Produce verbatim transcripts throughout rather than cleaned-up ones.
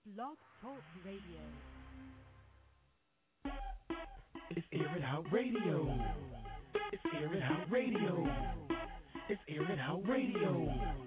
Blog Talk Radio. It's Air It Out Radio. It's Air It Out Radio. It's Air It Out Radio.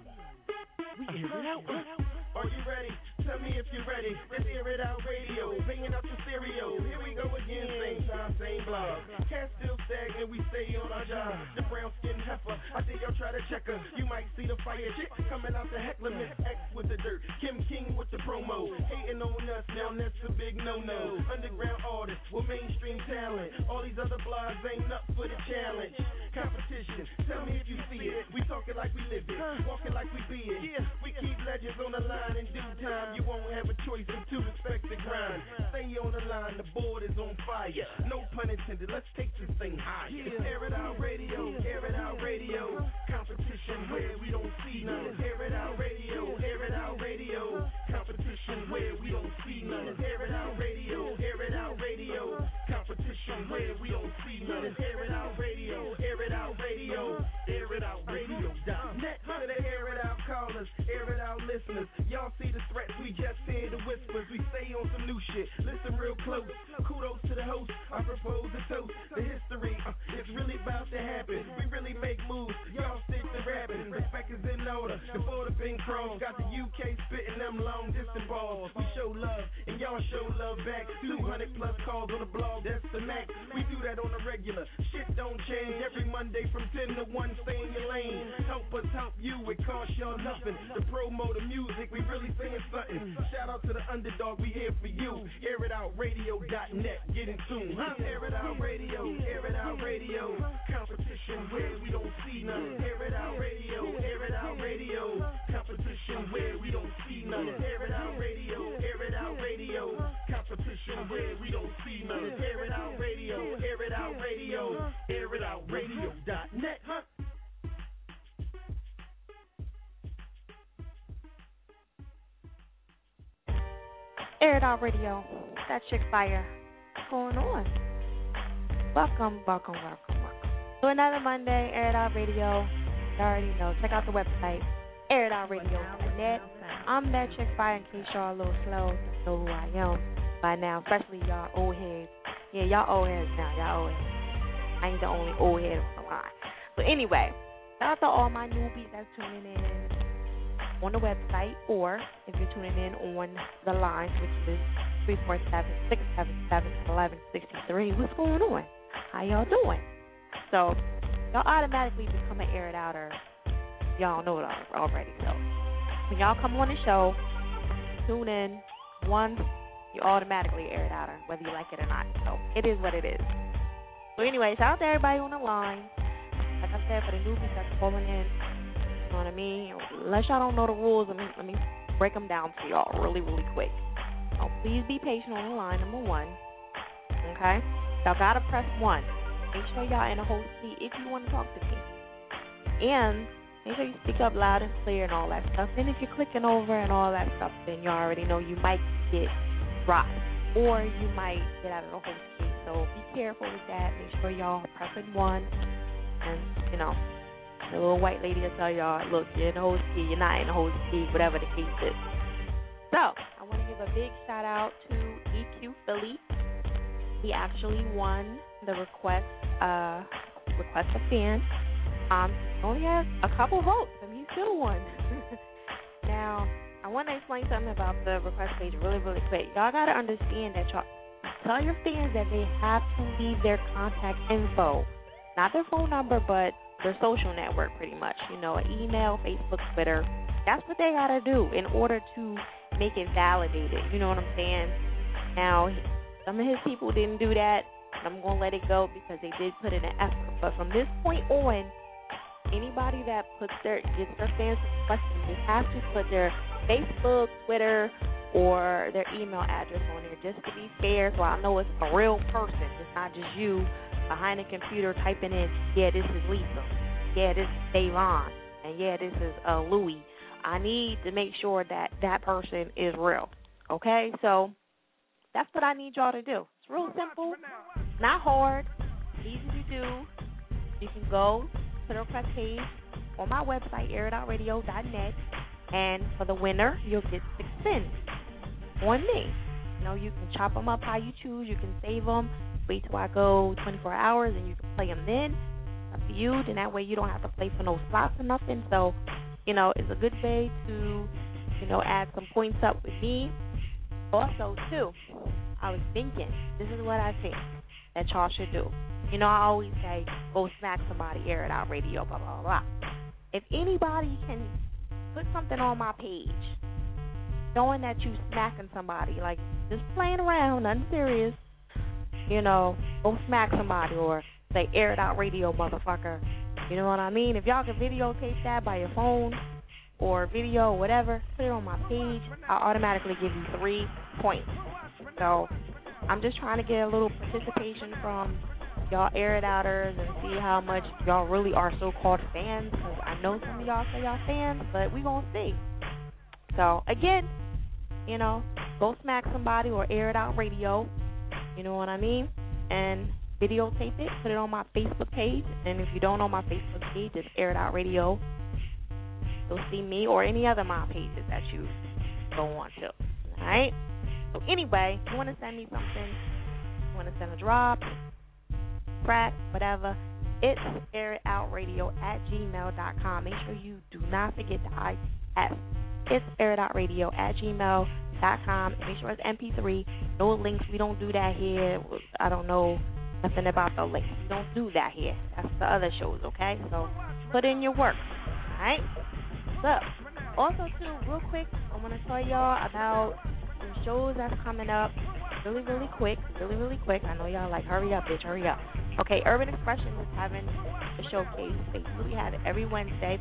We air it out. Are you ready? Tell me if you're ready. It's Air It Out Radio. Bringing up your stereo. Here we go again. Same time, same blog. Can't still stagnant. We stay on our job. The brown skin heifer. I think y'all try to check her. You might see the fire chick coming out the heckler. Miss X with the dirt. Kim King with the promo. Hating on us. Now that's a big no-no. Underground artists with mainstream talent. All these other blogs ain't up for the challenge. Competition. Tell me if you see it. We talking like we live it. Walking like we be it. Yeah. We keep legends on the line in due time. You won't have a choice but to respect the grind. Stay on the line, the board is on fire. No pun intended, let's take this thing higher. Yeah. Air It Out Radio, Air It Out Radio. Competition where we don't see none. Air It Out Radio, Air It Out Radio. Competition where we don't see none. Air It Out Radio, Air It Out Radio. Competition where we don't see none. Air It Out Radio, Air It Out Radio. Air It Out Radio dot net. To the Air It Out callers, Air It Out listeners. Y'all see the threats, we just hear the whispers. We stay on some new shit, listen real close. Kudos to the host, I propose a toast. The history, uh, it's really about to happen. We really make moves, y'all stick to rapping. Respect is in order, the border been crossed. Got the U K spitting them long distance balls. We show love, and y'all show love back. two hundred plus calls on the blog, that's the max. We do that on the regular, shit don't change. Every Monday from ten to one, stay in your lane. Help us help you, it costs y'all nothing. The promo, the music, we really singing something. Shout out to the underdog, we here for you. Air It Out Radio dot net, get in tune. Huh? Air It Out Radio, Air It Out Radio. Competition where we don't see none. Air It Out Radio, Air It Out Radio. Competition where we don't see none. Air It Out Radio, Air It Out Radio. Competition where we don't see none. Air It Out Radio, Air It Out Radio. Air It Out Radio dot net. Huh? Air It Out Radio. That chick fire. What's going on? Welcome, welcome, welcome, welcome. To another Monday, Air It Out Radio. You already know. Check out the website, air it out radio dot net. I'm that chick fire in case y'all a little slow. You know who I am by now, especially y'all old heads. Yeah, y'all old heads now. Y'all old heads. I ain't the only old head on the line. But anyway, shout out to all my newbies that's tuning in on the website, or if you're tuning in on the line, which is three four seven, six seven seven, one one six three. What's going on? How y'all doing? So, y'all automatically become an Air It Outer. Y'all know it already. So, when y'all come on the show, tune in. One, you automatically Air It Outer, whether you like it or not. So, it is what it is. So, anyway, shout out to everybody on the line. Like I said, for the newbies that's calling in, you know what I mean? Unless y'all don't know the rules, let me, let me break them down for y'all really, really quick. So please be patient on the line, number one. Okay? Y'all got to press one. Make sure y'all in a host seat if you want to talk to me. And make sure you speak up loud and clear and all that stuff. And if you're clicking over and all that stuff, then you already know you might get dropped. Or you might get out of the host seat. So be careful with that. Make sure y'all pressing one. And, you know, the little white lady will tell y'all, look, you're in the host key, you're not in the host key, whatever the case is. So, I want to give a big shout out to E Q Philly. He actually won the request, uh, request a fan. Um, he only has a couple votes, and he still won. Now, I want to explain something about the request page really, really quick. Y'all got to understand that y'all tell your fans that they have to leave their contact info, not their phone number, but their social network, pretty much. You know, an email, Facebook, Twitter. That's what they got to do in order to make it validated. You know what I'm saying? Now, some of his people didn't do that, and I'm going to let it go because they did put in an effort. But from this point on, anybody that puts their, gets their fans questions, they have to put their Facebook, Twitter, or their email address on there just to be fair, so I know it's a real person. It's not just you behind a computer typing in, yeah, this is Lisa, yeah, this is Davon, and yeah, this is uh, Louie. I need to make sure that that person is real, okay? So that's what I need y'all to do. It's real simple, not hard, easy to do. You can go to the request page on my website, air it out radio dot net, and for the winner, you'll get six spins. on me. You know, you can chop them up how you choose. You can save them. Wait till I go twenty-four hours, and you can play them then. Up to you. Then that way you don't have to play for no slots or nothing. So, you know, it's a good way to, you know, add some points up with me. Also, too, I was thinking, this is what I think that y'all should do. You know, I always say, go smack somebody, air it out, radio, blah, blah, blah. If anybody can put something on my page showing that you smacking somebody, like just playing around, nothing serious, you know, go smack somebody or say, air it out, radio, motherfucker. You know what I mean? If y'all can videotape that by your phone or video or whatever, put it on my page, I'll automatically give you three points. So I'm just trying to get a little participation from y'all air it outers and see how much y'all really are so-called fans, because I know some of y'all say y'all fans, but we gonna see. So again, you know, go smack somebody or air it out radio, you know what I mean, and videotape it, put it on my Facebook page, and if you don't know my Facebook page, it's Air It Out Radio. You'll see me or any other my pages that you go on to. Alright? So anyway, if you want to send me something, you want to send a drop, crack, whatever, it's airitoutradio at gmail dot com. Make sure you do not forget the I S. It's airitoutradio at gmail dot com. Make sure it's M P three. No links. We don't do that here. I don't know nothing about the links. We don't do that here. That's the other shows, okay? So put in your work. Alright? So, also, too, real quick, I want to tell y'all about some shows that's coming up really, really quick. Really, really quick. I know y'all like, hurry up, bitch, hurry up. Okay, Urban Expression is having a showcase. They really have it every Wednesday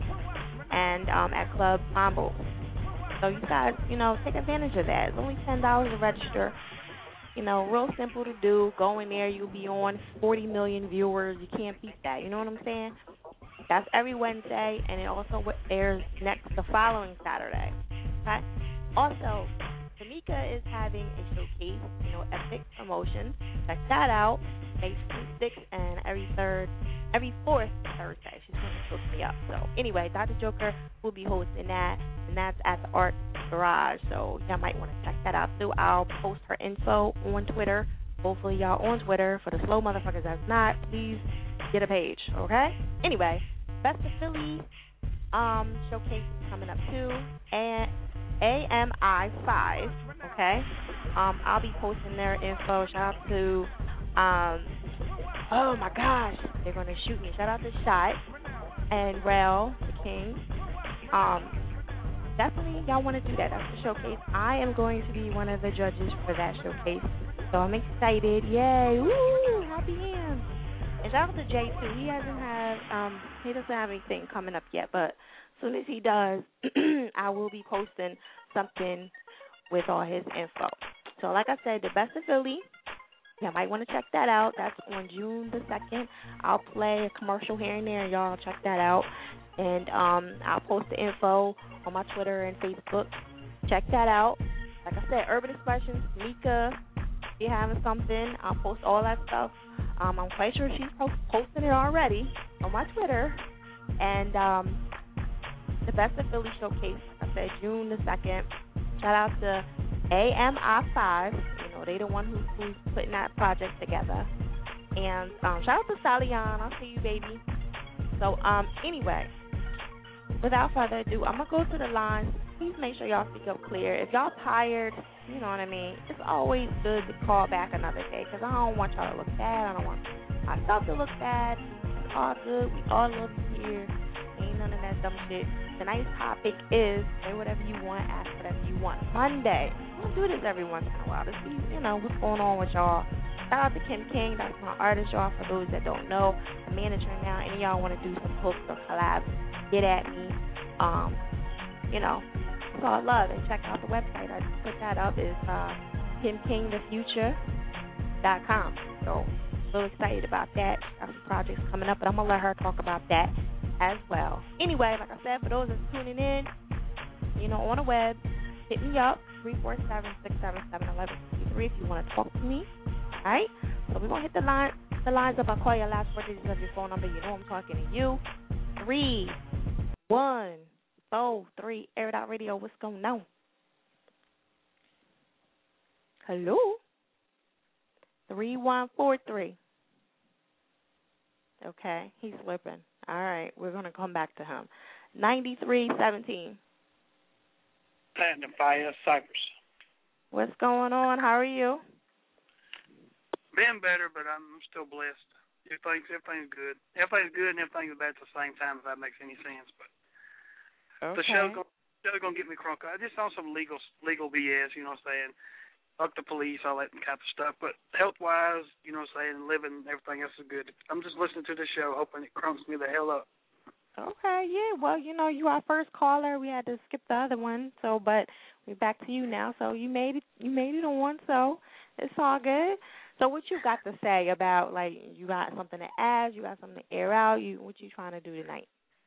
and um, at Club Mambo. So you guys, you know, take advantage of that. It's only ten dollars to register. You know, real simple to do. Go in there. You'll be on forty million viewers. You can't beat that. You know what I'm saying? That's every Wednesday, and it also airs next the following Saturday. Okay? Also, Tamika is having a showcase, you know, Epic Promotions. Check that out. May twenty-sixth and every third, every fourth Thursday. She's going to hook me up. So anyway, Doctor Joker will be hosting that, and that's at the Art Garage. So y'all might want to check that out too. I'll post her info on Twitter. Hopefully y'all on Twitter. For the slow motherfuckers that's not, please get a page. Okay? Anyway, Best of Philly um, showcase is coming up too, and A M I five. Okay? Um, I'll be posting their info. Shout out to Um, oh my gosh, they're gonna shoot me. Shout out to Shot and Rel, the King. Um, definitely y'all want to do that. That's the showcase. I am going to be one of the judges for that showcase, so I'm excited. Yay! Woo! Happy hands. And shout out to Jay too. He hasn't had um, he doesn't have anything coming up yet, but as soon as he does, I will be posting something with all his info. So like I said, the Best of Philly. Yeah, might want to check that out. That's on June the second. I'll play a commercial here and there. Y'all check that out. And um, I'll post the info on my Twitter and Facebook. Check that out. Like I said, Urban Expressions, Mika, if you're having something, I'll post all that stuff. Um, I'm quite sure she's post- posting it already on my Twitter. And um, the Best of Philly showcase, like I said, June the second. Shout out to A M I five. They the one who, who's putting that project together. And um, shout out to Salian. I'll see you, baby. So, um, anyway, without further ado, I'm going to go to the line. Please make sure y'all speak up clear. If y'all tired, you know what I mean, it's always good to call back another day because I don't want y'all to look bad. I don't want myself to look bad. It's all good. We all love you here. Ain't none of that dumb shit. Tonight's topic is say whatever you want, ask whatever you want. Monday. We'll do this every once in a while to see, you know, what's going on with y'all. Shout out to Kim King. That's my artist, y'all. For those that don't know, I'm manager now. Any of y'all want to do some hooks or collabs, get at me. Um, you know, it's all love. And check out the website. I just put that up. It's uh, kim king the future dot com. So, real excited about that. Got some projects coming up, but I'm going to let her talk about that as well. Anyway, like I said, for those that's tuning in, you know, on the web, hit me up, three four seven, six seven seven, one one two three if you want to talk to me. All right? So we're going to hit the line, the lines up. I'll call your last four digits of your phone number. You know I'm talking to you. Three, one, four, three, Air It Out Radio. What's going on? Hello? three one four three. Okay, he's slipping. All right, we're going to come back to him. ninety-three seventeen. Platinum Fire, Cypress. What's going on? How are you? Been better, but I'm still blessed. Everything's, everything's good. Everything's good and everything's bad at the same time, if that makes any sense. But okay. the show's going show's gonna get me crunk. I just on some legal legal B S, you know what I'm saying? Fuck the police, all that kind of stuff. But health-wise, you know what I'm saying, living, everything else is good. I'm just listening to the show, hoping it crunks me the hell up. Okay, yeah. Well, you know, you our first caller. We had to skip the other one, so but we're back to you now. So you made it. You made it on. So it's all good. So what you got to say about, like, you got something to add? You got something to air out? You what you trying to do tonight?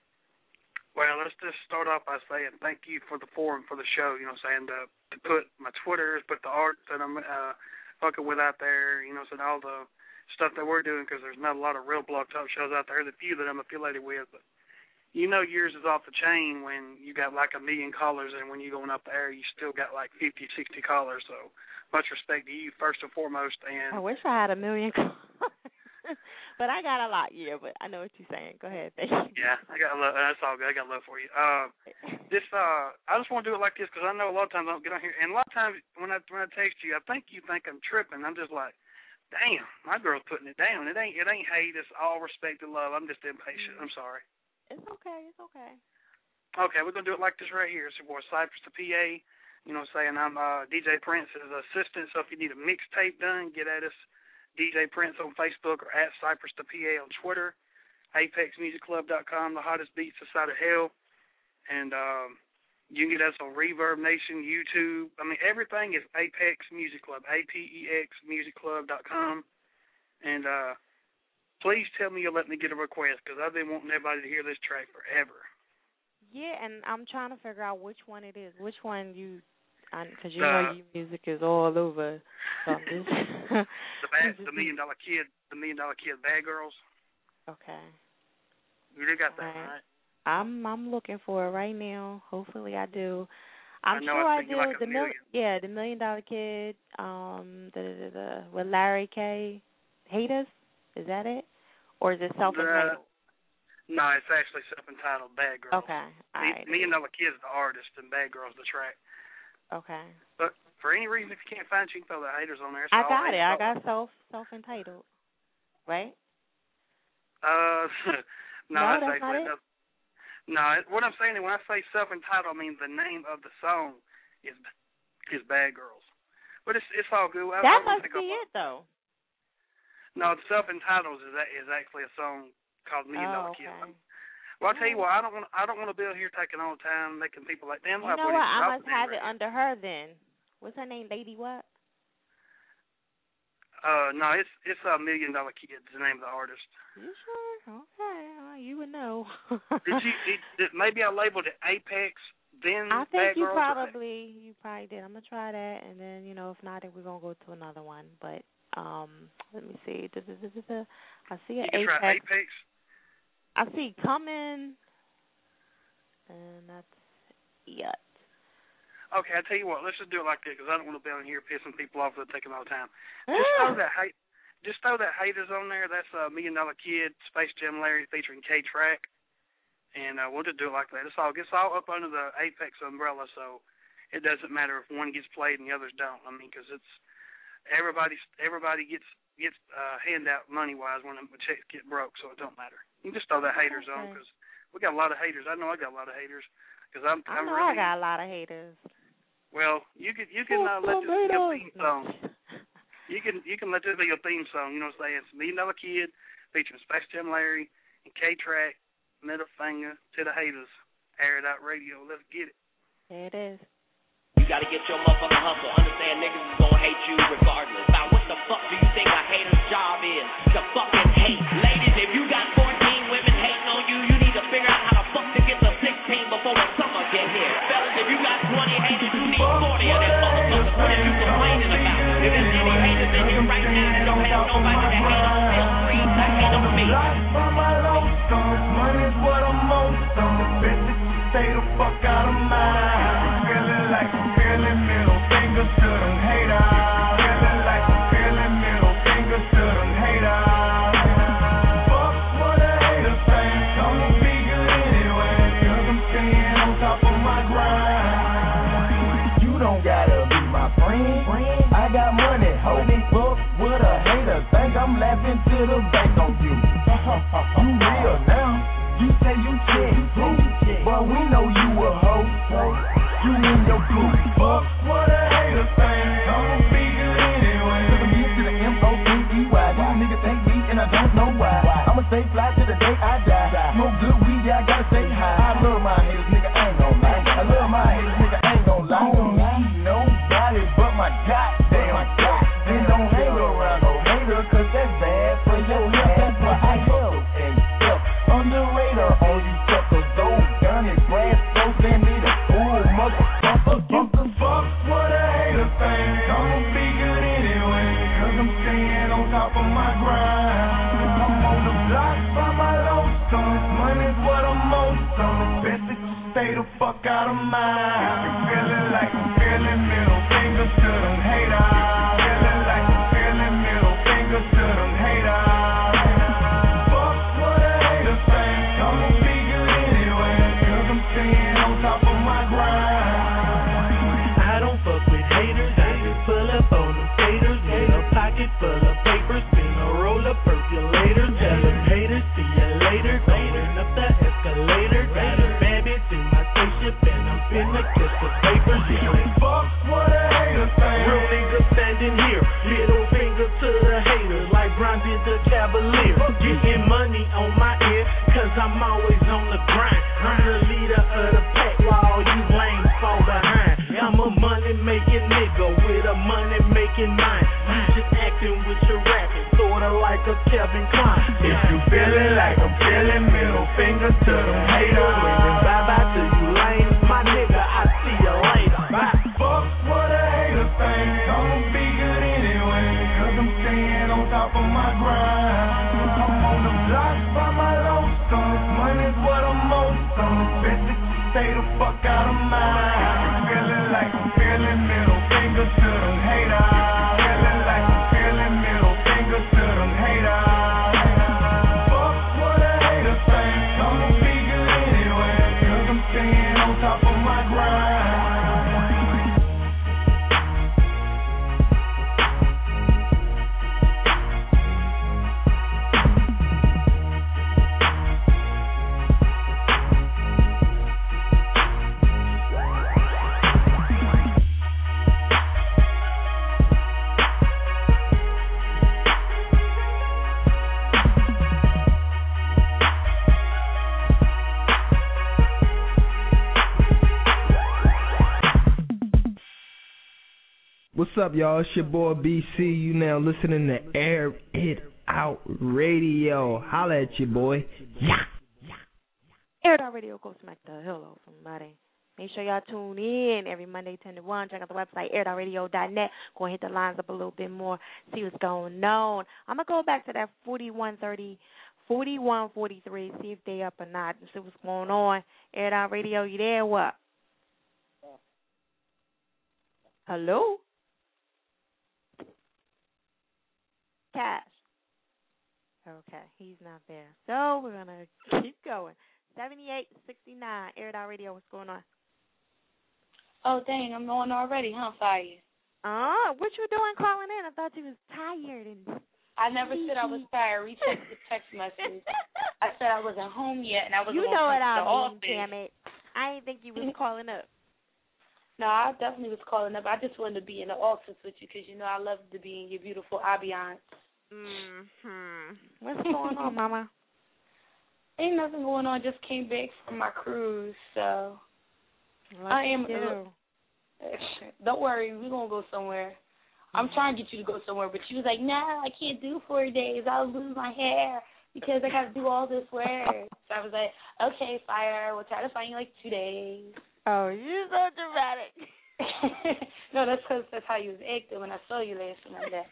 Well, let's just start off by saying thank you for the forum for the show. You know what I'm saying, to, to put my Twitters, put the art that I'm uh, fucking with out there. You know what I'm saying, all the stuff that we're doing, because there's not a lot of real blog talk shows out there. The few that I'm affiliated with, but. You know yours is off the chain when you got like a million callers, and when you're going up the air, you still got like fifty, sixty callers. So much respect to you first and foremost. And I wish I had a million callers, but I got a lot. Yeah, but I know what you're saying. Go ahead. Thank you. Yeah, I got love. That's all good. I got love for you. Uh, this, uh, I just want to do it like this because I know a lot of times I don't get on here, and a lot of times when I when I text you, I think you think I'm tripping. I'm just like, damn, my girl's putting it down. It ain't it ain't hate. It's all respect and love. I'm just impatient. I'm sorry. It's okay. It's okay. Okay, we're going to do it like this right here. It's your boy Cypress the P A. You know what I'm saying? I'm uh, D J Prince's assistant, so if you need a mixtape done, get at us, D J Prince on Facebook or at Cypress the P A on Twitter, apex music club dot com, the hottest beats this side of hell. And um, you can get us on Reverb Nation, YouTube. I mean, everything is Apex Music Club, A P E X music club dot com. And, uh, please tell me you'll let me get a request, because I've been wanting everybody to hear this track forever. Yeah, and I'm trying to figure out which one it is. Which one you, because you the, know your music is all over. So just, the, bad, the Million Dollar Kid, the Million Dollar Kid, Bad Girls. Okay. You got that right. right. I'm I'm looking for it right now. Hopefully I do. I'm I know sure I, I do. like the mil- yeah, the Million Dollar Kid. Um, the the, the with Larry K. Haters. Is that it? Or is it self-entitled? Uh, no, it's actually self-entitled, Bad Girls. Okay. All Me, right. Million Dollar Kid's the artist and Bad Girls the track. Okay. But for any reason, if you can't find it, you can throw the haters on there. I got it. I got self, self-entitled. Right? Uh, no, no that's, that's actually not it? No, what I'm saying is when I say self-entitled, I mean the name of the song is is Bad Girls. But it's it's all good. That I, must be it, though. No, self-entitled is is actually a song called Million oh, Dollar okay. Kid. Well, I'll tell you what, I don't want I don't want to be here taking all the time making people like damn. You know what? I must have it under her then. What's her name? Lady what? Uh, no, it's it's a uh, Million Dollar Kid. The name of the artist. You sure? Okay, well, you would know. did you? Did, did, maybe I labeled it Apex. Then I think Bad you Girls, probably you probably did. I'm gonna try that, and then you know if not, then we're gonna go to another one. But um, let me see. Da, da, da, da, da. I see an you can Apex. try Apex. I see coming, and that's it. Okay, I tell you what. Let's just do it like this because I don't want to be on here pissing people off for taking all the time. Just throw that hate. Just throw that haters on there. That's a uh, Million Dollar Kid, Space Jam Larry featuring K-Track. And uh, we'll just do it like that. It's all it's all up under the Apex umbrella, so it doesn't matter if one gets played and the others don't. I mean, because it's everybody everybody gets gets uh, handout money wise when the checks get broke, so it don't matter. You can just throw the haters okay. on because we got a lot of haters. I know I got a lot of haters because I'm I I'm know really. I got a lot of haters. Well, you can you can uh, let this be a theme song. You can you can let this be a theme song. You know what I'm saying? It's Million Dollar Kid featuring Space Jam Larry and K-Track. Middle finger to the haters. Air It Out Radio. Let's get it. There it is. You gotta get your motherfucking hustle. Understand niggas is gonna hate you regardless. Now what the fuck do you think a hater's job is? To fucking hate. Ladies, if you got fourteen women hating on you, you need to figure out how the fuck to get to sixteen before the summer get here. Fellas, if you got twenty haters, you need forty of them motherfuckers. What are you complaining about? If there's any haters in here right now that don't have nobody to hate on, feel free to hate on me. Money's what I'm most on. Bitches, stay the fuck out of mine. Feeling like I'm feeling middle fingers to them haters. goddamn God. Then don't hang around no hater, cause that's bad for your health. That's why I hustle and stuff under radar on you suckers. Those gun and grass, so send me the fool, motherfucker. Give the fuck what a hater think. I'ma be good anyway, cause I'm staying on top of my grind. I'm on the block by my lonesome. Money's what I'm on, so it's best that you stay the fuck out of mine. If you feeling like I'm feeling, middle fingers to them haters. Feeling like I'm feeling, middle fingers to them haters. Fuck what a hater think. I'ma be good anyway, cause I'm staying on top of my grind. I don't fuck with haters, I just pull up on them haters. With a pocket full of papers, spin a roll of percolator. Tell them haters, see ya later. Going up the escalator. Got a bad bitch in my spaceship and I'm finna kiss the papers. Yelling, fuck what a hater think. Real nigga standing here, middle finger to the haters, like Bron did the Cavalier. Getting money on my ear, cause I'm always on the grind. I'm the leader of the pack while all you lames fall behind. I'm a money-making nigga with a money-making mind. You just acting with your rapping, sorta like a Kevin Klein. If you feeling like I'm feeling, middle finger to them haters. Waving bye-bye to you lames, my nigga, I see you later. Bye. Fuck what a hater think. I'ma be good anyway, cause I'm staying on top of my grind. I'm on the block by my lonesome. Money's what I'm on, so it's best that you stay the fuck out of mine. If you feeling like I'm feeling, middle fingers to them haters. Feeling like I'm feeling, middle fingers to them haters. Fuck what a hater think. I'ma be good anyway, cause I'm staying on top of my grind. What's up, y'all? It's your boy B C. You now listening to Air It Out Radio. Holla at you, boy. Yeah. Air It Out Radio goes smack the hello somebody. Make sure y'all tune in every Monday ten to one. Check out the website air it out radio dot net. Go and hit the lines up a little bit more. See what's going on. I'm gonna go back to that forty-one thirty, forty-one forty-three. See if they up or not. And see what's going on. Air It Out Radio, you there? What? Hello. Cash. Okay, he's not there. So we're going to keep going. seventy-eight sixty-nine, Air It Out Radio, what's going on? Oh, dang, I'm on already, huh, Fire? Oh, what you doing calling in? I thought you was tired. And I never said I was tired. Recheck the text message. I said I wasn't home yet, and I was you going know to what I the mean, office. damn it. I didn't think you was calling up. No, I definitely was calling up. I just wanted to be in the office with you because, you know, I love to be in your beautiful ambiance. Mm-hmm. What's going on, Mama? Ain't nothing going on. Just came back from my cruise, so What I am. do? Don't worry, we're gonna go somewhere. I'm trying to get you to go somewhere, but she was like, "No, I can't do four days. I'll lose my hair because I got to do all this work." So I was like, "Okay, Fire. We'll try to find you like two days." Oh, you're so dramatic. No, that's because that's how you was acting when I saw you last Monday.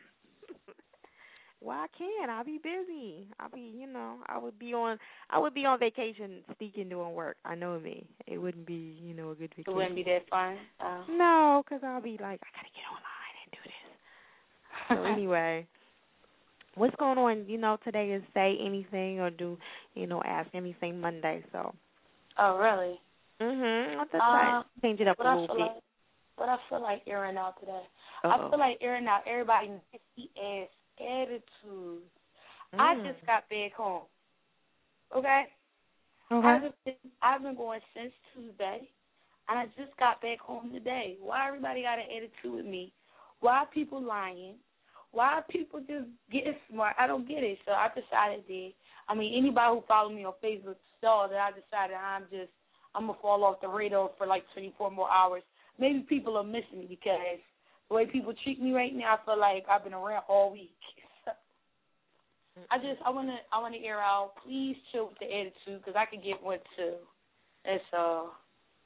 Well, I can. I'll be busy. I'll be, you know, I would be on, I would be on vacation, sneaking doing work. I know me. It wouldn't be, you know, a good vacation. It wouldn't be that fun. Uh, No, because I'll be like, I gotta get online and do this. So anyway, what's going on? You know, today is say anything or do, you know, ask anything Monday. So. Oh, really? Mhm. I'll just Uh, change it up a little I feel bit. like, but I feel like airing out today. Uh-oh. I feel like airing out everybody nasty ass attitudes. Mm. I just got back home. Okay? Okay. I've been, I've been going since Tuesday, and I just got back home today. Why everybody got an attitude with me? Why are people lying? Why are people just getting smart? I don't get it. So I decided that, I mean, anybody who followed me on Facebook saw that I decided I'm just, I'm going to fall off the radar for like twenty-four more hours. Maybe people are missing me because The way people treat me right now, I feel like I've been around all week. So, I just I wanna I wanna air out. Please chill with the attitude because I can get one too. That's all.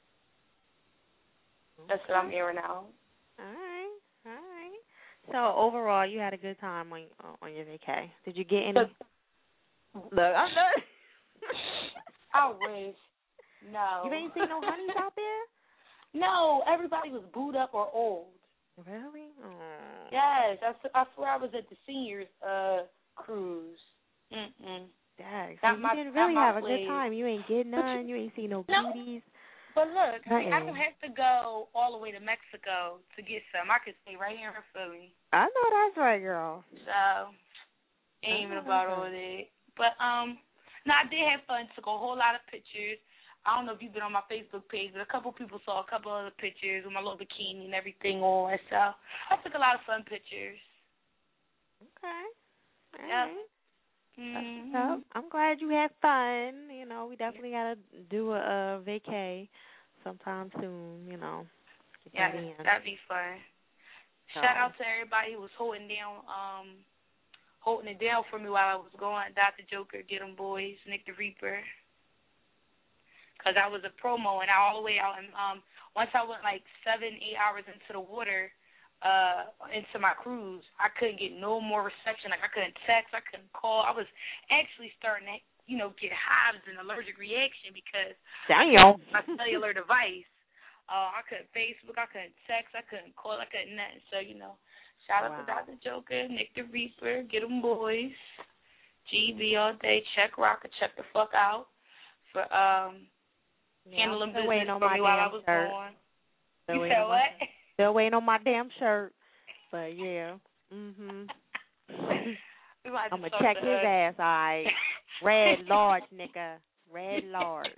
That's what I'm airing out. All right, all right. So overall, you had a good time on on your vacay. Did you get any? Look, Look I'm done. I wish. No. You ain't seen no honeys out there? No, everybody was booed up or old. Really? Oh. Yes, I, I swear I was at the seniors uh cruise. Mm-mm. Dang, so Not you my, didn't really have a place. good time. You ain't getting none. You ain't seen no No. beauties. But look, I, Uh-uh. I don't have to go all the way to Mexico to get some. I could stay right here in Philly. I know that's right, girl. So, ain't even about all that. But, um, no, I did have fun. Took a whole lot of pictures. I don't know if you've been on my Facebook page, but a couple people saw a couple other pictures with my little bikini and everything on. So, I took a lot of fun pictures. Okay. All Yep. right. Mm-hmm. So I'm glad you had fun. You know, we definitely gotta do a, a vacay sometime soon. You know, get Yeah, that in. that'd be fun. So. Shout out to everybody who was holding down, um, holding it down for me while I was going. Doctor Joker, Get 'em Boys, Nick the Reaper. Cause I was a promo and I all the way out. And um, once I went like seven, eight hours into the water. Uh, into my cruise, I couldn't get no more reception. Like I couldn't text, I couldn't call. I was actually starting to, you know, get hives and allergic reaction because Damn. my cellular device. Uh, I couldn't Facebook, I couldn't text, I couldn't call, I couldn't nothing. So you know, shout out wow. to Doctor Joker, Nick the Reaper, Get 'em Boys, G B all day, check rock or check the fuck out for um yeah, handling business business on for my me while I damn was shirt. gone. Still You said what? My, still waiting on my damn shirt. But yeah, mhm. I'm gonna check his ass, all right. Red large, nigga. Red large.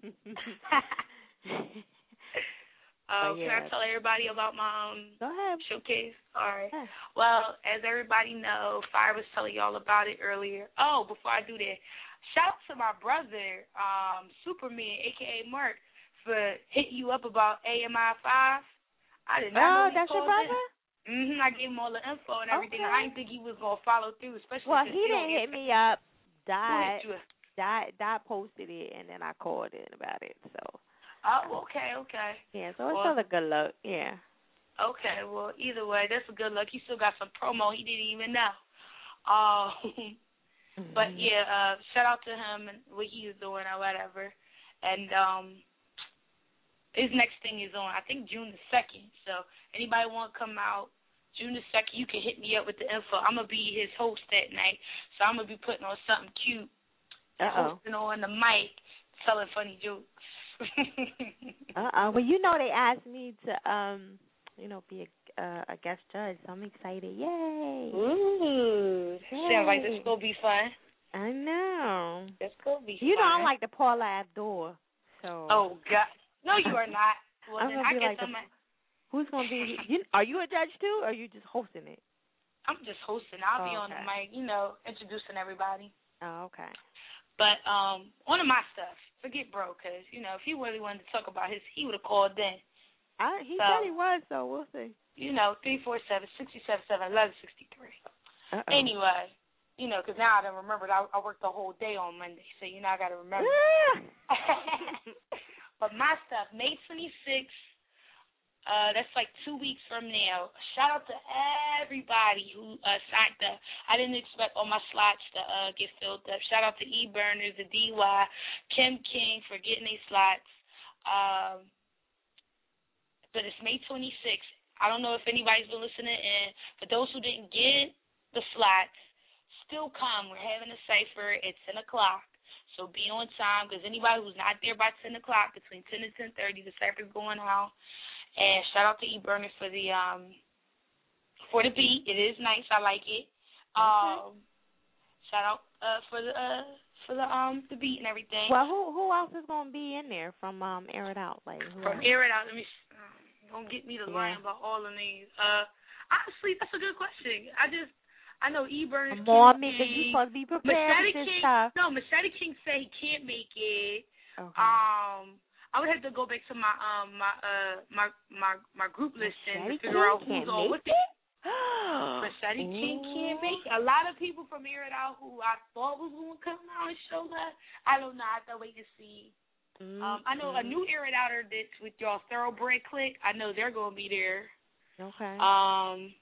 Um, yeah. Can I tell everybody about my um, Go ahead. showcase? All right. Yeah. Well, as everybody know, Fire was telling y'all about it earlier. Oh, before I do that, shout out to my brother, um, Superman, a k a. Mark, for hitting you up about A M I five. I did not oh, know he that's your called brother? in. Mm-hmm. I gave him all the info and everything. Okay. I didn't think he was going to follow through, especially well, since he didn't hit me up. Dot, Dot, Dot posted it, and then I called in about it. So. Oh, okay, okay. Yeah, so it's well, still a good look. Yeah. Okay, well, either way, that's a good look. He still got some promo he didn't even know. Um, mm-hmm. But, yeah, uh, shout out to him and what he is doing or whatever. And um, his next thing is on, I think, June the second. So anybody want to come out, June the second, you can hit me up with the info. I'm going to be his host that night. So I'm going to be putting on something cute, Uh-oh. hosting on the mic, telling funny jokes. uh-uh. Well, you know they asked me to, um, you know, be a, uh, a guest judge, so I'm excited. Yay. Ooh. Yay. Sounds like this is going to be fun. I know. This could be You fun. know I'm like the Paula Abdul, so. Oh, God. No, you are not. Well, I'm then gonna I be guess like I'm the, a, who's going to be, you, are you a judge too, or are you just hosting it? I'm just hosting. I'll oh, be on okay. the mic, you know, introducing everybody. Oh, okay. But um, one of my stuff, forget bro, because, you know, if he really wanted to talk about his, he would have called in. I, he so, said he was, so we'll see. You know, three four seven, six seven seven, one one six three. Uh-oh. Anyway, you know, because now I done remembered I, I worked the whole day on Monday, so, you know, I got to remember. But my stuff, May twenty-sixth, uh, that's like two weeks from now. Shout out to everybody who uh, signed up. I didn't expect all my slots to uh, get filled up. Shout out to E-Burners, the D Y, Kim King for getting these slots. Um, but it's May twenty-sixth. I don't know if anybody's been listening in. For those who didn't get the slots, still come. We're having a cipher at ten o'clock. So be on time, because anybody who's not there by ten o'clock, between ten and ten thirty, the cipher's going out. And shout out to E-Burner for the um for the beat. It is nice. I like it. Um, shout out uh, for the uh, for the um the beat and everything. Well, who who else is gonna be in there from um Air It Out? Like who from else? Air It Out. Let me uh, don't get me to yeah. lying about all of these. Uh, honestly, that's a good question. I just. I know E-Burner. More me, because you supposed to be prepared Machete with this King, stuff. No, Machete King said he can't make it. Okay. Um, I would have to go back to my um my uh my my my group listing to figure out who's can't on make with it. Machete King can't make it. A lot of people from Air It Out who I thought was going to come out and show up. I don't know. I have to wait to see. Mm-hmm. Um, I know a new Air It Outer that's with y'all Thoroughbred Click. I know they're going to be there. Okay. Um,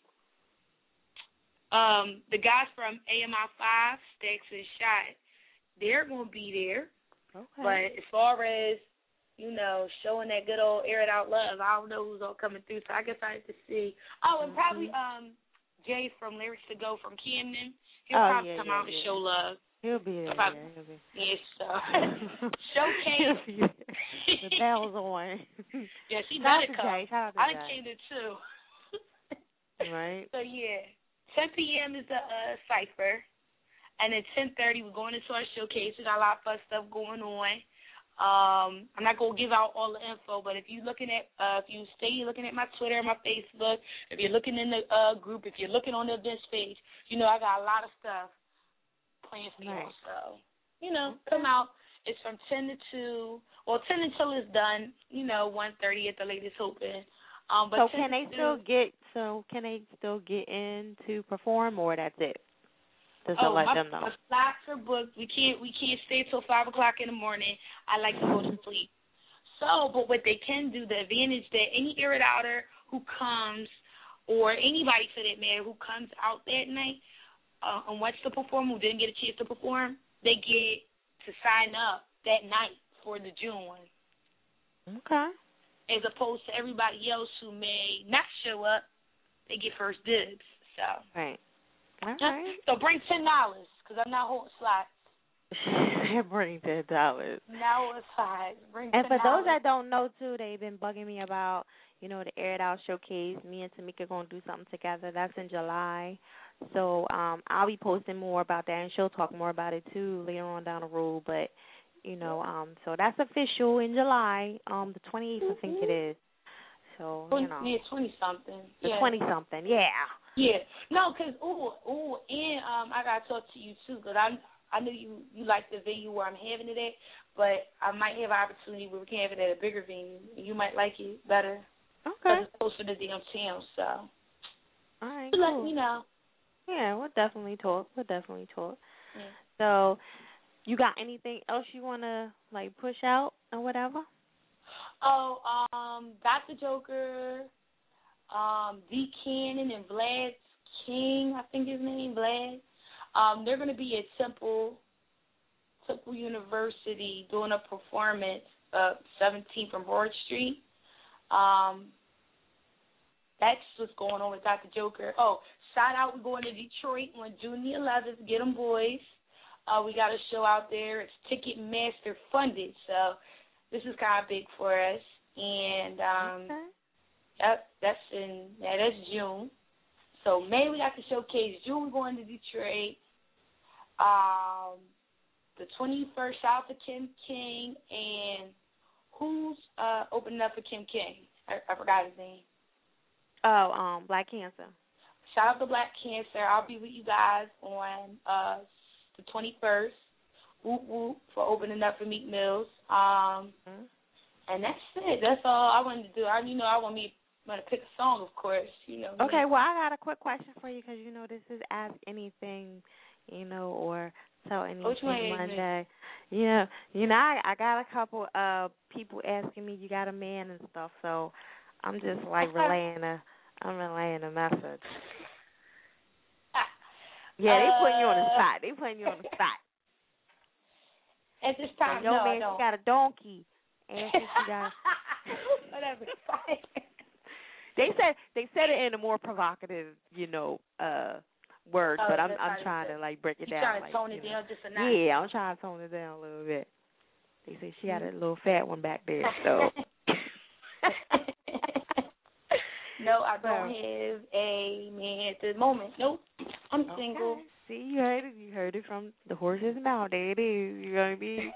um, the guys from A M I five, Stacks and Shot, they're going to be there. Okay. But as far as, you know, showing that good old Air It Out love, I don't know who's all coming through, so I guess I have to see. Oh, and mm-hmm. probably um Jay from Lyrics to Go from Camden. He'll oh, probably yeah, come yeah, out yeah. and show love. He'll be there. Probably, yeah, he'll be. Yes, so. Showcase. The bell's on. Yeah, she Shout better come. Jay. Shout out to I Jay. came there, too. Right. So, yeah. ten p.m. is the uh, cipher. And at ten thirty, we're going into our showcase. We got a lot of fun stuff going on. Um, I'm not going to give out all the info, but if you're looking at, uh, if you stay looking at my Twitter, my Facebook, if you're looking in the uh, group, if you're looking on the events page, you know I got a lot of stuff planned for nice. you. So, you know, come out. It's from ten to two, well, ten until it's done, you know, one thirty at the latest open. Um, but so can they still get, so can they still get in to perform, or that's it? Just oh, to let my, them know. my slots are booked. We can't we can't stay till five o'clock in the morning. I like to go to sleep. So, but what they can do, the advantage that any Air It Outer who comes, or anybody for that matter who comes out that night uh, and wants to perform, who didn't get a chance to perform, they get to sign up that night for the June one. Okay. As opposed to everybody else who may not show up, they get first dibs. So. Right. All right. So bring ten dollars, because I'm not holding slots. Bring ten dollars. Now it's five. Bring and ten dollars. for those that don't know, too, they've been bugging me about, you know, the Air It Out showcase. Me and Tamika going to do something together. That's in July. So um, I'll be posting more about that, and she'll talk more about it, too, later on down the road. But, you know, um, so that's official in July, um, the twenty-eighth, I think it is. So, you know. Yeah, twenty-something. The yeah. twenty-something, yeah. Yeah. No, because, ooh, ooh, and um, I got to talk to you, too, because I I know you, you like the venue where I'm having it at, but I might have an opportunity where we can have it at a bigger venue. You might like it better. Okay. Because it's closer to damn town, so. All right, cool. cool. Let me know. Yeah, we'll definitely talk. We'll definitely talk. Yeah. So, you got anything else you want to, like, push out or whatever? Oh, um, Doctor Joker, um, D. Cannon and Vlad King, I think his name, Vlad. Um, they're going to be at Temple, Temple University doing a performance uh, seventeenth from Broad Street. Um, that's what's going on with Doctor Joker. Oh, shout out, we're going to Detroit on June the eleventh. Get them, boys. Uh, we got a show out there. It's Ticketmaster funded, so this is kind of big for us. And um, okay. that, that's in yeah, that's June. So May we got the showcase. June we're going to Detroit. Um, the twenty-first out for Kim King, and who's uh, opening up for Kim King? I, I forgot his name. Oh, um, Black Cancer. Shout out to Black Cancer. I'll be with you guys on uh, the twenty-first. Whoop whoop for opening up for Meek Mills. Um, mm-hmm. And that's it. That's all I wanted to do. I, you know, I want me to pick a song, of course. You know. Okay. Me. Well, I got a quick question for you because you know this is Ask Anything, you know, or Tell Anything Monday. Yeah. You know, I, I got a couple of people asking me, you got a man and stuff. So I'm just like relaying a, I'm relaying a message. Yeah, they putting you on the spot. They putting you on the spot. At this time, so, no, no, man, I don't. She got a donkey. And she got. Whatever. They said they said it in a more provocative, you know, uh, words, oh, but I'm I'm trying to like break it down. Trying to like, tone it know. down just a notch. Yeah, I'm trying to tone it down a little bit. They said she had a little fat one back there, so. No, I don't have a man at the moment. Nope, I'm okay. single. See, you heard it. You heard it from the horse's mouth. There it is. You're gonna be.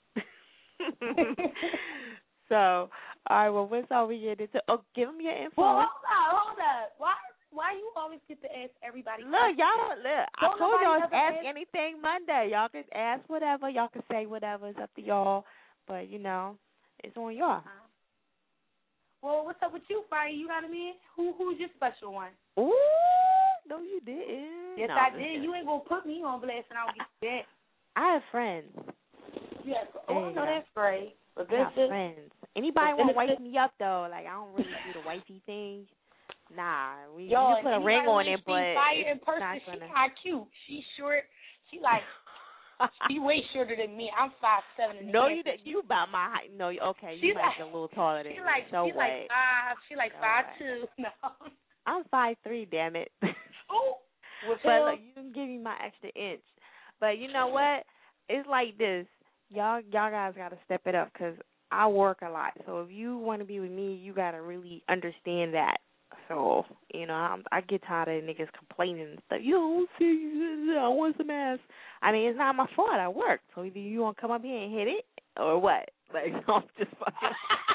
So, all right. Well, what's over here? To, oh, give them your info. Well, hold up, hold up. Why, why you always get to ask everybody? Look, y'all don't look. Don't I told y'all to ask ask anything Monday. Y'all can ask whatever. Y'all can say whatever. It's up to y'all. But you know, It's on y'all. Uh, well, what's up with you, Fire? You got a man? Who Who's your special one? Ooh, no, you didn't. Yes, no, I did. You ain't gonna put me on blast and I don't get that. I have friends. Yes. Oh, I know Yeah. that's great. But I got this is friends. Anybody want to But wife me up though? Like I don't really do the wifey thing. Nah, we Yo, you put a ring on it, but Fire in it's person, not she gonna. kind of cute. She's short. She like she way shorter than me. I'm five seven and a No, half. you did. You about my height. No, you- okay. She You might like- be a little taller than She me. like so she what? like five. She like So five what? two. No. I'm five three. Damn it. Oh, with But him. look, you can give me my extra inch. But you know what? It's like this. Y'all, y'all guys gotta step it up because I work a lot. So if you want to be with me, you gotta really understand that. So you know, I'm, I get tired of niggas complaining and stuff. You don't see, I want some ass. I mean, it's not my fault. I work. So either you want to come up here and hit it or what? Like, I'm just fucking.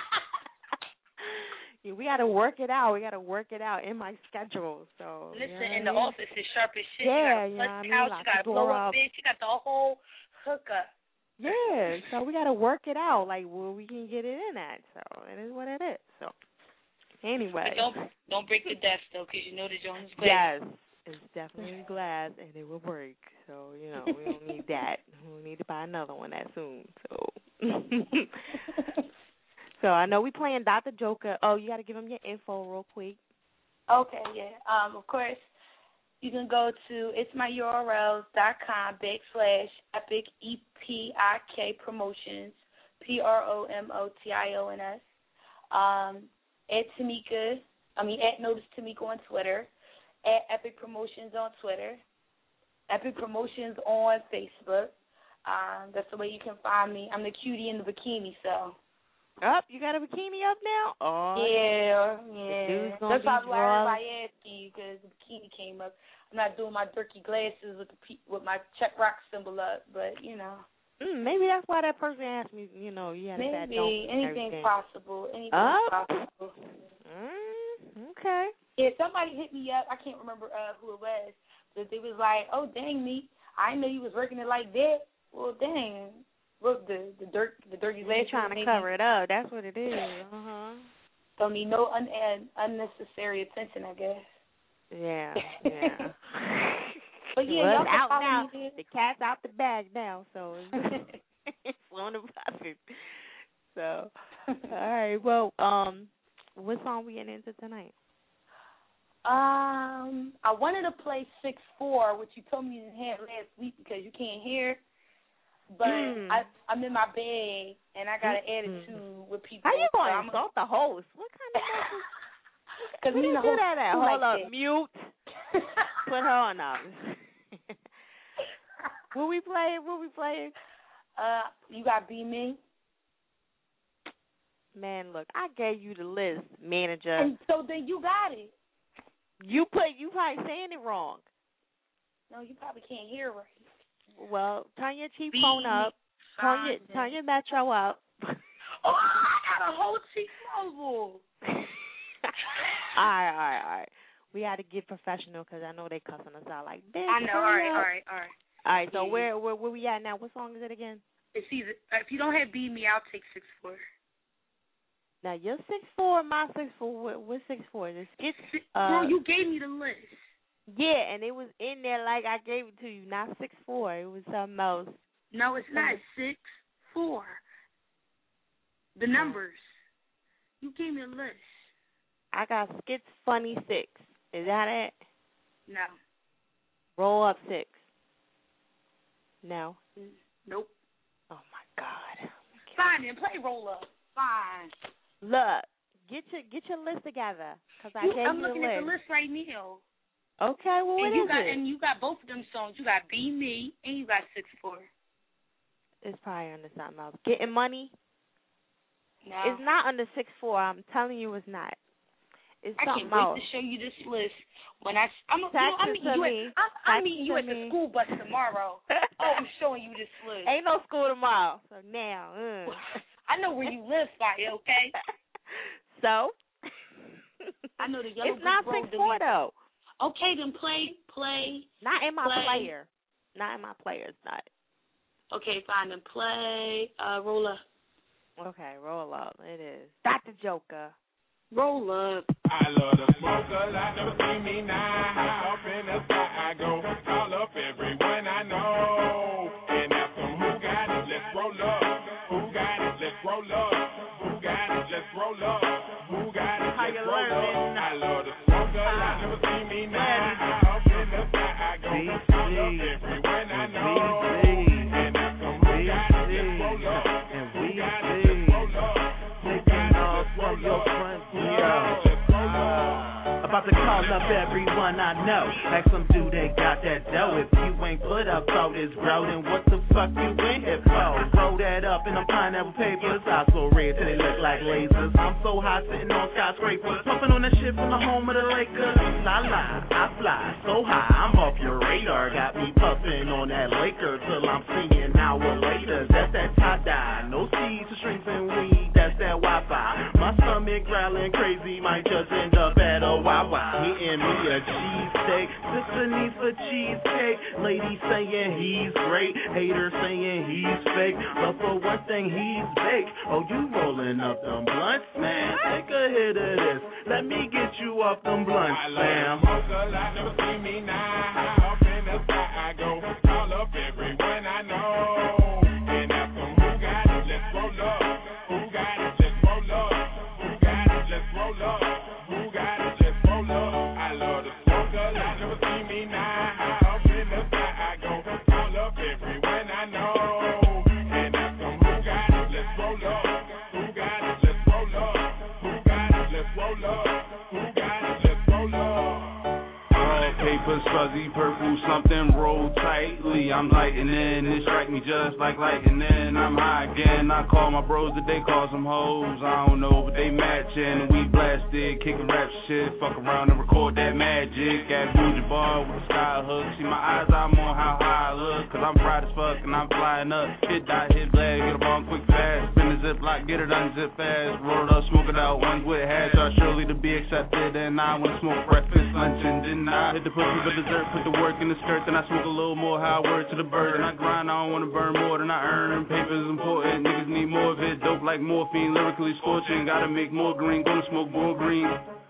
Yeah, we got to work it out. We got to work it out in my schedule. So Listen, you know in the what I mean? office is sharp as shit. Yeah, she you got know a what I mean? couch, Lock she got a the blow door up up. bed, she got the whole hookup. Yeah, so we got to work it out, like where we can get it in at. So it is what it is. So anyway, But don't don't break the desk though, because you know the Jones is glass. yes, it's definitely glass, and it will break. So you know we don't need that. We need to buy another one that soon. So. So I know we playing Doctor Joker. Oh, you got to give them your info real quick. Okay, yeah. Um, of course, you can go to it's my U R Ls dot com backslash epic E P I K promotions P R O M O T I O N S. Um, at Tamika, I mean at Notice Tamika on Twitter, at Epic Promotions on Twitter, Epic Promotions on Facebook. Um, that's the way you can find me. I'm the cutie in the bikini, so. Up, you got a bikini up now? Oh, yeah, yeah. dude's gonna That's be probably why dry. everybody asking you because the bikini came up. I'm not doing my dirty glasses with the pe- with my check rock symbol up, but you know. Mm, maybe that's why that person asked me. You know, you had a fat dome. Maybe anything's possible. Anything's Up? possible. Mm, okay. Yeah, somebody hit me up. I can't remember uh, who it was, but they was like, "Oh, dang me! I didn't know you was working it like that." Well, dang. Look, the the dirt, the dirty You're glasses. trying to maybe cover it up. That's what it is. Uh huh. Don't need no un- un- unnecessary attention, I guess. Yeah, yeah. But yeah, well, y'all it's can out follow now. me there. The cat's out the bag now, so it's, it's on the popping. So, all right. Well, um, what song we getting into tonight? Um, I wanted to play six four, which you told me you didn't have last week because you can't hear. But Mm. I, I'm in my bag and I got an Mm. attitude with people. How you so going to I'm insult the host? What kind of Because Where me you and the do host that at? do Hold like up, mute. Put her on now. What we playing? What we playing? Uh, you got Be Me. Man, look, I gave you the list, manager. And so then you got it. You put you probably saying it wrong. No, you probably can't hear right. Well, turn your cheap Be phone up. Turn your fine. turn your metro up. Oh, I got a whole cheap mobile. all right, all right, all right. We got to get professional because I know they cussing us out like this. I know. All right, all right, all right. All right. So Yeah. where where where we at now? What song is it again? It's either if you don't have Be Me, I'll take six four. Now you're six four, my six four. What, what's six four? This get uh. Bro, you gave me the list. Yeah, and it was in there like I gave it to you, not six four. It was something else. No, it's not six four. The numbers. You gave me a list. I got skits funny six. Is that it? No. Roll up six. No. Nope. Oh my God. Fine, then play roll up. Fine. Look, get your get your list together, cause I You, gave I'm you the looking list. at the list right now. Okay, well what and you is got it? and you got both of them songs. You got Be Me and you got six four. It's probably under something else. Getting money. No. It's not under six four. I'm telling you, it's not. It's I something can't wait else. to show you this list when I I'm you know, Text I'm it meeting to you me. at I'm, I'm Text meeting it you to at the me. school bus tomorrow. Oh, I'm showing you this list. Ain't no school tomorrow, so now. Uh. I know where you live, Fire, okay? So? I know the yellow It's not brick road six four that we- though. Okay, then play, play. Not in my play. player. Not in my player. It's not. Okay, fine, then play. Uh, roll up. Okay, roll up. It is Doctor Joker. Roll up. I love the smoke a lot, never see me now. How up in the sky I go, call up everyone I know. And ask them who got it, let's roll up. Who got it, let's roll up. Who got it, let's roll up. Who got it, let's roll up. I love the smoke a lot, never see me now. How up in the sky I go, call up everyone I know. And ask them who got it, let's roll up. Who got it, let's roll up. Who got it, let's roll up. About to call up everyone I know. Ask them, do they got that dough? If you ain't put up for this, bro, then what the fuck you in here for? Roll that up in them pineapple papers. I so red till they look like lasers. I'm so high sitting on skyscrapers. Puffing on that shit from the home of the Lakers. La la, I fly so high, I'm off your radar. Got me puffing on that Laker till I'm seeing an hour later. That's that tie-dye, no seeds or strings and weed. That's that Wi-Fi. My stomach growling crazy, might just end up at a Wawa. Hitting me a cheesesteak, sister needs for cheesecake. Lady saying he's great, hater saying he's fake. But for one thing, he's fake. Oh, you rolling up them blunts, man? Take a hit of this. Let me get you off them blunts, fam. I love the smoke a lot, never see me now. Up in the sky I go, call up everyone I know. And ask them who got it, let's roll up. Who got it, let's roll up. Who got it, let's roll up. Who got it, let's roll up. I love the smoke a lot, never see me now. Up in the sky I go, call up everyone I know. And ask them who got it, let's roll up. Who got it, let's roll up. Who got it, let's roll up. Who got it, let's roll up. All papers fuzzy, purple, something roll tightly. I'm lightning, it strike me just like lightning. I'm high again, I call my bros that they call some hoes. I don't know, but they matching. We blasted, kicking rap shit, fuck around and record that magic. At Bougie Bar with a sky hook. See my eyes, I'm on how high I look. Cause I'm bright as fuck and I'm flying up. Hit dot, hit leg, get a bomb quick fast. Spin the zip lock, get it unzip fast. Roll it up, smoke it out, ones with hash are surely to be accepted. And I wanna smoke breakfast, lunch, and dinner. Hit the pussy for dessert, put the work in the skirt. Then I smoke a little more, how I word to the bird. And I grind, I don't wanna burn more than I earn. Paper's important, niggas need more of it. Dope like morphine, lyrically scorching. Gotta make more green, gonna smoke more green.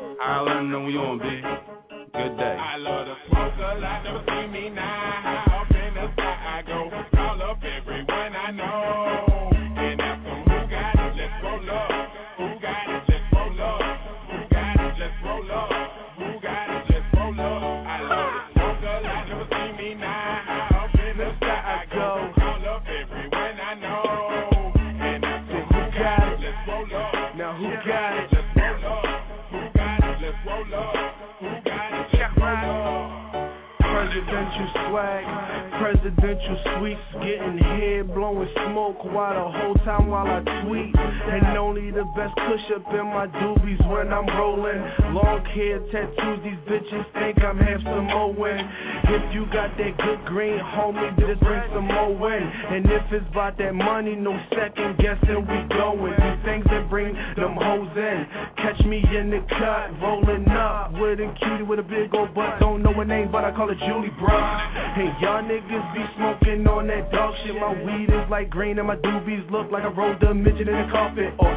I learn that we on, B. Good day. I love the smoke a lot, never see me now. Up in the sky I go, call up everyone I know. And ask them who got it, let's roll up. Who got it, let's roll up. Who got it, let's roll up. Who got it, let's roll up. I love the smoke a lot, never see me now. Up in the sky I go, call up everyone I know. And ask them who got it, let's roll up. Now who got it? Let's roll up. Who got it, let's roll up. Who got it, let's roll up. Presidential swag, presidential sweets, getting head, blowing smoke while the whole time while I tweet. And only the best push up in my doobies when I'm rolling. Long hair tattoos, these bitches think I'm half Samoan. If you got that good green, homie, just bring some more in. And if it's about that money, no second guessing, we going. These things that bring them hoes in. Catch me in the cut, rolling up with a cutie with a big old butt. Don't know her name, but I call her Julie, bruh. Hey, y'all niggas be smoking on that dog shit. My weed is like green and my doobies look like I rolled a midget in a carpet. Or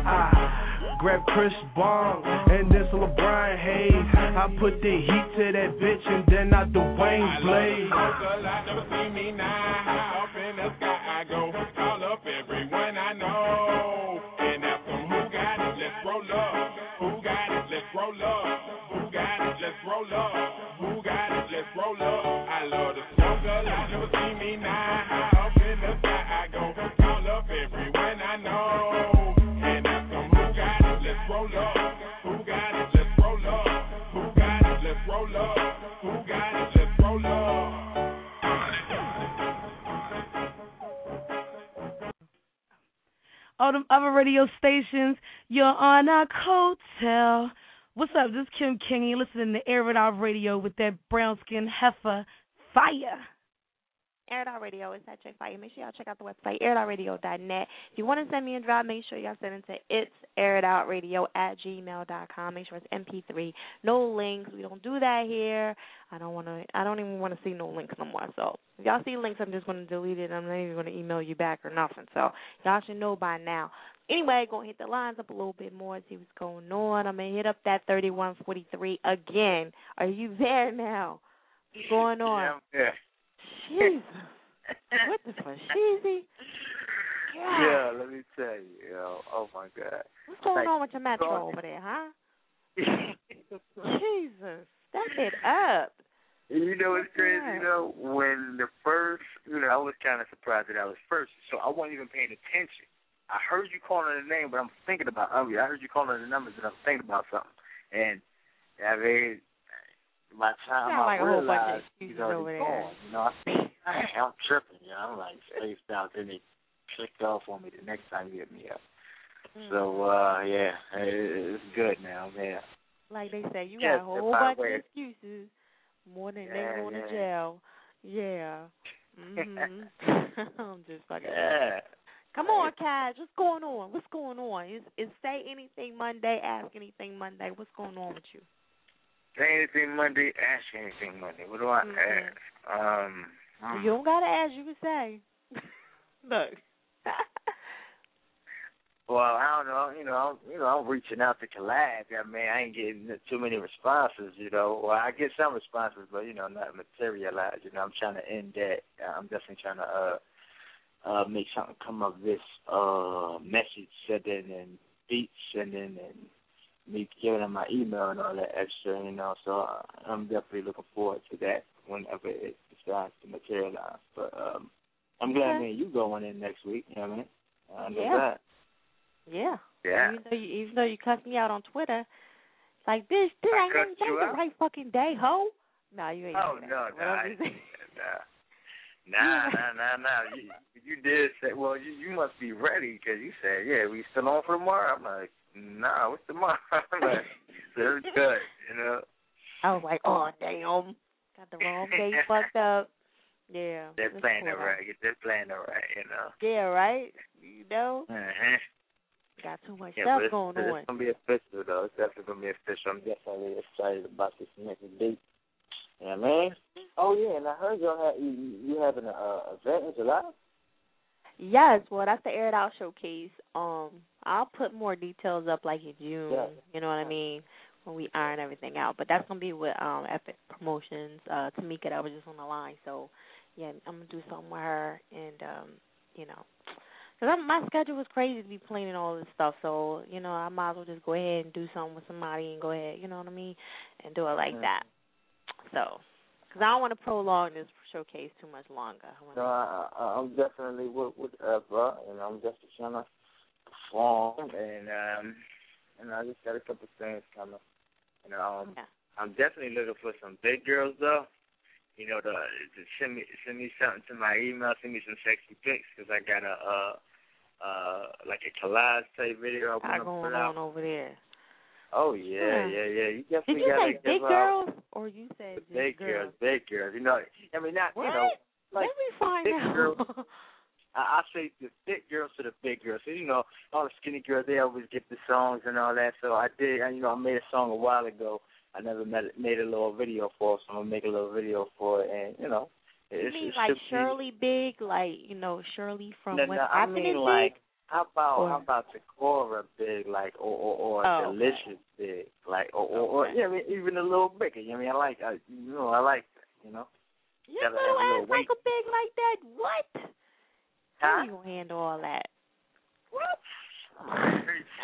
I grab Chris Bong and this LeBron Hayes. I put the heat to that bitch and then I Dwayne Blaze. I love the smoke a lot, never see me now. Up in the sky I go, call up everyone I know. And ask them who got it, let's roll up. Who got it, let's roll up. Who got it, let's roll up. Who got it, let's roll up. I love the smoke a lot, never see me now. Up in the sky I go, call up everyone I know. And ask them who got it, let's roll up. Who got it, let's roll up. Who got it, let's roll up. Who got it, let's roll up. All them other radio stations, you're on a coattail. What's up? This is Kim King. You're listening to Air It Out Radio with that brown skin heifer, Fire. Air It Out Radio. It's at Chick Fire. Make sure y'all check out the website, air it out radio dot net. If you want to send me a drop, make sure y'all send it to it's airitoutradio at gmail dot com. Make sure it's M P three. No links. We don't do that here. I don't want to. I don't even want to see no links no more. So if y'all see links, I'm just going to delete it. I'm not even going to email you back or nothing. So y'all should know by now. Anyway, going to hit the lines up a little bit more, see what's going on. I'm going to hit up that thirty-one forty-three again. Are you there now? What's going on? Yeah, yeah. Jesus. What the fuck? Cheesy? Yeah. Yeah, let me tell you, yo. Oh, my God. What's going like, on with your metro over there, huh? Jesus. Step it up. You know what's crazy, you know, when the first, you know, I was kind of surprised that I was first, so I wasn't even paying attention. I heard you calling the name, but I'm thinking about, I, mean, I heard you calling the numbers, and I'm thinking about something. And, I mean, by the time I like realized he's over already there. gone, you know, I think, I'm tripping, you know, I'm like spaced out, then they clicked off on me the next time you hit me up. Mm. So, uh, yeah, it, it's good now, man. Like they say, you yes, got a whole bunch way. of excuses, more than yeah, they going yeah. to jail. Yeah. Mm-hmm. I'm just fucking. Yeah. Come on, Cash. What's going on? What's going on? Is is Say Anything Monday, Ask Anything Monday. What's going on with you? Say Anything Monday, Ask Anything Monday. What do I mm-hmm. ask? Um, um, you don't got to ask. You can say. Look. Well, I don't know. You know, I'm, you know, I'm reaching out to collab. I mean, I ain't getting too many responses. You know, well, I get some responses, but you know, not materialized. You know, I'm trying to end that. I'm definitely trying to uh, uh, make something come of this uh message sending and beat sending and me giving them my email and all that extra. You know, so uh, I'm definitely looking forward to that whenever it decides to materialize. But um, I'm glad okay. me and you going in next week. You know what I mean? I know yeah. that. Yeah. Yeah. Even though you, even though you cussed me out on Twitter, it's like, bitch, did I, I ain't the right fucking day, ho? No, you ain't. Oh, no, no. I, nah, nah, nah, nah. You, you did say, well, you, you must be ready because you said, yeah, we still on for tomorrow? I'm like, nah, what's tomorrow? I'm like, it's good, you know? I was like, oh, damn. Got the wrong day fucked up. Yeah. They're playing it right. They're playing it right, you know? Yeah, right? You know? Uh-huh. Got too much yeah, stuff it's, going it's on. It's going to be official, though. It's definitely going to be official. I'm definitely excited about this next date. Yeah, man. Oh, yeah, and I heard y'all have, you, you having an uh, event in July? Yes, well, that's the Air It Out Showcase. Um, I'll put more details up, like, in June, yeah. You know what I mean, when we iron everything out. But that's going to be with um, Epic Promotions. Uh, Tamika, that was just on the line. So, yeah, I'm going to do something with her and, um, you know. Because my schedule was crazy to be planning all this stuff, so, you know, I might as well just go ahead and do something with somebody and go ahead, you know what I mean, and do it like mm-hmm. that. So, because I don't want to prolong this showcase too much longer. I no, I, I, I'm definitely with, with Eva, and I'm just trying to perform, and, um, and I just got a couple things coming. You know, um, yeah. I'm definitely looking for some big girls, though. You know, to, to send me send me something to my email, send me some sexy pics, because I got a, uh, uh, like a collage type video I want to going put out. on over there. Oh, yeah, yeah, yeah. You definitely Did you gotta say big give girls, out or you said just big girls? girls, big girls. You know, I mean, not, what? you know, like Let me find big out. girls. I, I say the big girls to the big girls. So, you know, all the skinny girls, they always get the songs and all that. So I did, and, you know, I made a song a while ago. I never made, made a little video for it, so I'm going to make a little video for it. And, you know, it's, you mean it like be, Shirley Big, like, you know, Shirley from no, What no, I Happened mean, Is like, Big? how about, or, how about Takora Big, like, or, or, or oh, Delicious okay. Big, like, or, or, okay. or, yeah, I mean, even a little bigger. You know, I mean, I like, I, you know, I like that, you know. Your little ass like a big like that? What? Huh? How you gonna handle all that? What?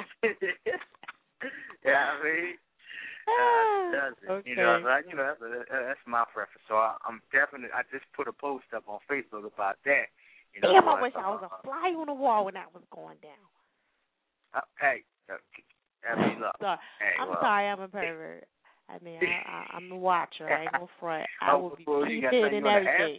yeah, I mean, Ah, uh, okay. you know, like, you know, that's, that's my preference. So I, I'm definitely, I just put a post up on Facebook about that. You know, Damn, I uh, wish I was a fly on the wall when that was going down. Uh, hey, uh, I mean, look. sorry. Hey, I'm well, sorry, I'm a pervert. I mean, I, I, I'm a watcher. I ain't gonna front. I oh, will be well, peeping and everything.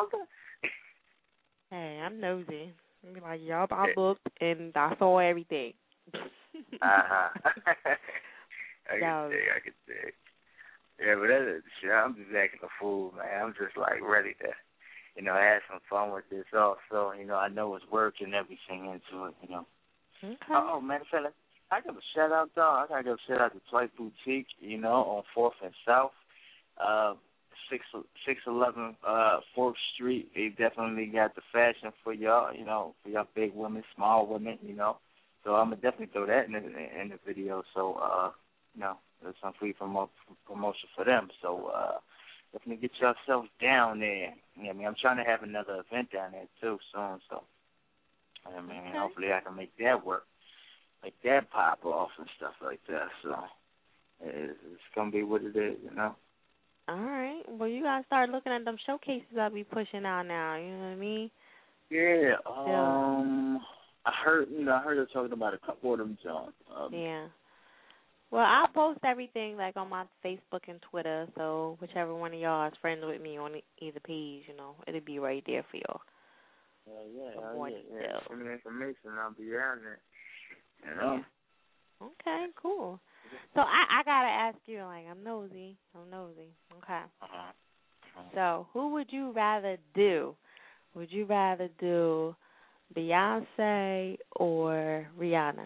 Hey, I'm nosy. I be like, yup, I looked and I saw everything. uh-huh. I can see, I can see. Yeah, but that is, shit, I'm just acting a fool, man. I'm just, like, ready to, you know, have some fun with this also. You know, I know it's work and everything into it, you know. Okay. Oh, man, fella, I give a shout out, dog. I gotta give a shout out to Twice Boutique, you know, on Fourth and South, uh, six six eleven uh Fourth Street. They definitely got the fashion for y'all, you know, for y'all big women, small women, you know. So I'm gonna definitely throw that in the in the video. So, uh, you know, there's some free promo- promotion for them. So, uh, definitely get yourselves down there. You know, I mean, I'm trying to have another event down there too soon. So, I mean, okay. hopefully I can make that work. Like that pop off and stuff like that. So it's, it's gonna be what it is, you know. All right. Well, you gotta start looking at them showcases I'll be pushing out now. You know what I mean? Yeah. Um, I heard, you know, I heard her talking about a couple of them, John. Um, yeah. Well, I'll post everything like on my Facebook and Twitter. So whichever one of y'all is friends with me on either page, you know, it'll be right there for y'all. Yeah, yeah, For oh, more yeah, yeah. details. Send me information. I'll be down there. You know. Okay, cool. So I, I gotta ask you, like, I'm nosy. I'm nosy. Okay. Uh-huh. Uh-huh. So who would you rather do? Would you rather do Beyonce or Rihanna?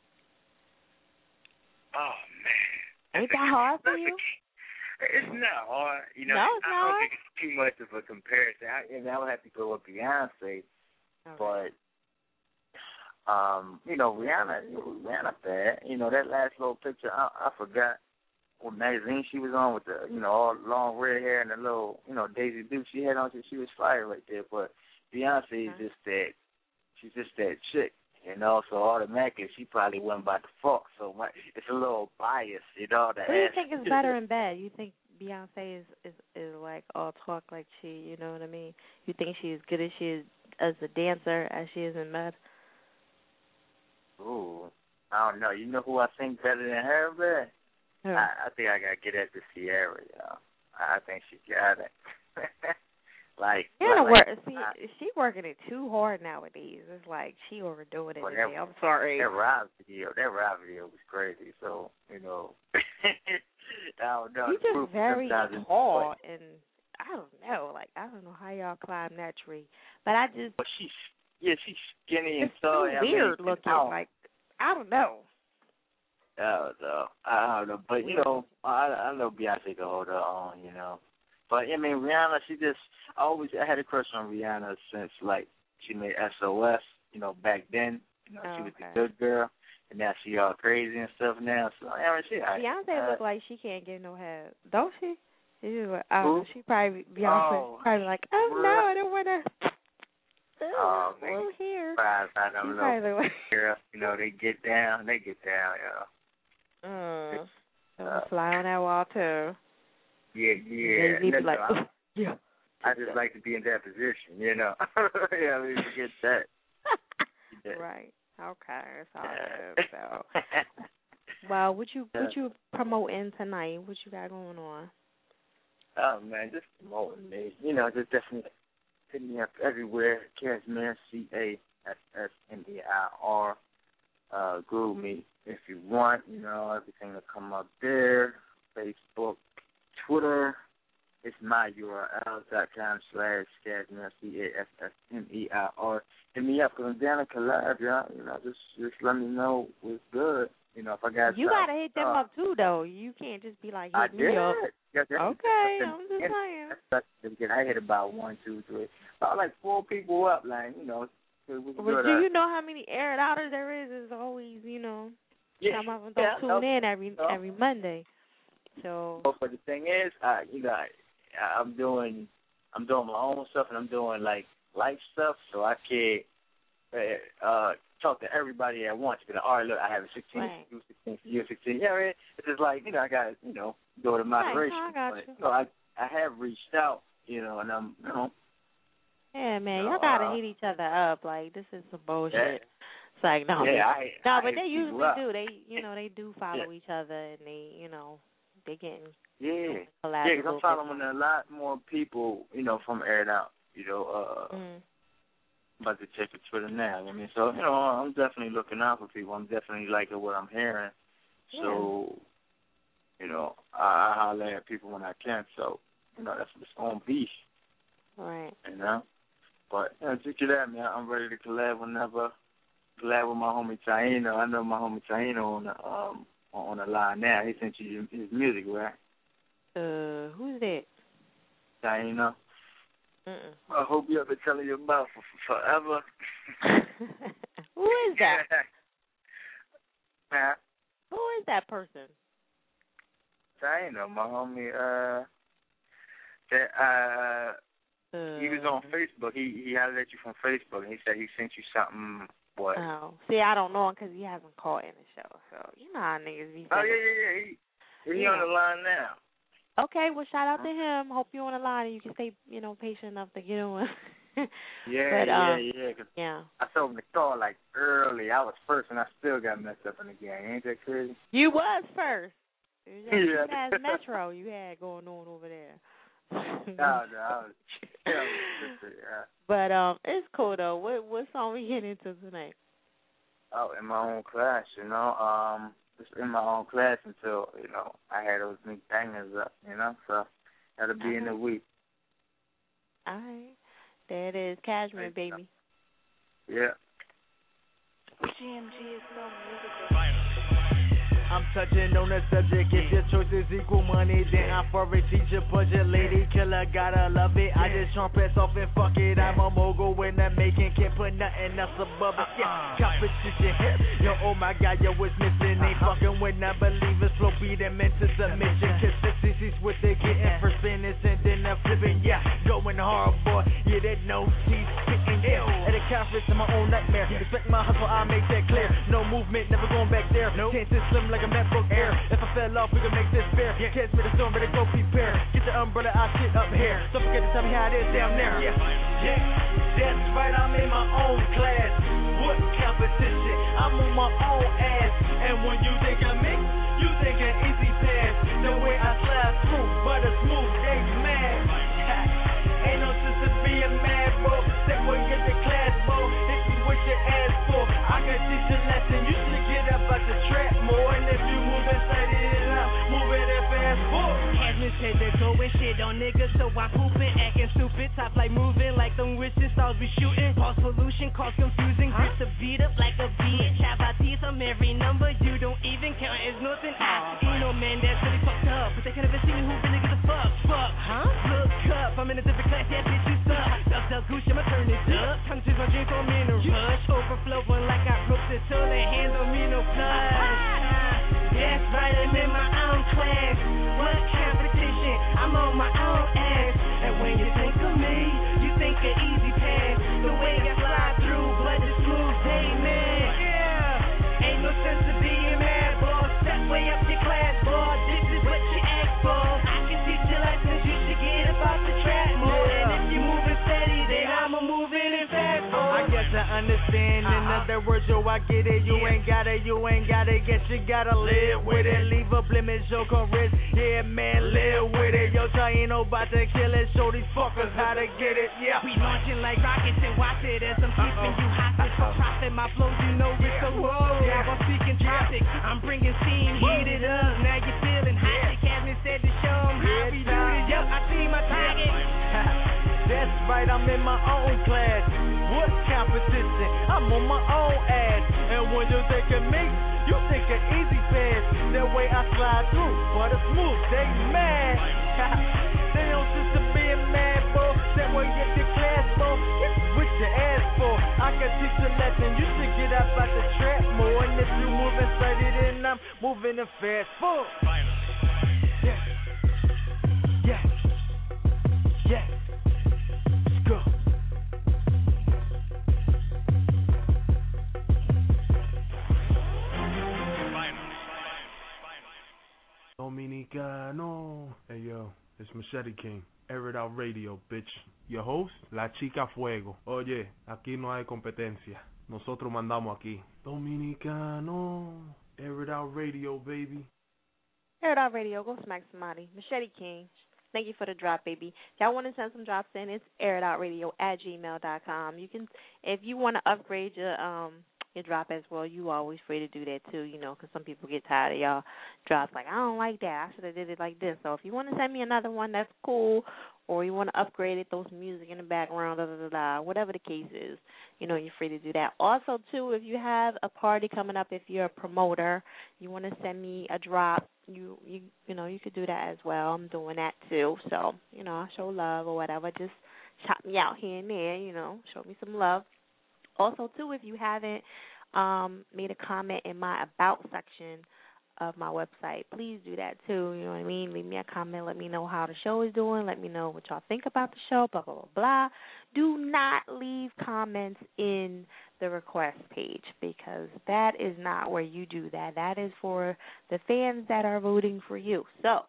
Oh man, ain't that hard for you? It's not hard, you know. No, it's I not don't hard. think it's too much of a comparison. I, and I would have to go with Beyonce, Okay. but. Um, you know, Rihanna, Rihanna bad. You know, that last little picture, I, I forgot what magazine she was on with the, you know, all long red hair and the little, you know, Daisy Duke she had on. She was fire right there. But Beyonce is just that, she's just that chick, you know. So automatically she probably went by default. So my, it's a little biased, you know. What do you think is better in bed? You think Beyonce is, is is like all talk like she, you know what I mean? You think she's good as she is as a dancer as she is in bed? Ooh, I don't know. You know who I think better than her, man? Who? I, I think I gotta get at the Sierra, yo. I think she got it. like, yeah, like, work. like See, I, she working it too hard nowadays. It's like she overdoing it. well, today. that, I'm sorry. That rap video, that rap video was crazy. So you know, I don't know. She's just very sometimes tall, and I don't know. Like I don't know how y'all climb that tree, but I just. But she's yeah, she's skinny and it's tall. too I mean, weird looking. I don't, like I don't know. I don't know. I don't know. But you know, I I know Beyonce can hold her own. You know. But I mean, Rihanna, she just I always I had a crush on Rihanna since like she made S O S. You know, back then, you know, Oh, she was okay. the good girl, and now she all crazy and stuff now. So I mean, she. Beyonce uh, look like she can't get no head, don't she? She, just, I don't Who? know, she probably Beyonce Oh, probably like, oh no, I don't want to. Oh, man. Well, here. I, I don't She know. probably like, Girl, you know, they get down, they get down, yo. mm, so Uh, fly on that wall too. Yeah, yeah. Jay-Z be That's like, all. oh, yeah. I just like to be in that position, you know. yeah, I mean, forget that. Yeah. Right. Okay. It's all Yeah. good. So, well, what you what you promoting tonight? What you got going on? Oh man, just promoting me. You know, just definitely hit me up everywhere. Casimir, C A S S M E I R. Uh, Google me if you want. You know, everything will come up there. Facebook, Twitter. It's my U R L dot com slash Casimir, C A S S M E I R. Hit me up because I'm down to collab, y'all. You know, just just let me know what's good. You know, if I got You something, gotta hit them uh, up too, though. You can't just be like, hit I me did. up. Yeah, that's, Okay, that's, I'm just saying. That's, that's, I hit about one, two, three, about like four people up. Like you know, it was But good. do uh, you know how many air it outers there is? It's always, you know, yeah, some of them yeah, don't tune no, in every no. every Monday. So. But the thing is, uh, you know, I, I'm doing, I'm doing my own stuff, and I'm doing like life stuff, so I can't uh, uh, talk to everybody at once. Because all right, look, I have a sixteen, Right. you sixteen, you sixteen. Yeah, right. It's just like you know, I got you know, go to moderation. Right, I got but, you. you know, I I have reached out, you know, and I'm you know. Yeah, man, No, y'all gotta uh, hit each other up. Like this is some bullshit. Yeah. It's like no, Yeah, they, I, no, I but hit they people usually up. do. They, you know, they do follow Yeah. each other, and they, you know, they getting Yeah, collab yeah, a because little I'm following a lot more people, you know, from Air It Out, you know, uh, bit. Mm. I'm about to check the Twitter now. I mean, so, you know, I'm definitely looking out for people. I'm definitely liking what I'm hearing. So, you know, I, I holler at people when I can. So, you know, that's what's on beef. Right. You know? But, you know, check it out, man. I'm ready to collab whenever. Collab with my homie Taino. I know my homie Taino on the, um, on the line now. He sent you his music, right? Uh, who's that? Taino. Mm-mm. I hope you have been telling you about for, for forever. Who is that? Man. Who is that person? Taino, my homie, uh, that, uh, Uh, he was on Facebook. He he hollered at you from Facebook, and he said he sent you something. What? Oh, see, I don't know him because he hasn't called in the show. So you know how niggas be. Oh yeah, yeah, yeah. He he yeah. on the line now. Okay, well, shout out to him. Hope you're on the line and you can stay, you know, patient enough to get on. Yeah, but, yeah, um, yeah. Cause yeah. I told him to call like early. I was first, and I still got messed up in the game. Ain't that crazy? You was first. You Yeah. had Metro you had going on over there. no, no, I was, I was yeah. But um, it's cool though. What what song we getting into tonight? Oh, in my own class, you know. Um, just in my own class until you know I had those big bangers up, you know. So that'll be in the week. All right, there it is, Cashmere, baby. Yeah. G M G is so musical. I'm touching on the subject. If your choices equal money, then I'm for a teacher, budget, lady killer, gotta love it. I just trumpets off and fuck it. I'm a mogul when I'm making, can't put nothing else above it. Yeah, competition here. Yo, oh my God, yo, what's missing? Ain't fucking with non-believers, flow beat them into submission. Consistency's what they getting for spinning, and then I'm flipping. Yeah, going hard, boy. Yeah, that no teeth spitting. Yeah, at a conference, I'm my own nightmare. Respect my hustle, I'll make that clear. No movement, never going back there. Chances slim like a MacBook Air. If I fell off, we can make this fair. Catch me the storm, better go prepare. Get the umbrella, I'll sit up here. Don't forget to tell me how it is down there. Yeah, yeah, that's right, I'm in my own class. What competition? I'm on my own ass. And when you think of me, you think an easy pass. The way I slide through, but a smooth, they mad. Ain't no sense of being mad, bro. That way get the class, bro. This is what you asked for. I can teach a lesson. You should get up out the trap more. And if you move and study it out, move it and fast forward. Cashman said they're going shit on niggas, so I'm pooping, acting stupid. Top like moving like them wishes, stars be shooting. Cause pollution, cause confusing. Grip the beat up like a bitch. Have I teeth on every number, you don't even count as nothing. I ain't no man that's really fucked up, but they can't even see me who really gives a fuck. Fuck, huh? Look up, I'm in a different class, yeah, bitch, you suck. Duck, duck, goose, I'ma turn this up. Time to choose my drink, I'm in a rush. Overflowing like I broke the till they hands on me, no flush. That's right, I'm in my own class. What competition? I'm on my own ass. And when you think of me, you think an easy pass. The way I slide through, but the smooth day, man. Yeah, ain't no sense of being mad, boy. Step way up your class, boy. This is what you asked for. I can teach you lessons, you should get about the track more. And if you moving steady, then I'ma move in and fast, boy. I guess I understand. In other words, yo, I get it. You ain't got it, you ain't got it. Guess you gotta live with it. Leave a blemish, yo, con risk. Yeah, man, live with it. Yo, Taino about to kill it. Show these fuckers how to get it. Yeah. We launching like rockets and watch it as I'm keeping you hostage for profit. My flows, you know it's so low. Yeah, I'm speaking tropics. I'm bringing steam, heat it up. Now you feeling hot. The cabinet said to show 'em how we do it. Yup, I see my target. That's right, I'm in my own class. What competition? I'm on my own ass. And when you think of me, you think an easy pass. The way I slide through, but it's smooth, they mad. They don't just to being mad, bro. That way you get the class, bro. This is what you asked for. I can teach a lesson. You should get up out the trap more. And if you moving steady, then I'm moving and fast forward. Yeah. Yeah. Yeah. Let's go. Dominicano. Hey yo, it's Machete King. Air It Out Radio, bitch. Your host, La Chica Fuego. Oye, aquí no hay competencia. Nosotros mandamos aquí. Dominicano. Air It Out Radio, baby. Air It Out Radio, go smack somebody. Machete King. Thank you for the drop, baby. If y'all want to send some drops in, it's airitoutradio at gmail dot com. You can, if you want to upgrade your um your drop as well, you always free to do that too, you know, because some people get tired of y'all drops like, I don't like that. I should have did it like this. So if you want to send me another one, that's cool. Or you want to upgrade it, throw some music in the background, da, da, da, da, whatever the case is, you know, you're free to do that. Also, too, if you have a party coming up, if you're a promoter, you want to send me a drop, you you you know, you could do that as well. I'm doing that, too. So, you know, I show love or whatever. Just shout me out here and there, you know, show me some love. Also, too, if you haven't um, made a comment in my About section of my website, please do that too. You know what I mean? Leave me a comment. Let me know how the show is doing. Let me know what y'all think about the show, blah, blah, blah, blah. Do not leave comments in the request page because that is not where you do that. That is for the fans that are voting for you. So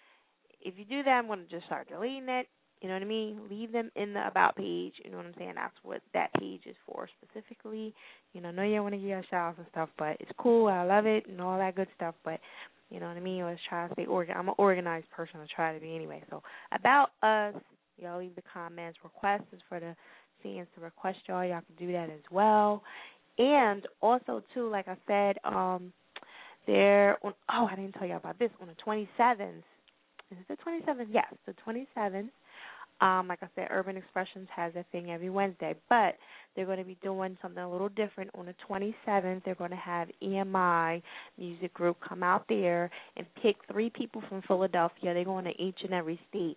if you do that, I'm going to just start deleting it. You know what I mean? Leave them in the About page. You know what I'm saying? That's what that page is for specifically. You know, I know you want to give your shout outs and stuff, but it's cool. I love it and all that good stuff. But, you know what I mean? Let's try to stay organized. I'm an organized person. I try to be anyway. So, About Us, y'all leave the comments. Requests is for the fans to request y'all. Y'all can do that as well. And also, too, like I said, um, there, on, oh, I didn't tell you about this. On the twenty-seventh, is it the twenty-seventh? Yes, the twenty-seventh. Um, like I said, Urban Expressions has a thing every Wednesday, but they're going to be doing something a little different. On the twenty-seventh, they're going to have E M I Music Group come out there and pick three people from Philadelphia. They're going to each and every state,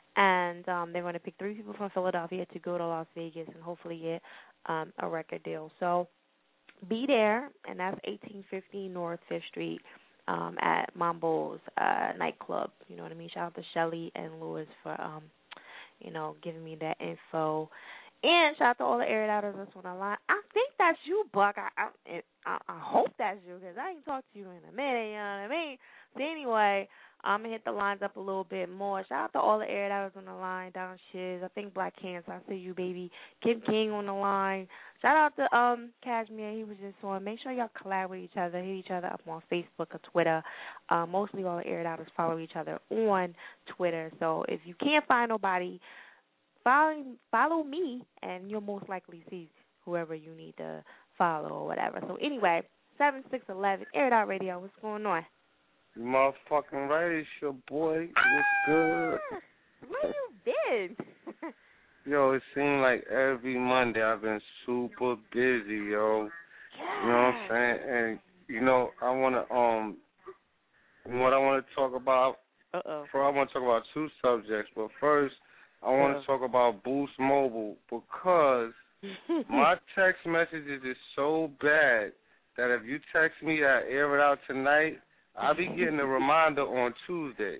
and um, they're going to pick three people from Philadelphia to go to Las Vegas and hopefully get um, a record deal. So be there, and that's eighteen fifty North Fifth Street um, at Mambo's uh, nightclub. You know what I mean? Shout out to Shelly and Lewis for um, you know, giving me that info. And shout out to all the Air It Outers that's on the line. I think that's you, Buck. I I, I, I hope that's you because I ain't talked to you in a minute, you know what I mean? So anyway, I'm going to hit the lines up a little bit more. Shout out to all the Air It Outers on the line, Don Shiz, I think Black Cancer, I see you, baby. Kim King on the line. Shout out to um Cashmere, he was just on. Make sure y'all collab with each other, hit each other up on Facebook or Twitter. Uh, mostly all the Air It Outers follow each other on Twitter. So if you can't find nobody, follow, follow me, and you'll most likely see whoever you need to follow or whatever. So anyway, seven six one one, Air It Out Radio, what's going on? You motherfucking right, it's your boy. What's good? Where you been? Yo, it seems like every Monday I've been super busy, yo. Yeah. You know what I'm saying? And, you know, I want to, um, what I want to talk about, Uh-oh. First, I want to talk about two subjects, but first I want to talk about Boost Mobile because my text messages is so bad that if you text me that Air It Out tonight, I'll be getting a reminder on Tuesday.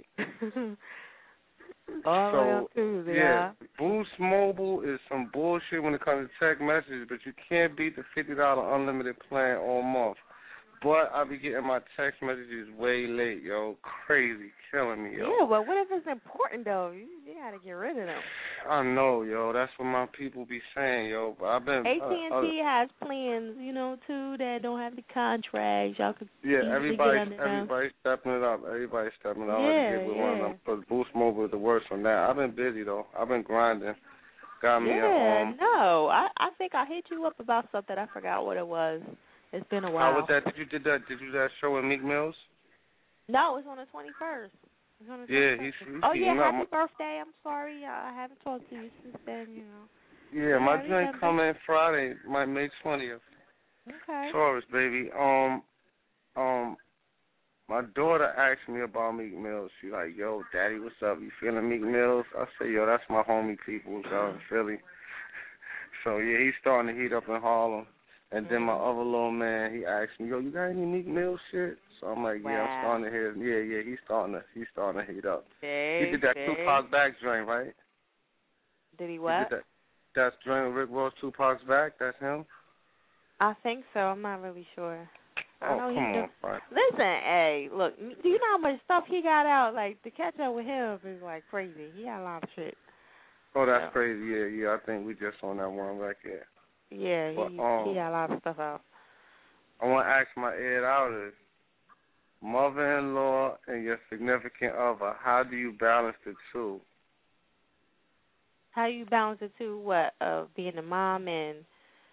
All so, on Tuesday, yeah, huh? Boost Mobile is some bullshit when it comes to text messages, but you can't beat the fifty dollars unlimited plan all month. But I be getting my text messages way late, yo. Crazy, killing me, yo. Yeah, but what if it's important, though? You, you got to get rid of them. I know, yo. That's what my people be saying, yo. But I've been... A T and T uh, uh, has plans, you know, too, that don't have the contracts. Y'all could Yeah, everybody, get everybody stepping it up. Everybody stepping it up. Yeah, I get with yeah. one of them. Because Boost Mobile is the worst on that. I've been busy, though. I've been grinding. Got me yeah, a... Um, no. I, I think I hit you up about something. I forgot what it was. It's been a while. How was that? Did you did that? Did you do that show with Meek Mills? No, it's on the twenty-first. It's on the yeah, twenty-first. he's, he's. Oh yeah, happy my, birthday! I'm sorry, I haven't talked to you since then. You know. Yeah, my happy joint birthday. coming Friday, my May twentieth. Okay. Taurus, baby. Um, um, my daughter asked me about Meek Mills. She like, yo, Daddy, what's up? You feeling Meek Mills? I say, yo, that's my homie people out in Philly. So yeah, he's starting to heat up in Harlem. And then my other little man, he asked me, yo, you got any Meek Mill shit? So I'm like, yeah, wow. I'm starting to hear. Yeah, yeah, he's starting to, he's starting to heat up. Hey, he did that hey. Tupac back joint, right? Did he what? He did that, that's joint with Rick Ross, Tupac's back. That's him. I think so. I'm not really sure. I Oh, know come he on, Frank. Listen, hey, look, do you know how much stuff he got out? Like, to catch up with him is, like, crazy. He got a lot of shit. Oh, that's so. crazy. Yeah, yeah, I think we just on that one record. Yeah, but, he, um, he got a lot of stuff out. I want to ask my Ed Outers, mother-in-law and your significant other, how do you balance the two? How do you balance the two? What, uh, being a mom and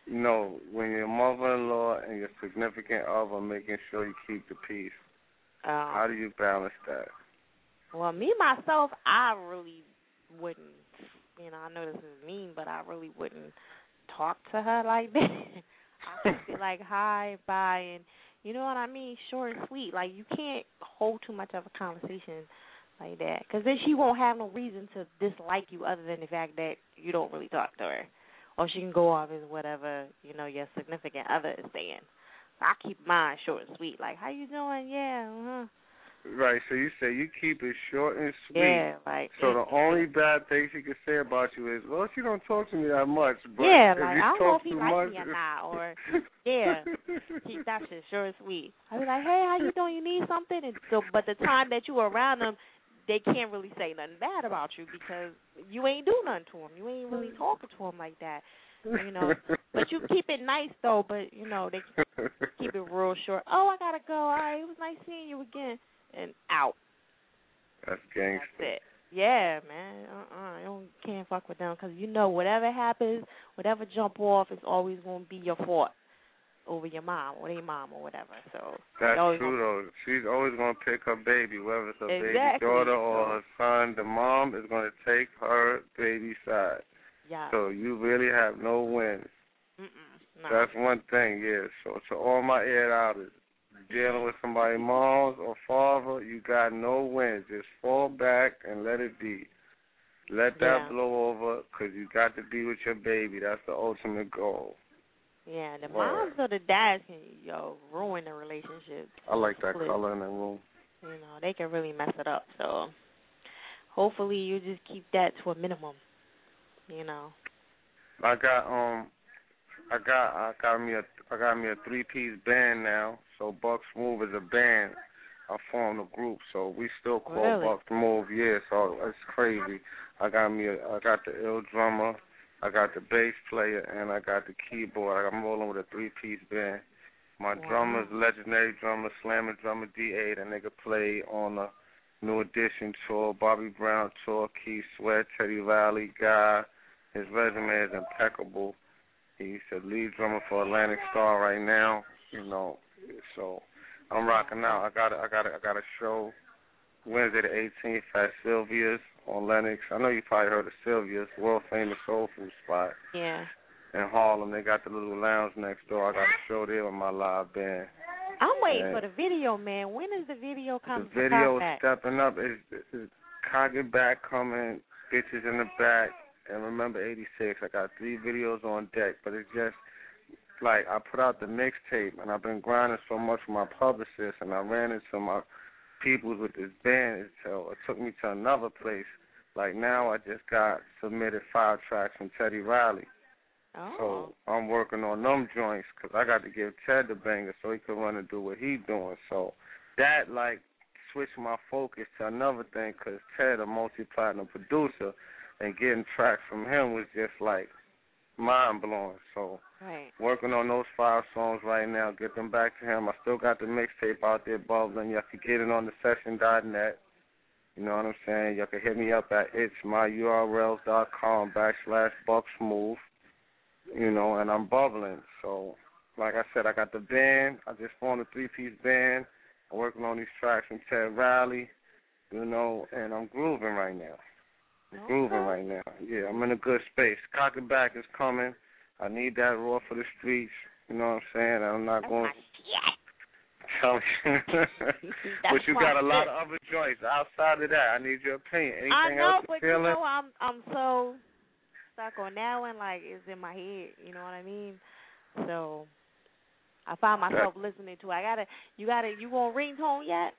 you know, when your mother-in-law and your significant other making sure you keep the peace. Um, How do you balance that? Well, me, myself, I really wouldn't, you know, I know this is mean, but I really wouldn't talk to her like that. I would be like, hi, bye, and you know what I mean, short and sweet. Like, you can't hold too much of a conversation like that, because then she won't have no reason to dislike you other than the fact that you don't really talk to her. Or she can go off as whatever, you know, your significant other is saying. So I keep mine short and sweet. Like, how you doing? Yeah, uh-huh. Right, so you say you keep it short and sweet. Yeah, like. So the only bad thing she can say about you is, well, she don't talk to me that much. But yeah, if like, you I don't know talk if he too likes much, me or not. Or, yeah, keep that shit short and sweet. I be like, hey, how you doing? You need something? And so, but the time that you were around them, they can't really say nothing bad about you because you ain't do nothing to them. You ain't really talking to them like that. You know, but you keep it nice though. But you know, they keep it real short. Oh, I gotta go. All right, it was nice seeing you again. And out. That's gangster. That's it. Yeah, man. Uh-uh. You don't, can't fuck with them because you know whatever happens, whatever jump off, is always gonna be your fault over your mom or their mom or whatever. So that's true gonna... though. She's always gonna pick her baby, whether it's her exactly. baby daughter or her son. The mom is gonna take her baby side. Yeah. So you really have no wins. Mm-mm. No. That's one thing, yeah. So to all my air outers, dealing with somebody's mom's or father, you got no wins. Just fall back and let it be. Let that yeah. blow over because you got to be with your baby. That's the ultimate goal. Yeah, the Word. moms or the dads can, yo, ruin the relationship. I like that Split. color in the room. You know, they can really mess it up. So hopefully you just keep that to a minimum. You know. I got um, I got I got me a I got me a three piece band now. So Buck Smooth is a band. I formed a group, so we still call really? Buck Smooth. Yeah, so it's crazy. I got me a, I got the ill drummer, I got the bass player, and I got the keyboard. I'm rolling with a three piece band. My wow. drummer's legendary drummer, slamming drummer D eight, and nigga played on the New Edition tour, Bobby Brown tour, Keith Sweat, Teddy Riley, Guy. His resume is impeccable. He's the lead drummer for Atlantic Star right now. You know, so I'm rocking out. I got a, I got a, I got a show Wednesday the eighteenth at Sylvia's on Lenox. I know you probably heard of Sylvia's, world famous soul food spot. Yeah. In Harlem, they got the little lounge next door. I got a show there with my live band. I'm waiting and for the video, man. When is the video coming? The video is stepping up. It's, it's Cock It Back coming, Bitches in the Back, and Remember eighty-six. I got three videos on deck, but it's just like I put out the mixtape, and I've been grinding so much with my publicist, and I ran into my peoples with this band, so it took me to another place. Like now I just got submitted five tracks from Teddy Riley. Oh. So I'm working on them joints because I got to give Ted the banger so he could run and do what he doing. So that, like, switched my focus to another thing because Ted, a multi-platinum producer, and getting tracks from him was just, like, mind-blowing. So right. working on those five songs right now, get them back to him. I still got the mixtape out there bubbling. You can get it on the session dot net. You know what I'm saying? You can hit me up at it's my U R Ls dot com backslash Buck Smooth. You know, and I'm bubbling. So, like I said, I got the band. I just formed a three-piece band. I'm working on these tracks from Ted Riley, you know, and I'm grooving right now. I'm okay. grooving right now. Yeah, I'm in a good space. Cock It Back is coming. I need that raw for the streets. You know what I'm saying? I'm not going to tell you. But you got a lot of other joints outside of that. I need your opinion. Anything I know, else but you feeling? know, I'm I'm so stuck on that one. Like, it's in my head. You know what I mean? So I find myself that, listening to it. I gotta. You gotta. You want ringtone yet?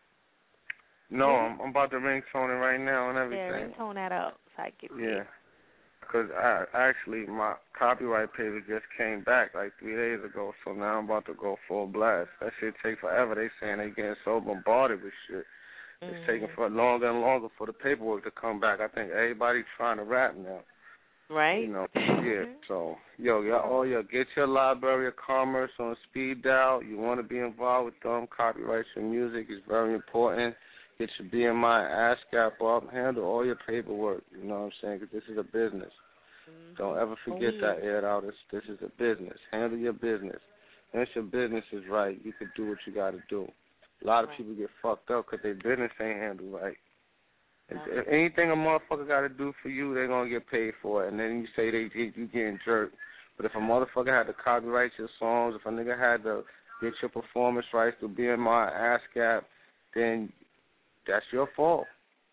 No, I'm, I'm about to ringtone it right now and everything. Yeah, ringtone that up so I can get yeah. Because I actually, my copyright paper just came back like three days ago, so now I'm about to go full blast. That shit take forever. They saying they getting so bombarded with shit. It's mm-hmm. taking for longer and longer for the paperwork to come back. I think everybody's trying to rap now. Right. You know, yeah. So, yo, y'all, oh, yeah, get your Library of Commerce on speed dial. You want to be involved with them. Copyright your music is very important. Get your B M I, ASCAP up, handle all your paperwork. You know what I'm saying? Because this is a business. Mm-hmm. Don't ever forget oh, that, Air It Out. It's, this is a business. Handle your business. Once your business is right, you can do what you got to do. A lot of right. people get fucked up because their business ain't handled right. Yeah. If anything a motherfucker got to do for you, they're going to get paid for it. And then you say they you getting jerked. But if a motherfucker had to copyright your songs, if a nigga had to get your performance rights through B M I, ASCAP, then that's your fault.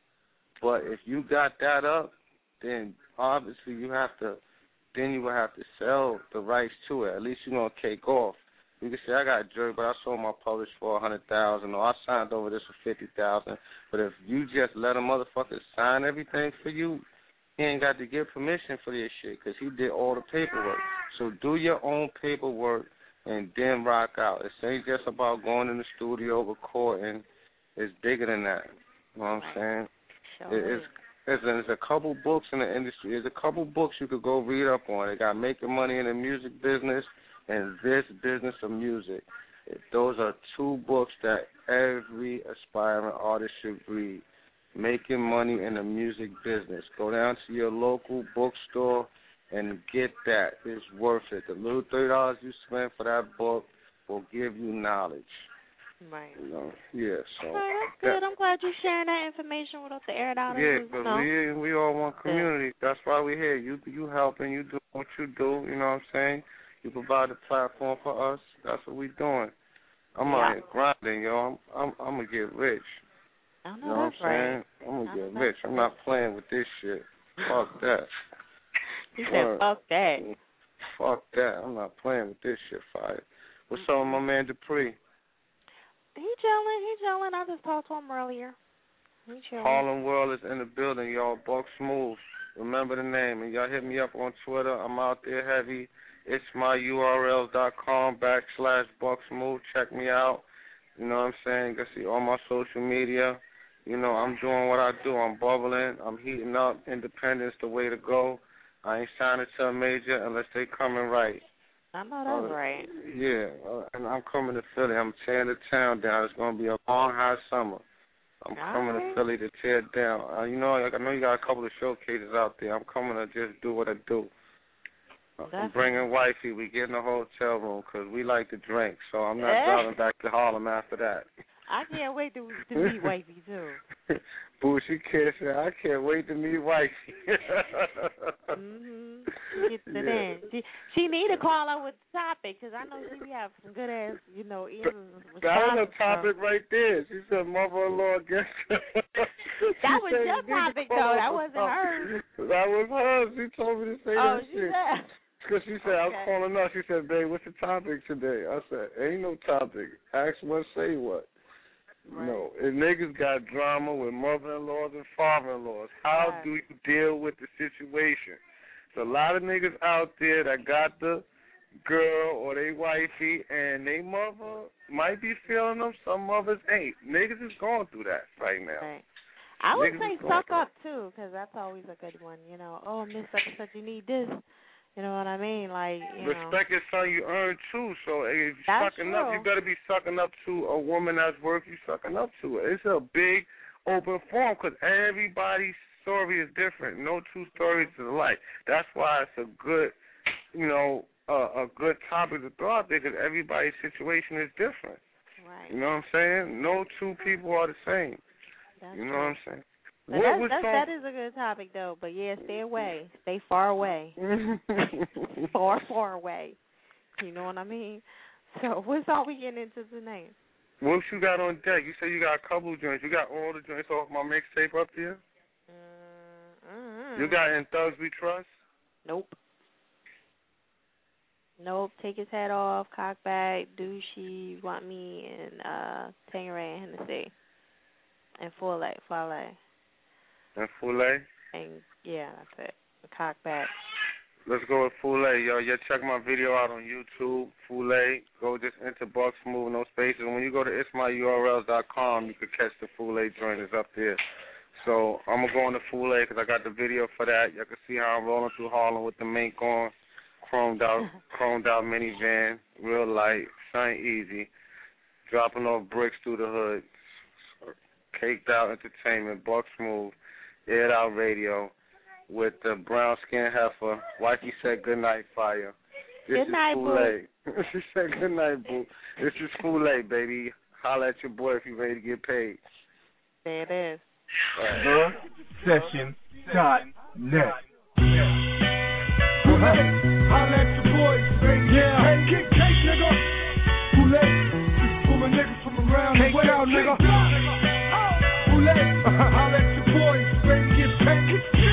But if you got that up, then obviously you have to, then you will have to sell the rights to it. At least you're going to cake off. You can say, I got jerked, but I sold my publish for a hundred thousand dollars, or I signed over this for fifty thousand dollars. But if you just let a motherfucker sign everything for you, he ain't got to get permission for this shit because he did all the paperwork. So do your own paperwork and then rock out. It ain't just about going in the studio, recording. It's bigger than that. You know what I'm saying? Sure it, it's, there's, a, there's a couple books in the industry. There's a couple books you could go read up on. They got Making Money in the Music Business and This Business of Music. Those are two books that every aspiring artist should read. Making Money in the Music Business. Go down to your local bookstore and get that. It's worth it. The little thirty dollars you spend for that book will give you knowledge. Right. You know? Yeah, so. Okay, that's good. I'm glad you're sharing that information with us to Air It Out. Yeah, because because you know. we, we all one community. That's why we're here. You, you helping, you do what you do, you know what I'm saying? You provide a platform for us. That's what we doing. I'm yeah. out here grinding, yo. I'm, I'm, I'm going to get rich. I know, You know what I'm that's right. saying? I'm going to get know rich. I'm not playing with this shit. Fuck that. He said, fuck that. Fuck that. I'm not playing with this shit, Fire. What's up with my man Dupree? He chilling. He chilling. I just talked to him earlier. He chilling. Harlem World is in the building, y'all. Buck Smooth. Remember the name. And y'all hit me up on Twitter. I'm out there heavy. It's my U R L dot com backslash Buck Smooth. Check me out. You know what I'm saying? You can see all my social media. You know, I'm doing what I do. I'm bubbling. I'm heating up. Independence the way to go. I ain't signing to a major unless they coming right. I know that's uh, right. Yeah, uh, and I'm coming to Philly. I'm tearing the town down. It's going to be a long, hot summer. I'm All coming right. to Philly to tear it down. Uh, you know, I know you got a couple of showcases out there. I'm coming to just do what I do. I'm bringing wifey. We get in a hotel room because we like to drink. So I'm not Eh? driving back to Harlem after that. I can't wait to, to meet wifey, too. Boo, she can't say, I can't wait to meet wifey. mm-hmm. She gets it Yeah. in. She, she need to call her with the topic because I know she have some good ass, you know, answers. That was a topic right there. She said, mother-in-law against That was said, your topic, though. That wasn't hers. That was hers. She told me to say oh, that she shit. said. Because she said, I was Okay. calling up. She said, babe, what's the topic today? I said, ain't no topic. Ask what, say what. Right. No, if niggas got drama with mother-in-laws and father-in-laws, how Right. do you deal with the situation? There's a lot of niggas out there that got the girl or they wifey and they mother might be feeling them, some mothers ain't. Niggas is going through that right now. Right. I would Niggas say is going suck through up, too, because that's always a good one, you know. Oh, Miss Such and Such, you need this. You know what I mean? Like, you Respect know. is something you earn too. So if you're That's sucking true. up, you better be sucking up to a woman that's worth you sucking up to. It's a big open forum because everybody's story is different. No two stories is alike. That's why it's a good, you know, uh, a good topic to throw out there because everybody's situation is different. Right. You know what I'm saying? No two people are the same. That's you know true. what I'm saying? But What that's, was that's, some... that is a good topic, though. But, yeah, stay away. Stay far away. far, far away. You know what I mean? So what's all we getting into tonight? What you got on deck? You say you got a couple of joints. You got all the joints off my mixtape up there? Mm-hmm. You got In Thugs We Trust? Nope. Nope. Take His Head Off, Cock Back, Do She Want Me, and uh, Tangeray and Hennessy. And Fule. Fale. And Fule? And, yeah, that's it. Cock Back. Let's go with Fule, yo. Yeah, check my video out on YouTube. Fule. Go just enter Buck Smooth, no spaces. When you go to it's my U R L dot com, you can catch the Fule joint. It's up there. So I'm going to go on the Fule because I got the video for that. Y'all can see how I'm rolling through Harlem with the mink on. Chromed out, chromed out minivan. Real light. Something easy. Dropping off bricks through the hood. Caked out entertainment. Buck Smooth. Air It Out Radio. with the brown skin heifer. Wifey said good night, fire. This Good is night, Foulé. She said good night, boo. This is Foulé, baby. Holla at your boy if you're ready to get paid. There it is. The Session dot net. Foulé, holla at your boys, baby. Yeah. Hey, kick cake, nigga. Foulé, this is for my niggas from around the way. Out, nigga. Foulé, holla at your boys, baby. Get paid.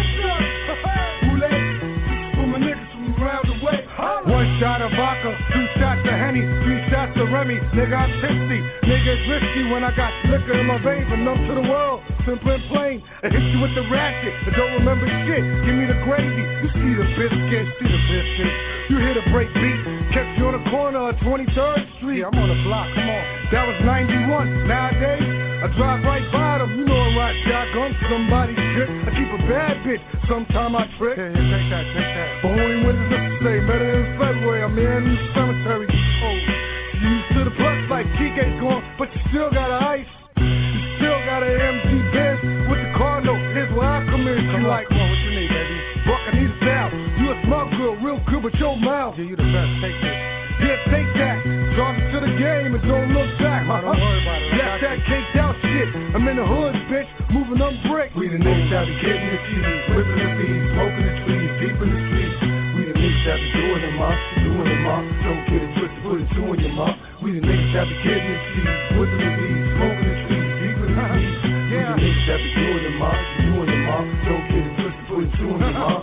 Foulé, this is for my niggas from around the way. One shot of vodka, two shots of Henny, three shots of Remy. Nigga, I'm tipsy. Nigga, it's risky when I got liquor in my veins. I'm numb to the world, simple and plain. I hit you with the ratchet, I don't remember shit. Give me the gravy. You see the biscuit, see the biscuit. You hear the break beat. Kept you on the corner of twenty-third Street. Yeah, I'm on the block, come on. That was ninety-one. Nowadays, I drive right by them. You know I ride shotgun, somebody's trick. I keep a bad bitch, sometime I trick. Yeah, yeah, take that, take that. But only when it's up to say, better in February. I'm in the cemetery. Oh, you used to the plus like Kike's gone, but you still got an ice. You still got an M G Benz with the car note. Here's where I come in. She like, come on, what you need, baby? Buck, I need a style. You a smart girl, real good, but your mouth. Yeah, you the best. Take this. Yeah, take that. Drop it to the game and don't look back. Uh-huh. Don't worry about it. That's that caked out shit. I'm in the hood, bitch, moving on bricks. We the niggas that be getting the cheese, whipping the bees, smoking the trees, deep in the streets. We the niggas that be doing them up, doing them up. Don't get it twisted, put it two in your mouth. We the niggas that be getting the cheese, whipping the bees, smoking the trees, deep in the streets. We the niggas that be doing them up, doing them up. Don't get it twisted, put it two in your mouth.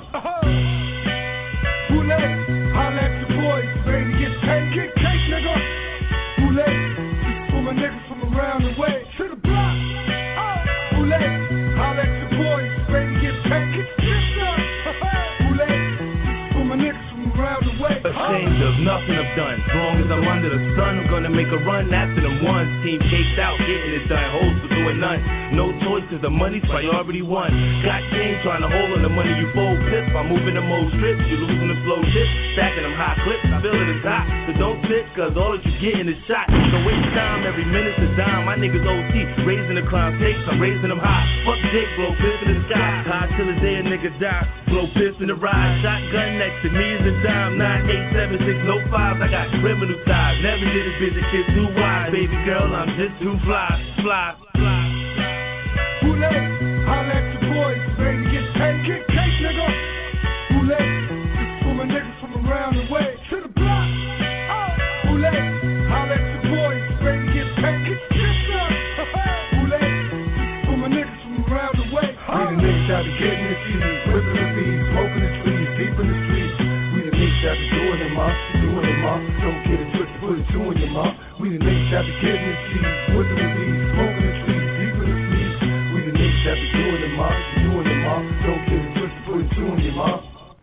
Foulé, holla at your boys, baby, get paid, get cake, nigga. Foulé, this is for my niggas from around the way. To the block. Foulé, holla at your boys, baby, get paid, get cake. Foulé, this is for my niggas from around the way. Ashamed of nothing I've done. As long as I'm under the sun, I'm gonna make a run after them ones. Team caked out, getting it done. Hoes for doing none. No choice, cause the money's priority one. Got change trying to hold on the money you fold piss. By moving them old strips, you losing the slow tips. Stacking them high clips, I feel it is hot. So don't sit, cause all that you getting is shot. So waste time, every minute's a dime. My niggas O T, raising the crime stakes, I'm raising them high. Fuck dick, blow piss in the sky. High till the day a nigga die. Blow piss in the ride. Shotgun next to me is a dime. Nine eight seven six no five. I got criminal ties. Never did a bitch a kid too wide. Baby girl, I'm just too fly. Fly, fly. Foulé, holla at your boys, baby, get paid, get cake, nigga. Foulé, this is for my niggas from around the way. To the block. Foulé, holla at your boys, baby, get paid, get cake. Foulé, this is for my niggas from around the way. We the niggas that be getting the cheese, whipping the bees, smoking the trees, deep in the streets. We the niggas that be doing them up, doing them up. Don't get it twisted, put it two in your mouth. We the niggas that be getting the cheese, whipping the bees, smoking the trees, deep in the streets. We the niggas that be doing them up, doing them up. Don't get it twisted, put it two in your mouth.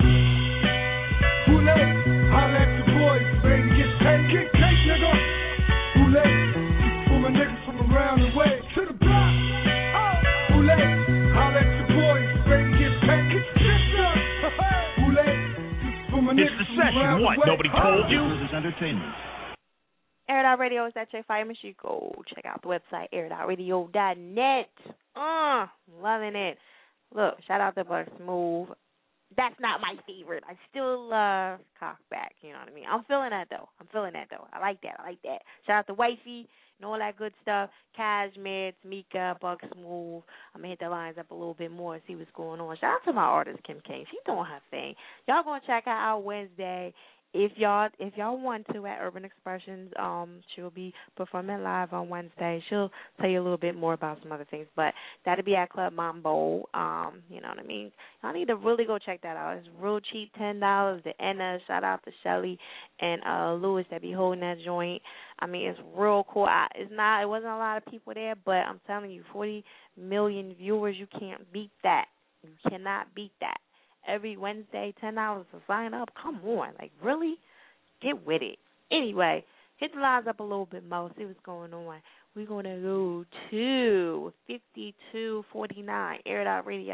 Foulé, holla at your boys, baby, get paid, get cake, nigga. Foulé, this is for my niggas from around the way. To the block. Foulé, holla at your boys, baby, get paid, get cake. Foulé, this is for my niggas from around the way. What, nobody told you? This is entertainment. Air It Out Radio is that Chick Fire Machine. Go check out the website, air it out radio dot net. Uh, loving it. Look, shout out to Buck Smooth. That's not my favorite. I still love Cockback, you know what I mean? I'm feeling that, though. I'm feeling that, though. I like that. I like that. Shout out to Wifey and all that good stuff. Cashmere, Tamika, Buck Smooth. I'm going to hit the lines up a little bit more and see what's going on. Shout out to my artist, Kim King. She's doing her thing. Y'all going to check her out Wednesday. If y'all if y'all want to at Urban Expressions, um, she'll be performing live on Wednesday. She'll tell you a little bit more about some other things, but that'll be at Club Mambo. Um, you know what I mean? Y'all need to really go check that out. It's real cheap, ten dollars. The Enna, shout out to Shelly and uh, Lewis that be holding that joint. I mean, it's real cool. I, it's not. It wasn't a lot of people there, but I'm telling you, forty million viewers. You can't beat that. You cannot beat that. Every Wednesday, ten dollars to sign up. Come on. Like, really? Get with it. Anyway, hit the lines up a little bit more. See what's going on. We're going to go to fifty-two forty-nine, Air It Out Radio.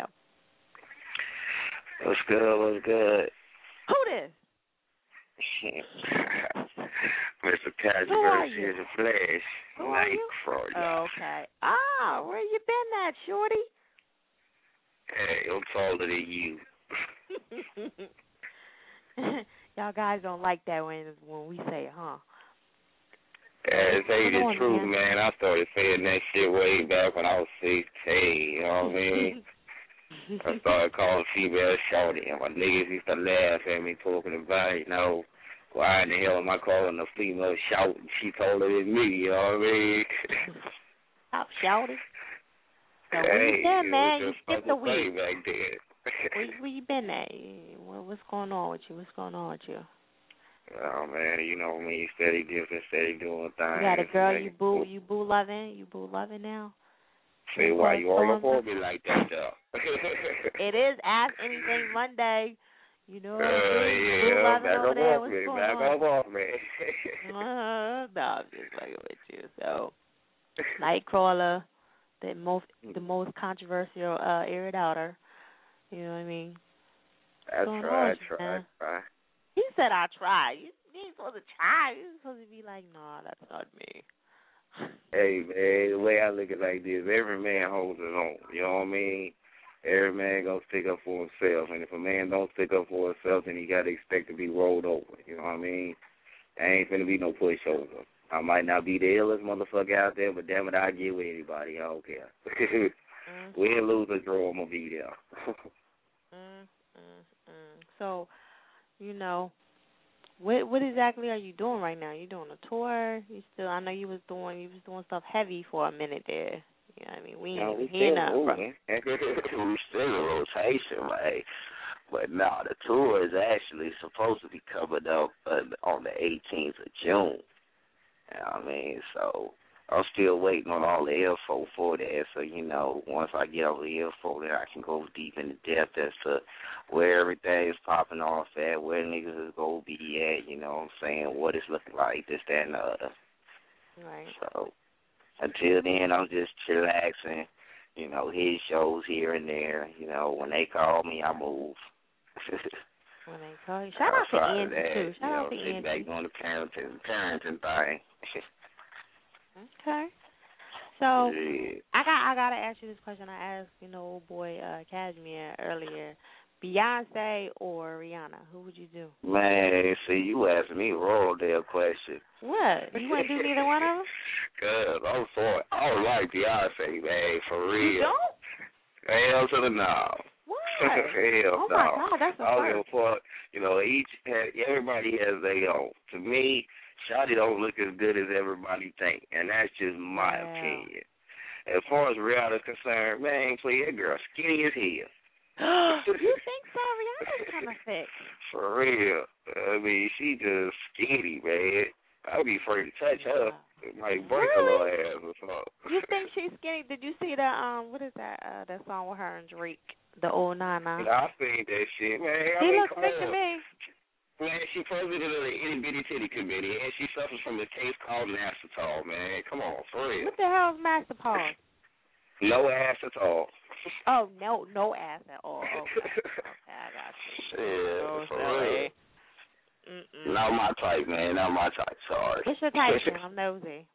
What's good? What's good? Who this? Mister Casual here, the Flash. Nightcrawler. Oh, okay. Ah, where you been at, shorty? Hey, I'm taller than you. y'all guys don't like that when when we say it, huh? Yeah, to tell you the on, truth, man. man, I started saying that shit way back when I was sixteen, you know what I mean? I started calling females shorty, and my niggas used to laugh at me talking about, you know, why in the hell am I calling a female shout? She taller than me, you know what I mean? Stop shouting. So hey, where you been, it man? was You just skipped a fucking funny week. back then. where, where you been at? What, what's going on with you? What's going on with you? Oh man, you know me, steady dipping, steady doing things. You got a girl man. you boo, you boo loving, you boo loving now. Say why you all up on me like that though? It is Ask Anything Monday. You know what uh, I mean? Yeah, boo loving back over up there. off What's me, going back on? up off me. uh, no, I'm just fucking with you. So, Nightcrawler, the most the most controversial uh, air it outer. You know what I mean? I Going try, I on, try, I man. try. He said I tried. You, you ain't supposed to try. You supposed to be like, nah, that's not me. Hey man, the way I look at it like this, every man holds his own. You know what I mean? Every man gonna stick up for himself, and if a man don't stick up for himself, then he gotta expect to be rolled over. You know what I mean? There ain't finna be no pushover. I might not be the illest motherfucker out there, but damn it, I get with anybody. I don't care. mm-hmm. Win, lose, or draw, I'm gonna be there. mm, mm, mm. So, you know, what what exactly are you doing right now? You doing a tour? You still? I know you was doing you was doing stuff heavy for a minute there. You know what I mean? We ain't no, even we hear still nothing. moving. We still in rotation, right? But no, the tour is actually supposed to be covered up uh, on the eighteenth of June. You know what I mean? So I'm still waiting on all the info for that. So, you know, once I get all the info, then I can go deep into depth as to where everything is popping off at, where niggas is going to be at, you know what I'm saying, what it's looking like, this, that, and the other. Right. So until then, I'm just chillaxing, you know, hit shows here and there. You know, when they call me, I move. When they call you. Shout out to Angie, that, too. Shout you know, out to sit Angie. back on the parenting, parenting thing. Okay. So yeah. I got I gotta ask you this question. I asked, you know, old boy uh, Cashmere earlier. Beyonce or Rihanna? Who would you do? Man, see, you asked me a royal damn question. What? You wouldn't do neither one of them? Cause I'm sorry, I don't like Beyonce, man, for real. You don't? Hell to the no. What? Hell oh no. my God, that's a I don't give first. a fuck. You know, each everybody has their own. To me, Shawty don't look as good as everybody think, and that's just my yeah. opinion. As far as Rihanna's concerned, man, please, that girl skinny as hell. You think so? Rihanna's kind of thick. For real. I mean, she just skinny, man. I'd be afraid to touch her. It might break really? her little ass or something. You think she's skinny? Did you see the um? What is that? Uh, that song with her and Drake, the old Nana. Yeah, I seen that shit, man. I He mean, looks thick to me. Man, she president of the Itty Bitty Titty Committee, and she suffers from a case called Nastitol, man. Come on, for real. What the hell is Master Paul? No ass at all. Oh, no, no ass at all. Okay, okay, I got you. Yeah, oh, for sorry. real. Mm-mm. Not my type, man. Not my type. Sorry. What's your type, man? I'm nosy.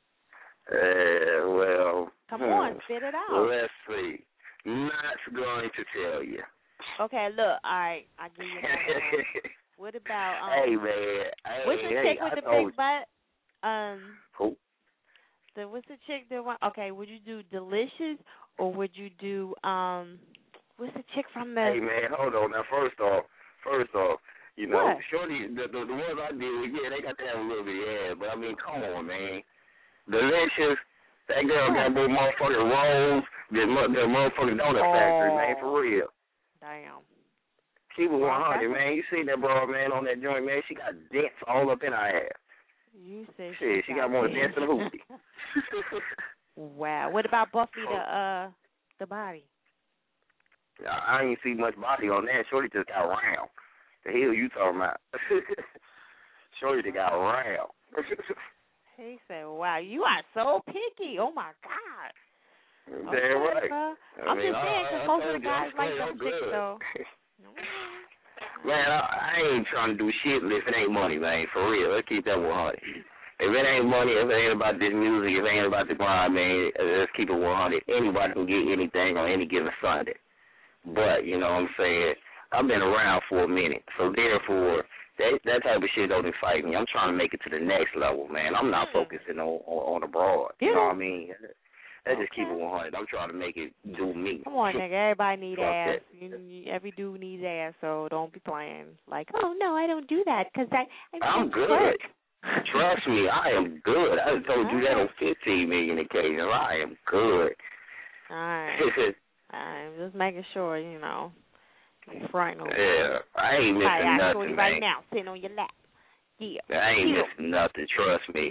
Uh, well. Come hmm. on, spit it out. Well, let's see. Not going to tell you. Okay, look. All right, I'll give you another one. What about um? Hey man, hey, what's the hey, chick I with the told big butt? Um, who? The what's the chick that went? Okay, would you do Delicious or would you do um? What's the chick from the? Hey man, hold on. Now first off, first off, you know, what? Shorty, the, the the ones I deal with, yeah, they got to have a little bit of ass, but I mean, come on, man. Delicious, that girl what? got more motherfucking rolls than the motherfucking donut oh. factory, man, for real. Damn. Keep it one hundred, okay. man. You see that broad, man, on that joint, man? She got dents all up in her ass. You said Shit, she got, got more dents than a hoopty. Wow. What about Buffy the uh the body? I ain't see much body on that. Shorty just got round. The hell you talking about? Shorty just got round. He said, "Wow, you are so picky. Oh my God." Damn okay, right. Bro. I I'm mean, just saying, because most of the guys like I'm them chicks, good. though. Man, I, I ain't trying to do shit if it ain't money, man. For real, let's keep that one hundred. If it ain't money, if it ain't about this music, if it ain't about the grind, man, let's keep it one hundred. Anybody can get anything on any given Sunday. But, you know what I'm saying, I've been around for a minute. So, therefore, that that type of shit don't excite me. I'm trying to make it to the next level, man. I'm not Mm. focusing on on, on the broad. You Yeah. know what I mean? Let's Okay. just keep it one hundred. I'm trying to make it do me. Come on, nigga. Everybody need Fuck ass. that. You, you, every dude needs ass, so don't be playing. Like, oh, no, I don't do that because I, I I'm good. work. Trust me, I am good. I told you that on fifteen million occasions. I am good. All right. I'm just making sure, you know, you front over. Yeah, I ain't missing Hi, actually, nothing, right man. now, sitting on your lap. Yeah. I ain't Chill. missing nothing. Trust me.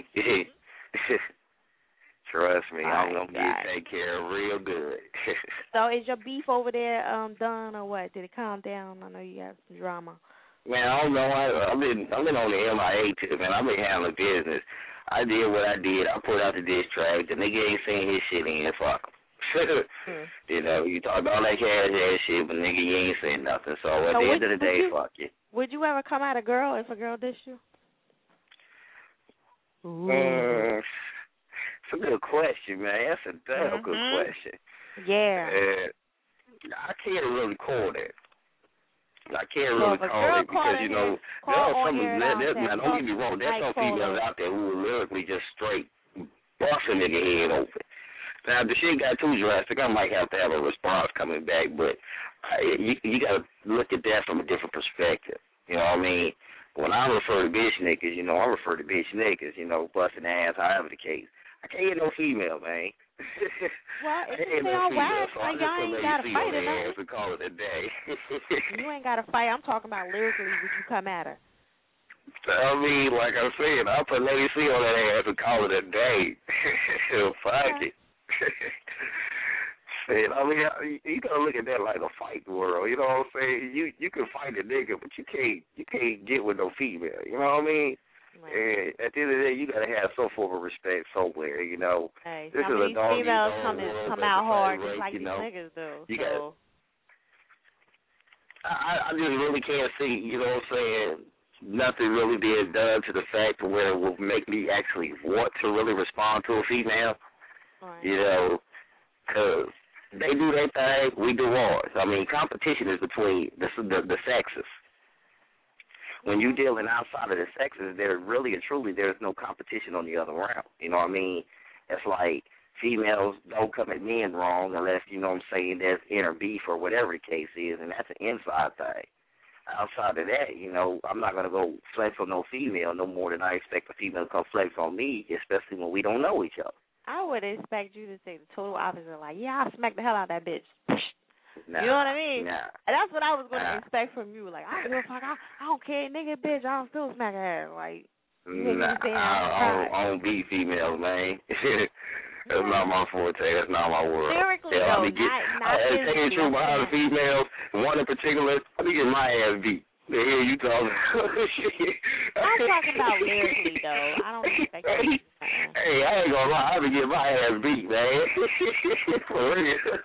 Trust me, All I'm right, gonna got get taken care of real good. So is your beef over there um done or what? Did it calm down? I know you have some drama. Man, I don't know. I, I've been I've been on the M I A tip, man. I've been handling business. I did what I did. I put out the diss track. The nigga ain't saying his shit in. Fuck him. Hmm. You know, you talk all that cash ass shit, but nigga, you ain't saying nothing. So at So the would- end of the would day, you- fuck you. Would you ever come at a girl if a girl dissed you? Ooh. Uh, it's a good question, man. That's a damn good Mhm. question. Yeah. Uh, I can't really call that. I can't So really if a call girl it call because, in you here, know, there call are on some, here and there, I'll there, say, now, don't get me fuck wrong, there's Mike some Foley. females out there who will lyrically just straight bust a nigga head open. Now, if the shit got too drastic, I might have to have a response coming back, but I, you, you got to look at that from a different perspective. You know what I mean? When I refer to bitch niggas, you know, I refer to bitch niggas, you know, busting ass, however the case. I can't get no female, man. Well, I if can't you get say no all female, wax, so I like, just y'all put ain't Lady got to C fight on or their nothing. ass and call it a day. You ain't got to fight. I'm talking about lyrically. Would you come at her? I mean, like I said, I'll put Lady C on that ass and call it a day. Fuck it. Shit, I mean, you gotta look at that like a fight world. You know what I'm saying? You you can fight a nigga, but you can't you can't get with no female. You know what I mean? Right. And at the end of the day, you gotta have some form of respect somewhere. You know, Hey, this some is of a these dog eat females dog come in, world, come but out the hard same just rate, like you these know, niggas do. you So gotta- I, I just really can't see, you know what I'm saying, nothing really being done to the fact where it will make me actually want to really respond to a female, right. you know, because they do their thing, we do ours. I mean, competition is between the, the, the sexes. When you're dealing outside of the sexes, there really and truly there's no competition on the other round. You know what I mean? It's like females don't come at men wrong unless, you know what I'm saying, there's inner beef or whatever the case is, and that's an inside thing. Outside of that, you know, I'm not going to go flex on no female no more than I expect a female to come flex on me, especially when we don't know each other. I would expect you to say the total opposite. Like, yeah, I'll smack the hell out of that bitch. Nah, you know what I mean? Nah. And that's what I was going to Nah. expect from you. Like, I don't give a fuck. I, I don't care, nigga, bitch. I'll still smack her ass. Like, you Nah, say I, I, don't, I don't beat females, man. That's not my forte. That's not my world. Lyrically, yeah, though, I be get, not, not I, physically. Taking the truth behind the females, one in particular, I be getting my ass beat. The hell you talking? I'm talking about lyrically, though. I don't expect hey, you. Hey, I ain't gonna lie. I be getting my ass beat, man. For real.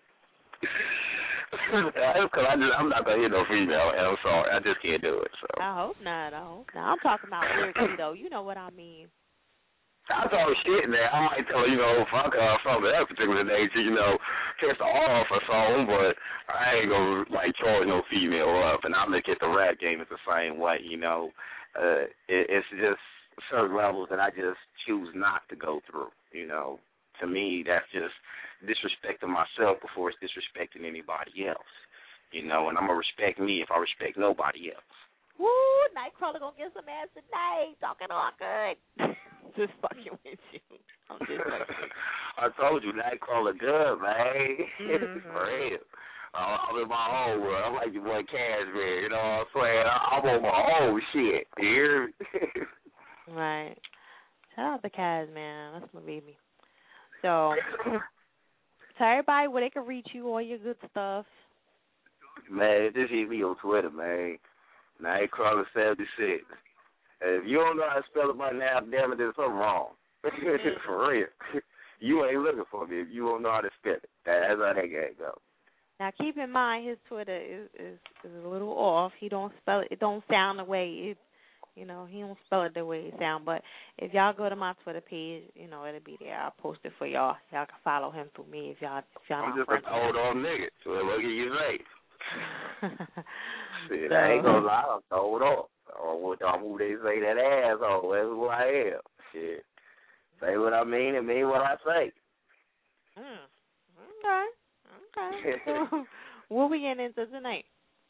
Because I just, I'm not gonna hit no female, and I'm sorry, I just can't do it. So I hope not. I hope not. I'm talking about lyrically, though. You know what I mean. I talk shit, man. I might tell her, you know, fuck her or something that particular day to, you know, piss her off or something, but I ain't gonna, like, charge no female up. And I look at the rap game as the same way, you know. Uh, it, it's just certain levels that I just choose not to go through, you know. To me, that's just disrespecting myself before it's disrespecting anybody else, you know. And I'm gonna respect me if I respect nobody else. Woo, Nightcrawler gonna get some ass tonight. Talking all good. Just fucking with you. I'm just fucking with you. I told you, Nightcrawler good, man. Mm-hmm. For real. Uh, I'm in my own world. I'm like your boy Cashmere, you know what I'm saying? I'm on my own shit. You hear me? Right. Shout out to Kaz, man. That's my baby. So, tell everybody where they can reach you, all your good stuff. Man, just hit me on Twitter, man. Nightcrawler seventy-six. If you don't know how to spell it by now, damn it, there's something wrong. For real. You ain't looking for me if you don't know how to spell it. That's how that game go. Now, keep in mind, his Twitter is, is, is a little off. He don't spell it. It don't sound the way it, you know, he don't spell it the way it sound. But if y'all go to my Twitter page, you know, it'll be there. I'll post it for y'all. Y'all can follow him through me if y'all, if y'all I'm not just friends a old old nigga. So look at your face. with him. Shit, So- I ain't gonna lie, I'm told off. I I'm who they say that asshole. That's who I am. Shit. Say what I mean and mean what I say. Mm. Okay. Okay. What we getting into tonight?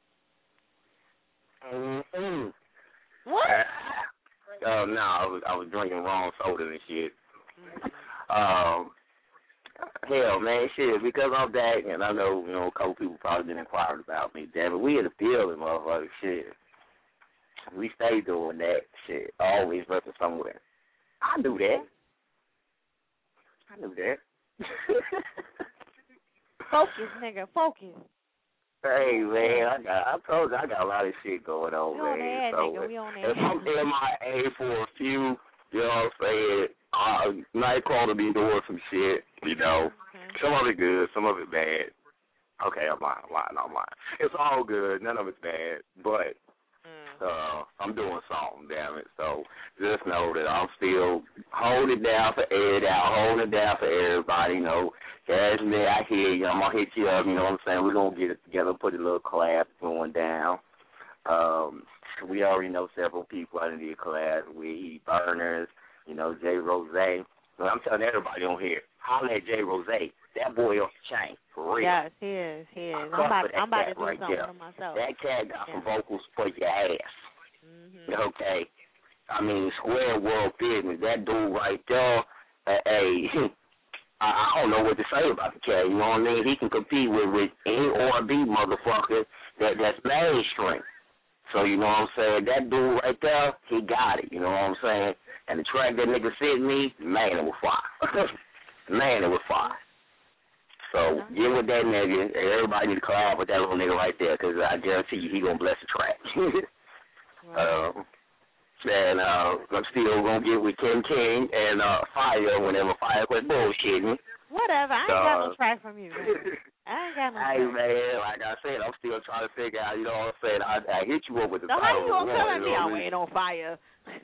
Mm-hmm. What? Uh, no, I was I was drinking wrong soda and shit. Um, hell, man, shit. Because I'm back, and I know you know a couple people probably been inquiring about me. Damn it, we in the building, motherfucker. Shit, we stay doing that shit. Always working somewhere. I knew that. I knew that. Focus, nigga. Focus. Hey, man, I got, I told you I got a lot of shit going on, we man. On air, so nigga. We on air. if I'm M I A for a few, you know what I'm saying, uh, Nightcrawler be doing some shit, you know. Mm-hmm. Some of it good, some of it bad. Okay, I'm lying, I'm lying, I'm lying. It's all good, none of it's bad, but mm. uh, I'm doing something, damn it. So just know that I'm still holding it down for Ed out, holding it down for everybody, you know. Jasmine, I hear you. I'm going to hit you up, you know what I'm saying? We're going to get it together, put a little collab going down. Um, we already know several people under the collab. We Burners, you know, Jay Rose. Well, I'm telling everybody on here, holler at Jay Rose. That boy off the chain, for real. Yes, he is. He is. I'm about, I'm about to do right something there. for myself. That cat got yeah. some vocals for your ass. Mm-hmm. Okay? I mean, square world business. That dude right there, uh, hey, I don't know what to say about the cat, you know what I mean? He can compete with, with any R and B motherfucker that, that's mainstream. So, you know what I'm saying? That dude right there, he got it, you know what I'm saying? And the track that nigga sent me, man, it was fire. man, it was fire. So, get with that nigga, and everybody need to collab with that little nigga right there, because I guarantee you he going to bless the track. wow. um, And uh, I'm still going to get with Ken King and uh, Fire whenever Fire quit bullshitting. Whatever. I ain't so, got no track from you. Man. I ain't got no hey, track. man, like I said, I'm still trying to figure out, you know what I'm saying? I, I hit you up with the so title. how you going to tell me I'm waiting on Fire?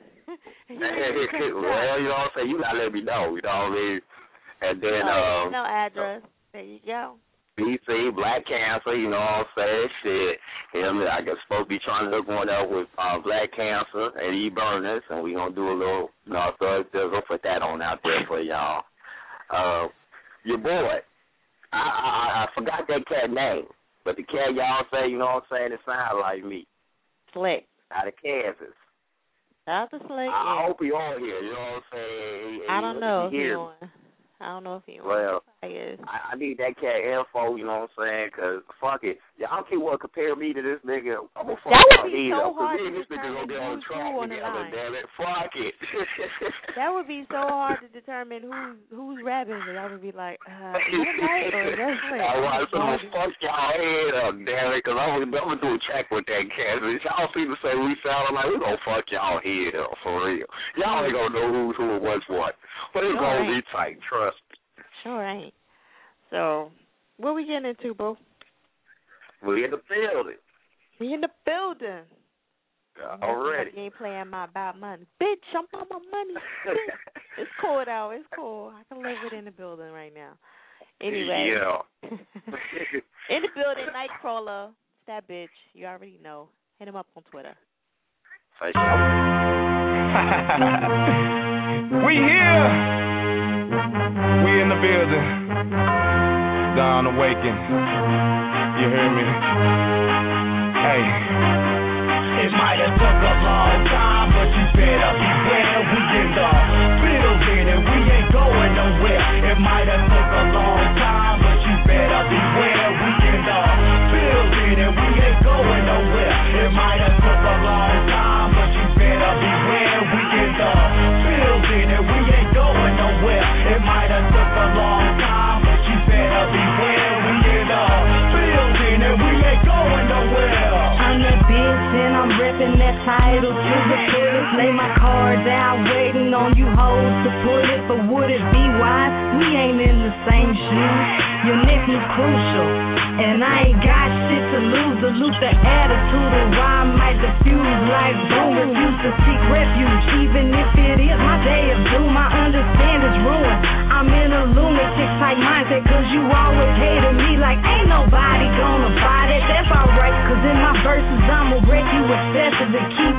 well, you know what I'm saying? You got to let me know, you know what I mean? And then, oh, um, no address. There you go. B C, Black Cancer, you know what I'm saying? Shit. Him, I guess supposed to be trying to hook one up with uh, Black Cancer and E. Burners, and we going to do a little, you know, so we'll put that on out there for y'all. Uh, your boy, I, I, I forgot that cat name, but the cat y'all say, you know what I'm saying, it sounds like me. Slick. Out of Kansas. Out of Slick, I yeah. hope he on here, you know what I'm saying? I don't know if he he here. on. I don't know if he Well, is. I, I need that cat info, you know what I'm saying? Because, fuck it. Y'all keep want to compare me to this nigga. I'm going to fuck that would be so up, hard to this nigga going to get on the track on the together, line. damn it. Fuck it. That would be so hard to determine who's who's rapping. Because I would be like, uh, is that right or is that right? I want to fuck y'all head up, damn it. Because I'm going to do a track with that cat. If y'all see the say we sound, I'm like, we going to fuck y'all head up, for real. Y'all ain't going to know who's who and what's what. But it's sure going to be tight, trust me. Sure ain't. So, what we getting into, bro? We in the building. We in the building. Already. You ain't playing my about money. Bitch, I'm on my money. It's cool, though. It's cool. I can live it in the building right now. Anyway. Yeah. In the building, Nightcrawler. It's that bitch. You already know. Hit him up on Twitter. For sure. We here. We in the building. Dawn awakened. You hear me? Hey. It might have took a long time, but you better beware. We in the building and we ain't going nowhere. It might have took a long time, but you better beware. We in the building and we ain't going nowhere. It might have took a long time, but you better beware. We in the building and we ain't going nowhere. It might have took a long time, but you better beware. We in the building and we ain't going nowhere. I'm that bitch and I'm ripping that title to the fullest. Lay my card down, waiting on you hoes to pull it. But would it be wise? We ain't in the same shoes. Your neck is crucial, and I ain't got shit to lose. Dilute the attitude of why I might diffuse like boom. Refuse to seek refuge, even if it is my day of doom. I understand it's ruined. I'm in a lunatic type mindset, cause you always hated me like ain't nobody gonna buy that. That's alright, cause in my verses I'ma wreck you excessive and keep going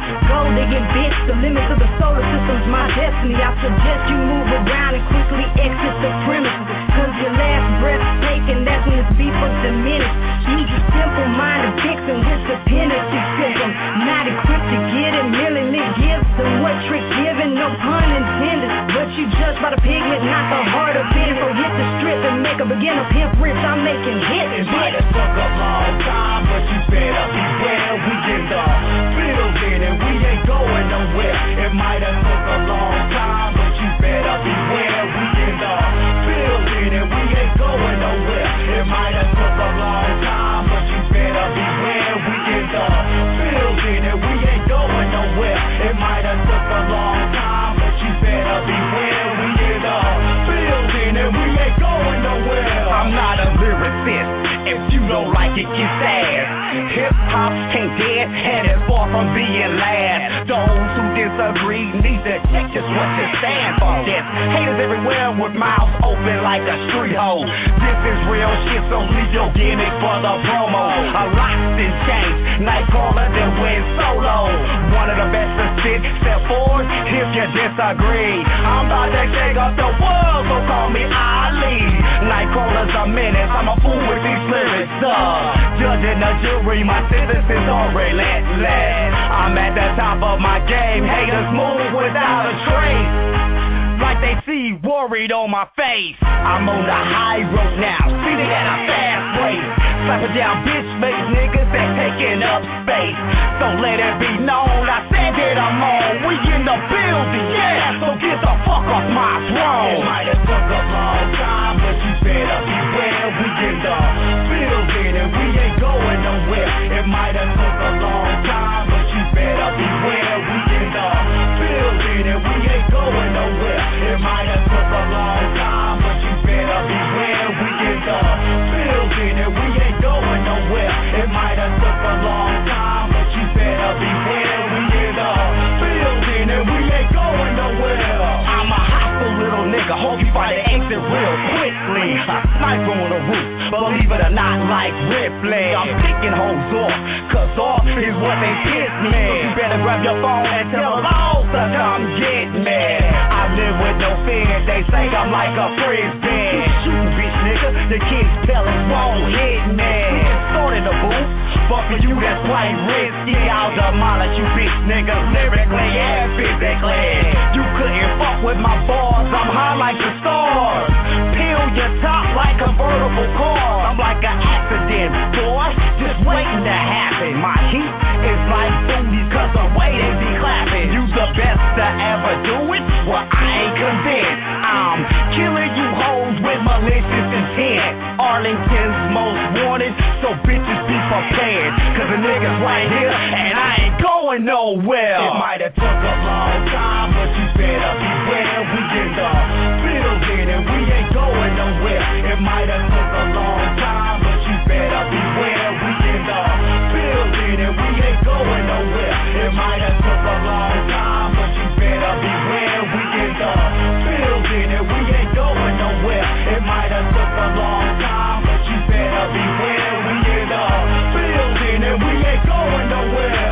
digging bitch. The limits of the solar system's my destiny. I suggest you move around and quickly exit the premises. Cause your last breath taken, that's when it's beef of diminished. Use your simple-minded vixen with dependency symptoms. Not equipped to get it, millingly gives them what trick giving, no pun intended. But you judge by the pigment, not the heart of it. So hit the strip and make a beginner pimp rich. I'm making hits. It might have took a long time, but you better beware. We in the building and we ain't going nowhere. It might have took a long time, but you better beware. We in the building and we ain't going nowhere. It might have took a long time, but you better beware. We in the building and we ain't going nowhere. It might have took a long time, but you better beware. We in the building and we ain't going nowhere. I'm not a lyricist. If you don't like it, get sad. Hip hop ain't dead and it's far from being last. Those who disagree need to check just what you stand for. There's haters everywhere with mouths open like a street hole. This is real shit, so leave your gimmick for the promo. A lot's been changed, Nightcrawler then went solo. One of the best to sit, step forward if you disagree. I'm about to shake up the world, so call me Ali. Nightcrawler's a menace, I'm a fool with these lyrics, duh. Judging the jury, my sentence is already relentless. I'm at the top of my game, haters move without a trace. Like they see worried on my face. I'm on the high road now, speeding at a fast rate. Slapping down bitch face niggas that taking up space. So let it be known, I said that I'm on. We in the building, yeah, so get the fuck off my throne. It might have took a long time, but you better beware. We in the building and we ain't going nowhere. It might have took a long time, but you better beware. We in the building and we ain't going nowhere. It might have took a long time, but you better beware. We in the building and we ain't going nowhere. It might have took a long time, but you better beware. We in the building and we ain't going nowhere. I'm a hostile little nigga, hope you find the exit real quickly. I sniper on the roof, believe it or not, like Ripley. I'm picking hoes off, cause off is what they piss me. So you better grab your phone and tell them all to come get me. I live with no fear, they say I'm like a frisbee. Shoot, bitch nigga, the kids pellets won't hit me. We can start in the booth, but for you that's quite risky. I'll demolish you bitch niggas lyrically and physically. You couldn't fuck with my bars, I'm high like the stars. Peel your top like convertible cars. I'm like an accident, boy, just waiting to happen. My heat is like booty, cause the way they be clapping. You the best to ever do it? Well, I ain't convinced. I'm killing you hoes with malicious intent. Arlington's most wanted, so bitches be prepared. Cause the niggas right here, and I ain't going nowhere. It might have took a long time, but you better beware. We in the building and we ain't going nowhere. It might have took a long time, but you better beware. We in the building and we ain't going nowhere. It might have took a long time, but you better beware. We in the building and we ain't going nowhere. It might have took a long time, but you better beware. We in the building and we ain't going nowhere.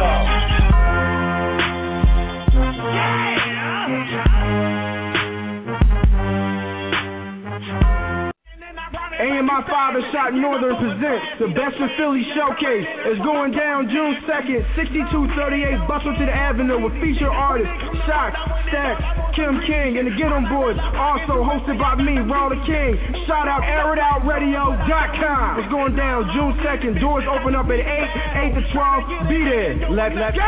A M I Father Shot Northern presents the Best of Philly Showcase. It's going down June second, sixty-two thirty-eight Busselton Avenue with featured artists Shock, Stacks, Kim King, and the Get On Boys. Also hosted by me, Ron the King. Shout out air it out radio dot com. It's going down June second. Doors open up at eight, eight to twelve. Be there. Let's, let's go.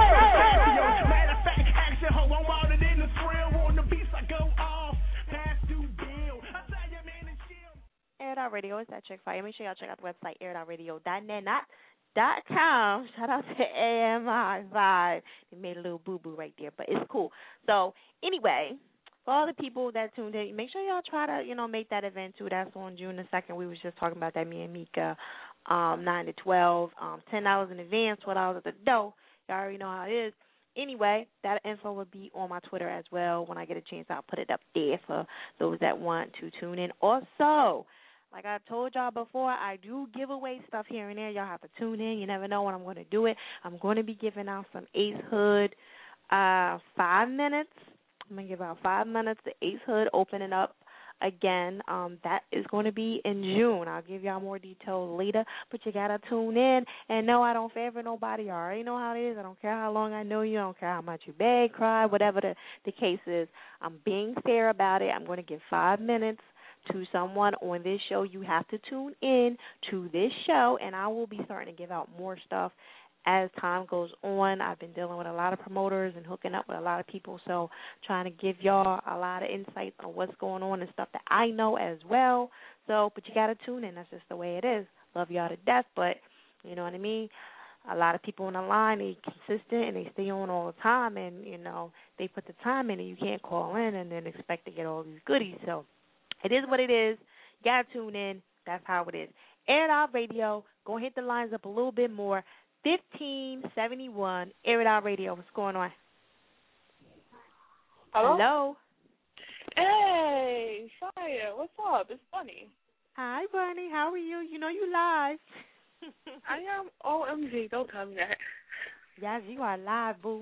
Air It Out Radio is that chick fire. Make sure y'all check out the website air it out radio dot net, not dot com. Shout out to A M I Vibe. They made a little boo boo right there, but it's cool. So anyway, for all the people that tuned in, make sure y'all try to you know make that event too. That's on June the second. We was just talking about that. Me and Mika, um, nine to twelve, um, ten dollars in advance, twelve dollars at the door. Y'all already know how it is. Anyway, that info will be on my Twitter as well. When I get a chance, I'll put it up there for those that want to tune in. Also, like I told y'all before, I do give away stuff here and there. Y'all have to tune in. You never know when I'm going to do it. I'm going to be giving out some Ace Hood uh, five minutes. I'm going to give out five minutes. The Ace Hood opening up again. Um, that is going to be in June. I'll give y'all more details later, but you got to tune in. And no, I don't favor nobody. I already know how it is. I don't care how long I know you. I don't care how much you beg, cry, whatever the, the case is. I'm being fair about it. I'm going to give five minutes to someone on this show. You have to tune in to this show, and I will be starting to give out more stuff as time goes on. I've been dealing with a lot of promoters and hooking up with a lot of people, so trying to give y'all a lot of insights on what's going on and stuff that I know as well. So, but you got to tune in. That's just the way it is. Love y'all to death, but you know what I mean? A lot of people on the line, they consistent and they stay on all the time, and, you know, they put the time in and you can't call in and then expect to get all these goodies. So it is what it is. You got to tune in. That's how it is. Air It Out Radio. Go hit the lines up a little bit more. fifteen seventy-one Air It Out Radio. What's going on? Hello? Hello. Hey, Shia, what's up? It's Bunny. Hi, Bunny. How are you? You know you live. I am O M G. Don't tell me that. Yes, you are live, boo.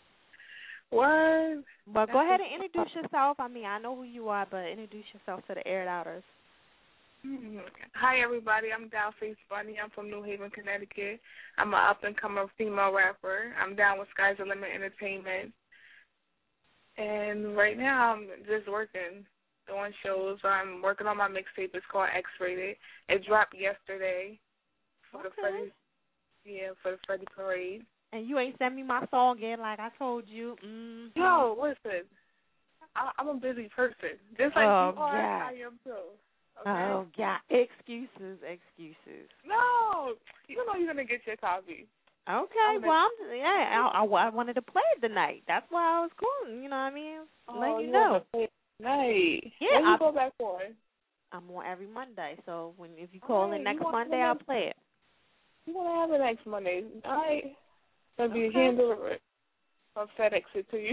What? But That's go ahead and introduce yourself. I mean, I know who you are, but introduce yourself to the Air It Outers. Mm-hmm. Hi, everybody. I'm Downface Bunny. I'm from New Haven, Connecticut. I'm an up-and-comer female rapper. I'm down with Sky's the Limit Entertainment. And right now I'm just working, doing shows. I'm working on my mixtape. It's called X-Rated. It dropped yesterday for okay. the Freddie, yeah, for the Freddie Parade. And you ain't sent me my song yet, like I told you. Mm-hmm. Yo, listen, I, I'm a busy person. Just like oh, you are, God. I am too. Okay? Oh, God. Excuses, excuses. No, you know you're going to get your copy. Okay, I'm well, I'm, yeah, I, I, I wanted to play it tonight. That's why I was calling, you know what I mean? Oh, Let you, you know. Play it tonight. Yeah, when you I, go back for? I'm on every Monday, so when if you call right, in next you Monday, to I'll play it. You want to have it next Monday. All right. It'll be okay. hand delivered. I'll FedEx it to you.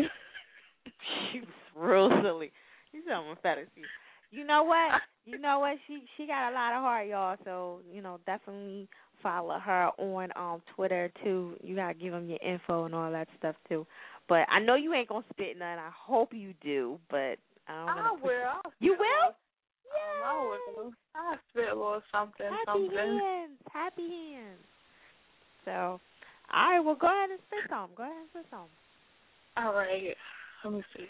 She was real silly. You said I'm gonna FedEx you. You know what? You know what? She she got a lot of heart, y'all. So you know, definitely follow her on um Twitter too. You gotta give them your info and all that stuff too. But I know you ain't gonna spit none. I hope you do. But I don't I will. I'll you will? Yeah. Um, I will. I'll spit a little something. Happy something. hands. Happy hands. So, all right. Well, go ahead and spit some. Go ahead and spit some. All right. Let me see.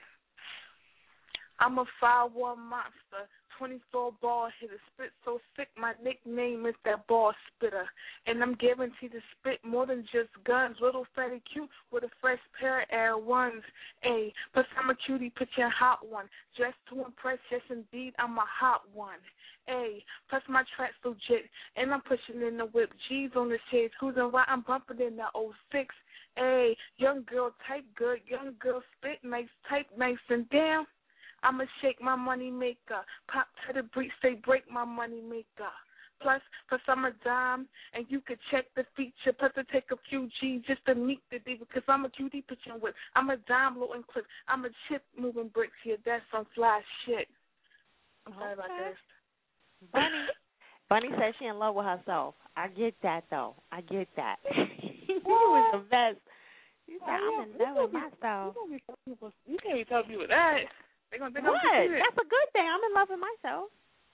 I'm a five one monster, twenty-four ball hitter, spit so sick my nickname is that ball spitter. And I'm guaranteed to spit more than just guns, little fatty cute with a fresh pair of Air Ones. Ayy, plus I'm a cutie, put your hot one, dressed to impress, yes indeed, I'm a hot one. Ayy, plus my track's legit, and I'm pushing in the whip, G's on the shades, cruising while I'm bumping in the oh six. Ayy, young girl type good, young girl spit nice, type nice, and damn, I'ma shake my money maker. Pop to the breach, say break my money maker. Plus, plus I'm a dime, and you could check the feature. Plus, to take a few G's just to meet the diva, because I'm a cutie pitching whip. I'm a dime loading clip. I'm a chip moving bricks here. That's some fly shit. I'm sorry okay. about this. Bunny, Bunny says she in love with herself. I get that, though. I get that. You was the best. You said, I'm in love with myself. You can't be telling people that. They're gonna think what? I'm That's a good thing. I'm in love with myself.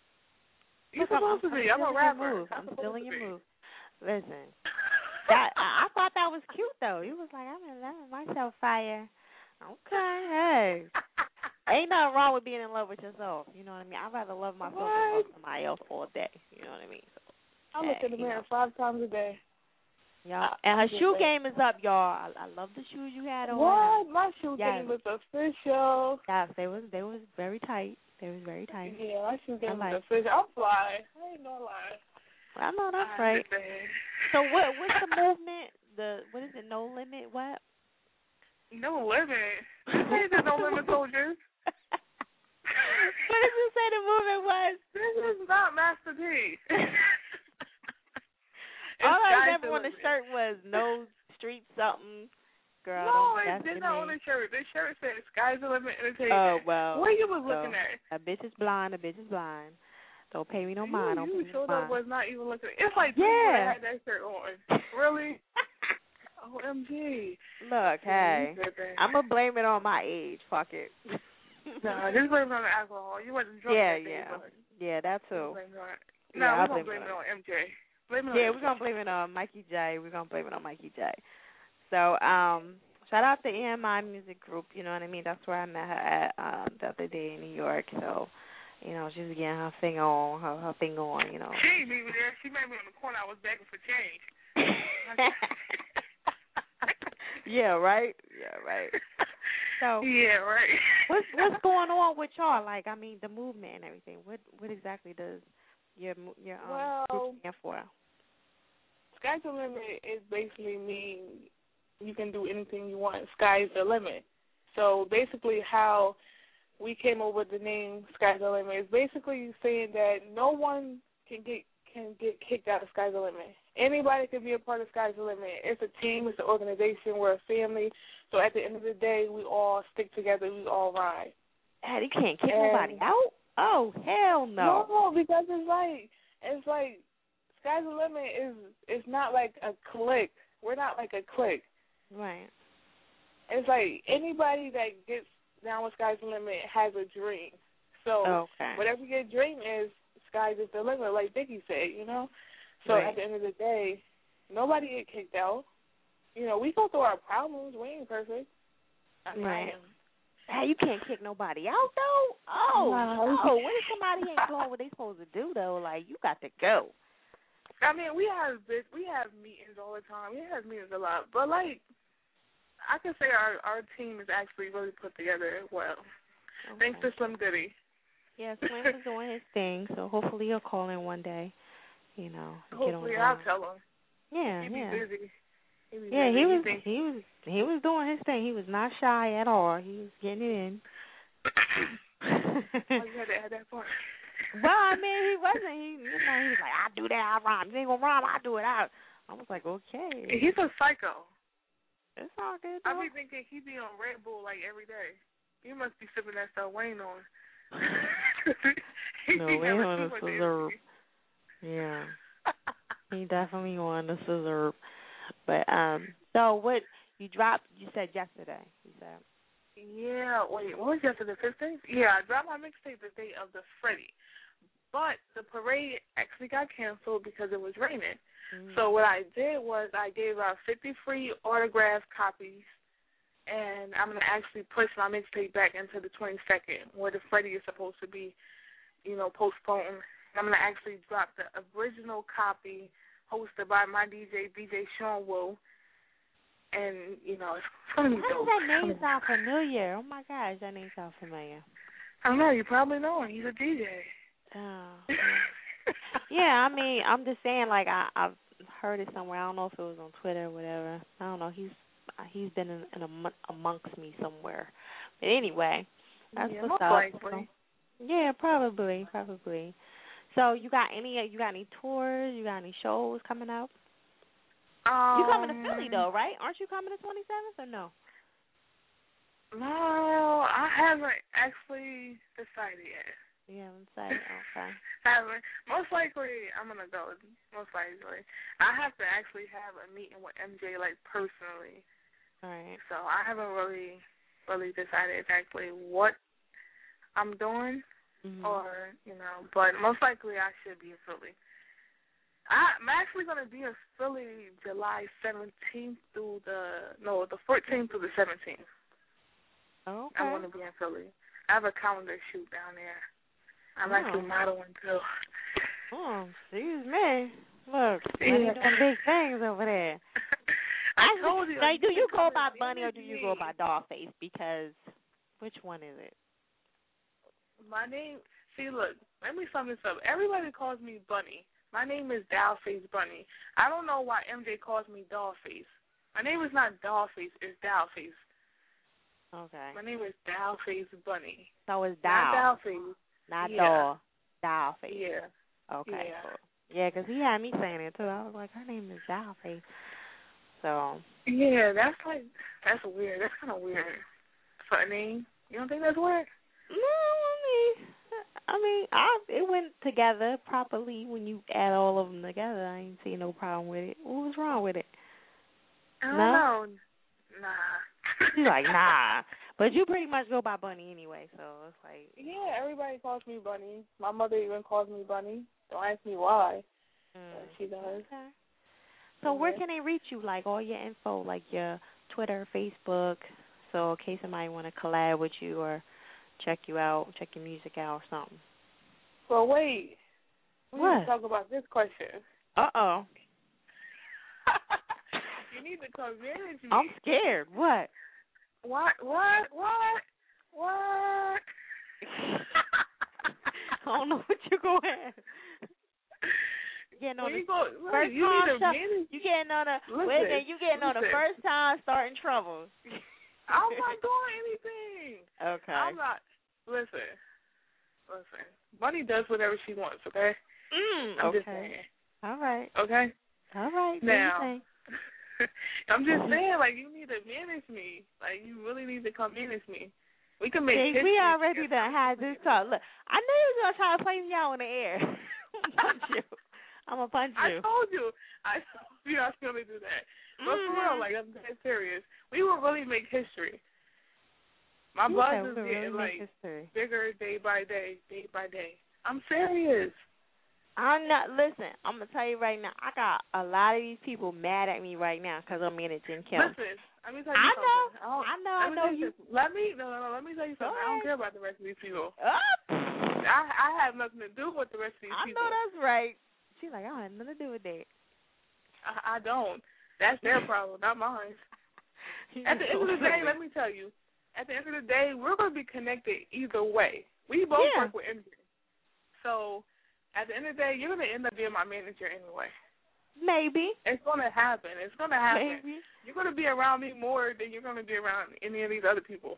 You're supposed I'm, to be. I'm, I'm a rapper. I'm stealing your move. Listen, that I, I thought that was cute though. You was like, I'm in love with myself, fire. Okay, hey. Ain't nothing wrong with being in love with yourself. You know what I mean? I'd rather love myself what? than love somebody else all day. You know what I mean? So, I look hey, in the mirror know. five times a day. Yeah, and her shoe game is up, y'all. I, I love the shoes you had on. What? My shoe yes. game was official. Yes, they was they was very tight. They was very tight. Yeah, my shoe game like was official. I'm fly. I ain't no lie. I know that's right. So what? What's the movement? The what is it? No limit? What? No limit. Hey, there's no limit, soldiers. What did you say the movement was? This is not Master P. All I remember on the shirt was no street something. Girl, no, don't it did not on the shirt. The shirt said Sky's the Limit Entertainment. Oh, well. What you was so, looking at? A bitch is blind, a bitch is blind. Don't pay me no you, mind. Don't you pay me showed no up mind. was not even looking. It's like yeah. I had that shirt on. Really? O M G. Look, hey, I'm gonna blame it on my age. Fuck it. No, just blame it on the alcohol. You wasn't drunk Yeah, that day, yeah, but yeah. That too. blame it on it. Yeah, No, I'll we're gonna blame blame it it on on M J. Blame it on Yeah, M J. we're gonna blame it on Mikey J. We're gonna blame it on Mikey J. So, um, shout out to E M I Music Group. You know what I mean? That's where I met her at um, the other day in New York. So, you know, she was getting her thing on, her, her thing on. You know. She ain't even there. She met me on the corner. I was begging for change. Yeah, right. Yeah, right. So yeah, right. what's what's going on with y'all? Like, I mean, the movement and everything. What what exactly does your your um well, group stand for? Sky's the limit is basically mean you can do anything you want. Sky's the limit. So basically, how we came up with the name Sky's the Limit is basically saying that no one can get can get kicked out of Sky's the Limit. Anybody can be a part of Sky's the Limit. It's a team. It's an organization. We're a family. So at the end of the day, we all stick together. We all ride. And you can't kick and, nobody out? Oh, hell no. No, because it's like it's like Sky's the Limit is it's not like a clique. We're not like a clique. Right. It's like anybody that gets down with Sky's the Limit has a dream. So okay. whatever your dream is, sky's is the limit, like Biggie said, you know? So right. at the end of the day, nobody get kicked out. You know, we go through our problems. We ain't perfect. Right. Hey, you can't kick nobody out, though? Oh, no. no. What if somebody ain't doing what they supposed to do, though? Like, you got to go. I mean, we have this, we have meetings all the time. We have meetings a lot. But, like, I can say our, our team is actually really put together well. Okay. Thanks to Slim Goody. Yeah, Slim is doing his thing, so hopefully he'll call in one day, you know. Hopefully get I'll tell him. Yeah, He'd be yeah. busy. He'd be yeah, busy. he he was thinks... he was he was doing his thing. He was not shy at all. He was getting it in. Oh, you had to add that part. Well, I mean, he wasn't. He, you know, he was like, I do that. I rhyme. You ain't gonna rhyme. I do it out. I was like, okay. He's a psycho. It's all good. I be thinking he be on Red Bull like every day. He must be sipping that stuff Wayne on. No, Wayne on a scissor. Yeah, he definitely on the scissor. But um, so what you dropped? You said yesterday. You said. Yeah. Wait. What was yesterday? The fifteenth? Yeah, I dropped my mixtape the day of the Freddie, but the parade actually got canceled because it was raining. Mm. So what I did was I gave out fifty free autographed copies. And I'm going to actually push my mixtape back into the twenty-second, where the Freddie is supposed to be, you know, postponed. I'm going to actually drop the original copy hosted by my D J, D J Sean Wu. And, you know, it's going to be dope. How does that name sound familiar? Oh, my gosh, that name sounds familiar. I don't know. You probably know him. He's a D J. Oh. Yeah, I mean, I'm just saying, like, I, I've heard it somewhere. I don't know if it was on Twitter or whatever. I don't know. He's He's been in, in a, amongst me somewhere. But anyway, that's yeah, what's up. So, yeah, probably, probably. So you got any? You got any tours? You got any shows coming out? Um, you coming to Philly though, right? Aren't you coming to twenty-seventh or no? No, I haven't actually decided yet. You haven't decided? Okay. haven't. Most likely, I'm gonna go. Most likely, I have to actually have a meeting with M J, like personally. All right. So I haven't really, really decided exactly what I'm doing, mm-hmm. or you know. But most likely, I should be in Philly. I'm actually gonna be in Philly July seventeenth through the no, the fourteenth through the seventeenth. Okay. I'm gonna be in Philly. I have a calendar shoot down there. I'm oh. actually modeling too. Oh, excuse me. Look, yeah. some big things over there. I told you. Like, do you go by Bunny or do you go by Dollface? Because which one is it? My name. See, look. Let me sum this up. Everybody calls me Bunny. My name is Dollface Bunny. I don't know why M J calls me Dollface. My name is not Dollface. It's Dollface. Okay. My name is Dollface Bunny. So it's Doll. Doll. Not Dollface. Not yeah. Doll. Dollface. Yeah. Okay. Yeah. Cool. Yeah, because he had me saying it too. I was like, her name is Dollface. So. Yeah, that's like that's weird. That's kind of weird for a name. You don't think that's weird? No, I mean, I mean, I, it went together properly when you add all of them together. I ain't see no problem with it. What was wrong with it? I don't No? know. Nah. She's like, nah. But you pretty much go by Bunny anyway, so it's like. Yeah, everybody calls me Bunny. My mother even calls me Bunny. Don't ask me why, Mm. but she does. Okay. So where Yeah. can they reach you? Like all your info, like your Twitter, Facebook, so in case somebody want to collab with you or check you out, check your music out or something. Well, wait. We What? need to talk about this question. Uh-oh. You need to come manage me. I'm scared. What? What? What? What? What? I don't know what you're going to ask. Getting on When the you go, look, first you time need to show- manage. You getting on a Listen, wait a minute, you getting on the listen. first time starting trouble. I'm not doing anything. Okay. I'm not. Listen. Listen. Bunny does whatever she wants, okay? Mm, I'm okay. just saying. All right. Okay? All right. do your Now, thing. I'm just saying, like, you need to manage me. Like, you really need to come manage me. We can make See, history we already together. done had this talk. Look, I knew you was gonna try to play me out on the air. I'm gonna punch you. I'm gonna punch I you. told you. I told you I was going to do that. But for real, Mhm. like, I'm dead serious. We will really make history. My You buzz said is we really getting, make like, history. bigger day by day, day by day. I'm serious. I'm not. Listen, I'm gonna tell you right now. I got a lot of these people mad at me right now because I'm managing Kim. Listen, let me tell you I something. know. I, don't, I know. let I me know tell you. this. Let me no, no, no. Let me tell you something. I don't care about the rest of these people. Oh. I I have nothing to do with the rest of these I people. know that's right. She's like, I don't have nothing to do with that. I, I don't. That's their problem, not mine. At the end of the day, let me tell you. At the end of the day, we're going to be connected either way. We both Yeah. work with energy. So, at the end of the day, you're going to end up being my manager anyway. Maybe. It's going to happen. It's going to happen. Maybe. You're going to be around me more than you're going to be around any of these other people.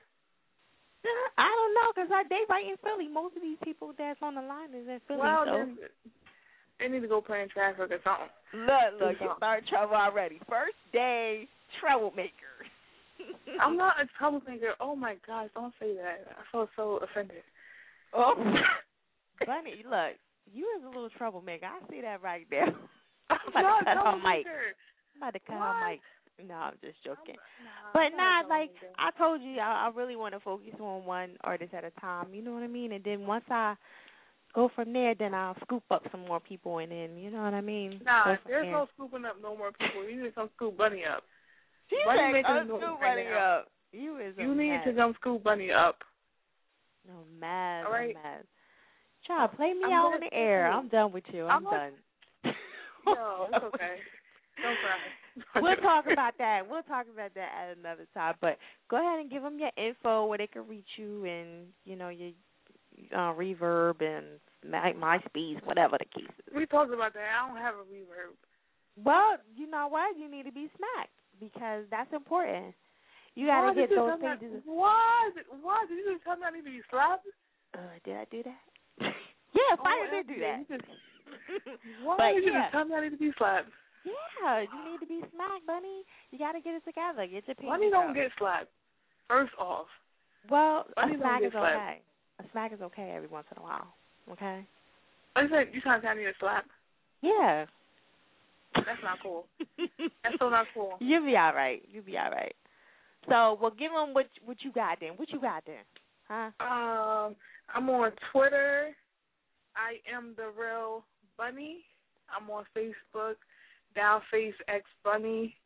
I don't know because I they right in Philly. Most of these people that's on the line is in Philly. Well, so. then they need to go play in traffic or something. Look, look, Do you something. start trouble already. First day troublemaker. I'm not a troublemaker. Oh, my gosh, don't say that. I feel so offended. Oh, Bunny, look, you is a little troublemaker. I see that right there. I'm about not to cut her mic. troublemaker. I'm about to cut What? her mic. No, I'm just joking. Nah, But I'm nah, not a like troublemaker. I told you, I, I really want to focus on one artist at a time. You know what I mean? And then once I go from there, then I'll scoop up some more people, and then you know what I mean. Nah, Go from there's there. no scooping up no more people. You need to come scoop Bunny up. She Bunny said, making "Come noise scoop right Bunny now. up." You is a You need mess. to come scoop Bunny up. No mad, All right. no mad. Try to play me I'm out not on the air. serious. I'm done with you. I'm, I'm not- done. No, it's okay. Don't cry. We'll talk about that. We'll talk about that at another time. But go ahead and give them your info where they can reach you, and you know your uh, Reverb and My MySpace, whatever the case is. We talked about that. I don't have a reverb. Well, you know what? You need to be smacked because that's important. You got Why to get did you those tell me- pages. Why? Did, why did you just tell me I need to be slapped? Uh, did I do that? yeah, Oh, Fire did do Anthony, that. you just- Why But did you yeah. just tell me I need to be slapped? Yeah, you need to be smacked, Bunny. You got to get it together. Get your Bunny pages don't up. get slapped. First off. Well, Bunny a don't smack get is slapped. okay. A smack is okay every once in a while. Okay? I said, you trying to tell me to slap? Yeah. That's not cool. That's so not cool. You'll be all right. You'll be all right. So, well, give them what what you got then. What you got then? Huh? Um, I'm on Twitter. I am the real Bunny. I'm on Facebook. Downface X Bunny.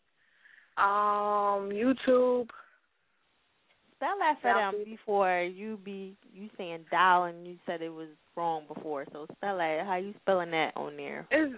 Um, YouTube. Spell that for them Downface. before you be you saying dial and you said it was wrong before. So spell that. How you spelling that on there? It's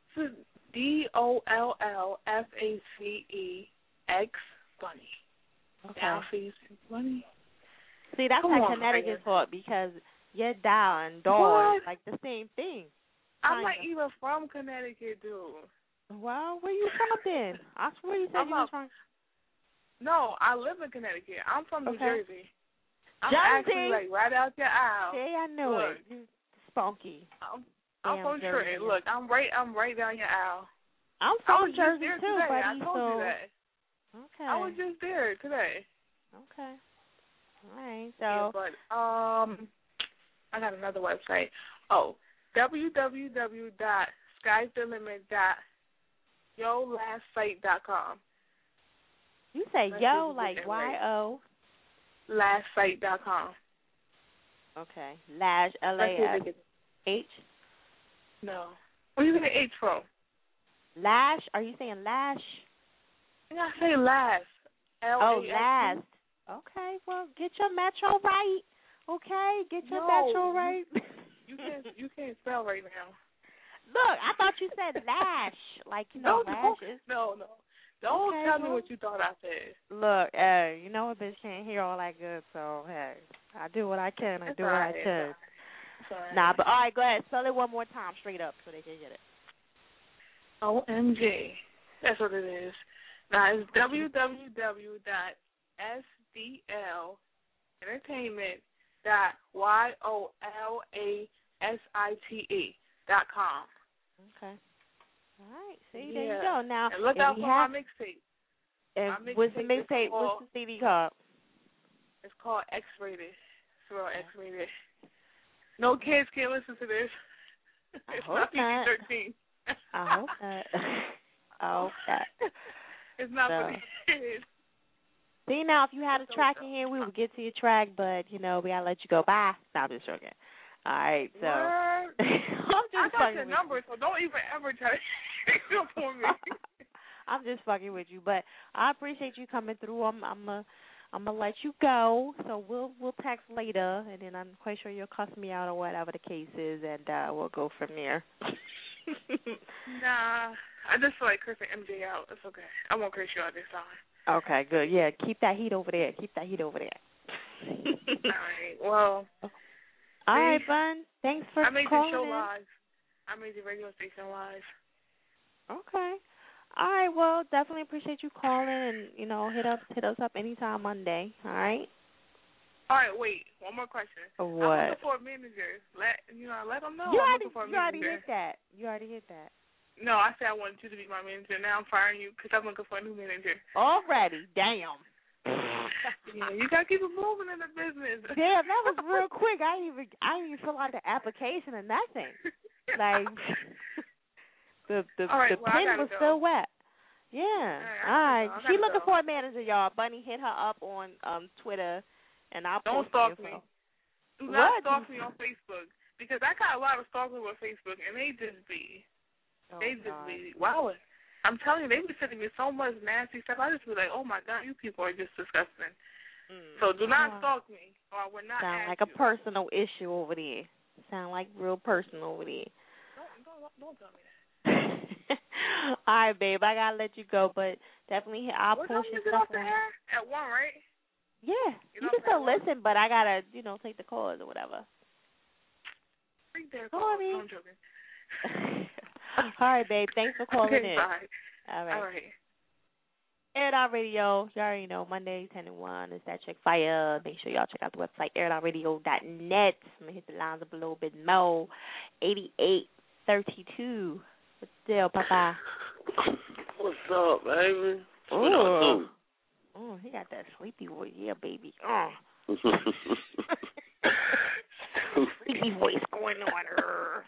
D O L L F A C E X Bunny. Okay. Downface X Bunny. See, that's Come how on, Connecticut Fran. taught because your dial and dog What? is like the same thing. I'm not Kinda. even from Connecticut, dude. Well, where you from then? I swear you said I'm you was up- from. No, I live in Connecticut. I'm from New Okay. Jersey. I'm Jersey? actually like right out your aisle. See, I knew Look, it. You spunky. I'm, I'm Damn from Jersey. Trenton. Look, I'm right. I'm right down your aisle. I'm I from was just Jersey there too, today. buddy. I told so you that. okay. I was just there today. Okay. All right. So Yeah, but um, I got another website. Oh, w w w dot sky's the limit dot yo last site dot com. You say Lash yo is like with Y N O. lash site dot com. Okay. Lash L A S H. No. Where you get the H from? Lash? Are you saying lash? Yeah, I say last. L A S Oh, T. last. Okay. Well, get your metro right. Okay. Get your No, metro right. You can't. You can't spell right now. Look, I thought you said lash, like you know, no, lashes. No, no. Don't Okay, tell well, me what you thought I said. Look, hey, you know a bitch can't hear all that good, so hey, I do what I can. I It's do all what right, I can. It's all right. Nah, but all right, go ahead. Spell it one more time, straight up, so they can get it. O M G. That's what it is. Now it's w w w dot s d l entertainment dot y o l a s i t e dot com. Okay. All right. See, Yeah. there you go. Now, and look if out we for have, my mixtape. if, My what's the mixtape is mixtape? called- What's the C D called? It's called X-rated. It's real X-rated. No kids can listen to this. I It's hope not P G not. thirteen. I hope that. I hope that. It's not So. for the kids. See, now, if you had a track in here, we would get to your track, but, you know, we got to let you go. Bye. No, I'm just joking. All right, so. Word. I'm just I got fucking your with number, so don't even ever try to hang up on me. I'm just fucking with you, but I appreciate you coming through. I'm I'm a, I'm gonna let you go, so we'll we'll text later, and then I'm quite sure you'll cuss me out or whatever the case is, and uh, we'll go from there. Nah, I just feel like cursing M J out. It's okay. I won't curse you out this time. Okay, good. Yeah, keep that heat over there. Keep that heat over there. All right. Well. All right, Bun. Thanks for I made calling the show in. live. I made the radio station live. Okay. All right. Well, definitely appreciate you calling, and you know, hit us hit us up anytime Monday. All right. All right. Wait. One more question. What? I'm looking for a manager. Let you know. Let them know. You I'm already looking for a you already manager. hit that. You already hit that. No, I said I wanted you to be my manager. Now I'm firing you because I'm looking for a new manager. Already. Damn. Yeah, you gotta keep it moving in the business. Damn, that was real quick. I didn't even I didn't even fill out the application or nothing. Like the the All right, the well, I pen gotta was go. still wet. Yeah. All right. All right. I She gotta looking go. for a manager, y'all. Bunny, hit her up on um Twitter, and I'll Don't post the stalk me. info. Do not What? stalk me on Facebook because I got a lot of stalkers on Facebook, and they just be, Oh, they just God. be wow. I'm telling you, they be sending me so much nasty stuff. I just be like, oh my God, you people are just disgusting. Mm. So do not Uh, stalk me, or I will not Sound ask like a you. personal issue over there. Sound like real personal over there. Don't, don't, don't tell me that. All right, babe. I gotta let you go, but definitely I'll What post time your you get stuff off the on. air? At one, right? Yeah, You you know can still what I'm listen, but I gotta, you know, take the calls or whatever. Freak their Sorry. calls. No, I'm joking. All right, babe. Thanks for calling Okay, in. bye. All right. All right. Air It Out Radio. You already know Mondays ten to one. It's that Chick Fire. Make sure y'all check out the website air it out radio dot net. I'm gonna hit the lines up a little bit more. Eighty-eight thirty-two. What's the deal, Papa? What's up, baby? What's going on, Oh, he got that sleepy voice. Yeah, baby. Oh. too? Sleepy voice going on.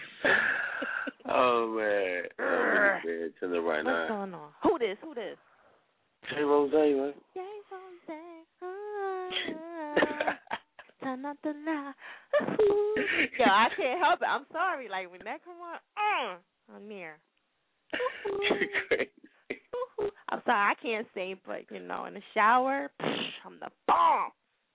Oh man, I'm in bed chilling right What's now. going on? Who this? Who this? Jay Rose, man. Jay Rose. Turn up the light. Yo, I can't help it. I'm sorry. Like when that come on, uh, I'm near. I'm sorry, I can't sing, but you know, in the shower, I'm the bomb.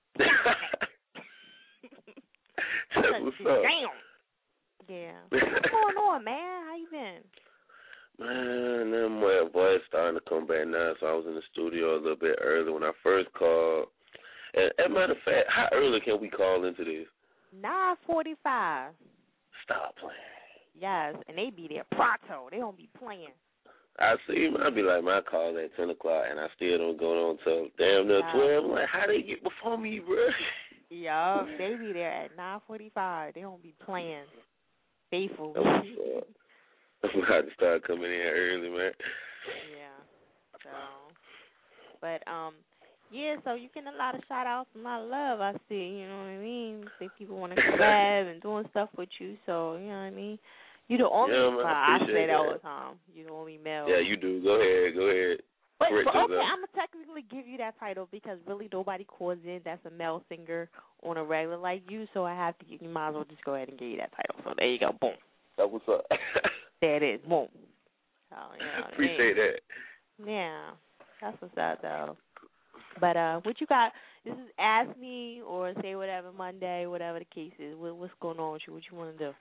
What's up? Damn. Yeah. What's going on, man? How you been? Man, that my voice starting to come back now, so I was in the studio a little bit early when I first called. And as a matter of fact, how early can we call into this? nine forty-five. Stop playing. Yes, and they be there pronto. They don't be playing. I see, man, I be like, man, I call at ten o'clock, and I still don't go on till damn near Yeah. twelve. I'm like, how they get before me, bro? Yo, they be there at nine forty-five. They don't be playing. Faithful. That's what's up. I'm about to start coming in early, man. Yeah. So, but um, yeah. So you getting a lot of shout outs and a lot of love. I see. You know what I mean? See people want to collab and doing stuff with you. So you know what I mean. You the only. Yeah, man, I well, I appreciate say that all that. the time. You the only male. Yeah, you do. Go ahead. Go ahead. But, Great but to okay, know. I'm gonna technically give you that title because really nobody calls in that's a male singer on a regular like you, so I have to. You might as well just go ahead and give you that title. So there you go, boom. That was up. There it is, boom. So, you know what Appreciate I mean? that. Yeah, that's what's up though. But uh, what you got? This is Ask Me or Say Whatever Monday, whatever the case is. What, what's going on with you? What you want to do?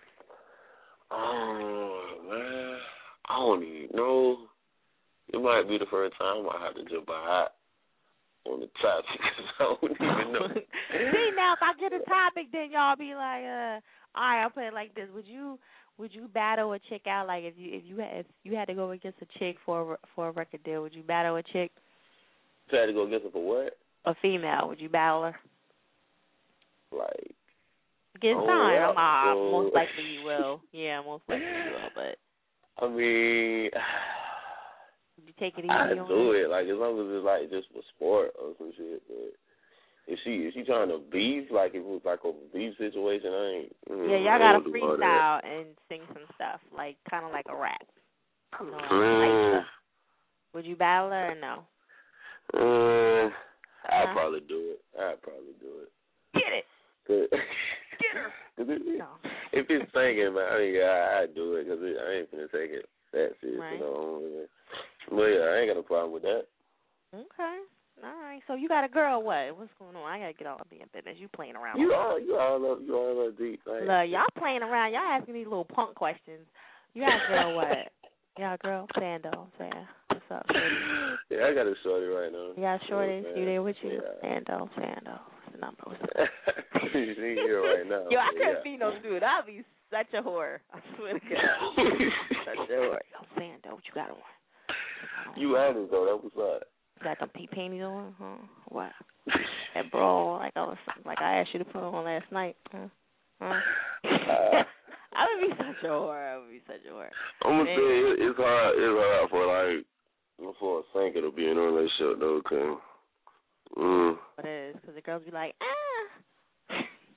Oh man, I don't even know. It might be the first time I have to jump out on the topic because I don't even know. See, now if I get a topic, then y'all be like, uh, all right, I'll put it like this. Would you would you battle a chick out? Like if you if you had if you had to go against a chick for a, for a record deal, would you battle a chick? You had to go against her for what? A female, would you battle her? Like Get oh, signed. yeah, I'm, uh, so- most likely you will. Yeah, most likely you will. But I mean, would you take it easy I on do her? it like as long as it's like just for sport or some shit. But if she if she trying to beef, like if it was like a beef situation, I ain't. Mm, Yeah, y'all I gotta don't do all that. freestyle and sing some stuff, like kind of like a rap. You know, like Mm, stuff. Would you battle her or no? mm, I'd Huh? probably do it. I'd probably do it. Get it. But Get her. Cause it, No. if it's singing, man, I mean, yeah, I, I'd do it because I ain't finna take it that serious. Right. You know? But yeah, I ain't got no problem with that. Okay. All right. So you got a girl? What? What's going on? I gotta get all up in your business. You playing around? You with all, you all up, you all up deep. Like, Look, y'all playing around. Y'all asking these little punk questions. You got a girl? What? You got a girl? Sando. Saying. What's up, baby? Yeah, I got a shorty right now. You got a shorty? Yeah, You there with you? yeah. Sando. Sando. What's the number? What's the She's here right now. Yo, I but couldn't yeah. be no dude. I'd be such a whore. I swear to God. Such a whore. Yo, Sando, what you got on? You honest though, that was up. You got them pea panties on? Huh? What? That bra, like I was, like I asked you to put on last night. Huh? Huh? Uh, I would be such a whore. I would be such a whore. I'm gonna Man. say it, it's hard. It's hard for like for a sinker to be in a relationship though, cause mm. It is because the girls be like, ah.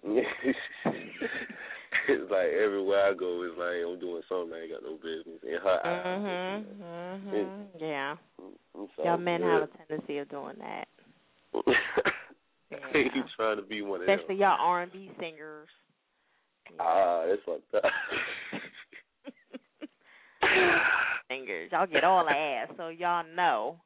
It's like everywhere I go, it's like I'm doing something I ain't got no business in her eyes. Mhm. Mhm. Yeah. I'm so Y'all men good. have a tendency of doing that. I ain't trying to be one of Especially them. y'all R and B singers. Ah, that's fucked up. Singers, y'all get all the ass, so y'all know.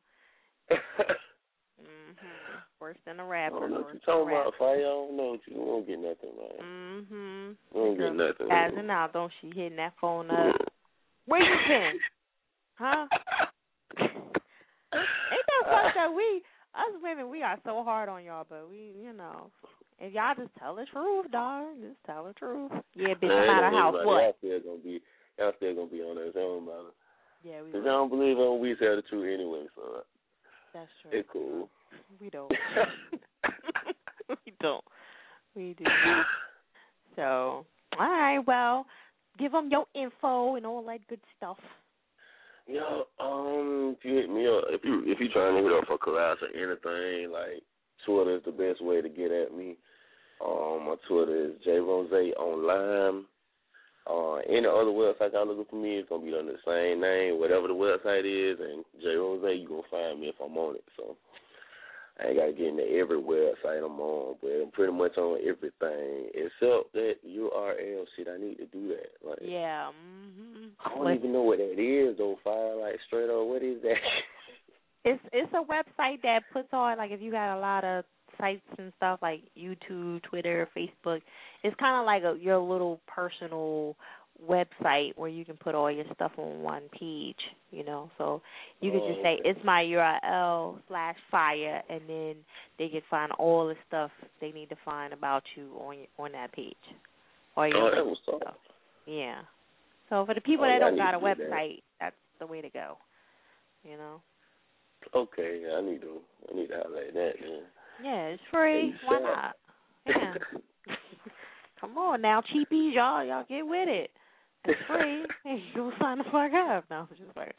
Mhm. Worse than a I rapper. don't know what worse you than a talking about, rapper. Fire. I don't know what you you won't get nothing, man. Mhm. You won't get nothing. Passing out, don't she? Hitting that phone up. Where you been? Huh? Ain't that fucked up? We, us women, we are so hard on y'all, but we, you know, if y'all just tell the truth, dog, just tell the truth. Yeah, bitch, no matter how Y'all what. still gonna be, y'all still gonna be on that. It don't matter. Yeah, we. Cause I don't believe on we tell the truth anyway, so That's true. it's cool. We don't. we don't. We do not. So, all right, well, give them your info and all that good stuff. Yo, um, if you hit me up, if you if you trying to hit up for collabs or anything, like Twitter is the best way to get at me. Um, my Twitter is J Rose Online. Uh, any other website y'all looking for me, it's gonna be under the same name, whatever the website is, and J Rose, you gonna find me if I'm on it. So I ain't gotta get into every website I'm on, but I'm pretty much on everything except that U R L shit. I need to do that. Like, yeah. Mm-hmm. I don't even know what that is though. Fire, like straight up, what is that? It's it's a website that puts on, like, if you got a lot of sites and stuff like YouTube, Twitter, Facebook. It's kind of like a, your little personal website where you can put all your stuff on one page, you know. So you could Oh, just say, okay. it's my U R L slash fire, and then they can find all the stuff they need to find about you on on that page. Or your Oh, that was stuff. tough. Yeah. So for the people Oh, that yeah, I don't need got to a do that. website, that's the way to go. You know. Okay, yeah, I need to I need to highlight that, man. Yeah, it's free. Why Hey, not? Yeah. Come on now, cheapies, y'all, y'all get with it. It's free. Hey, go sign the fuck up. No, just like.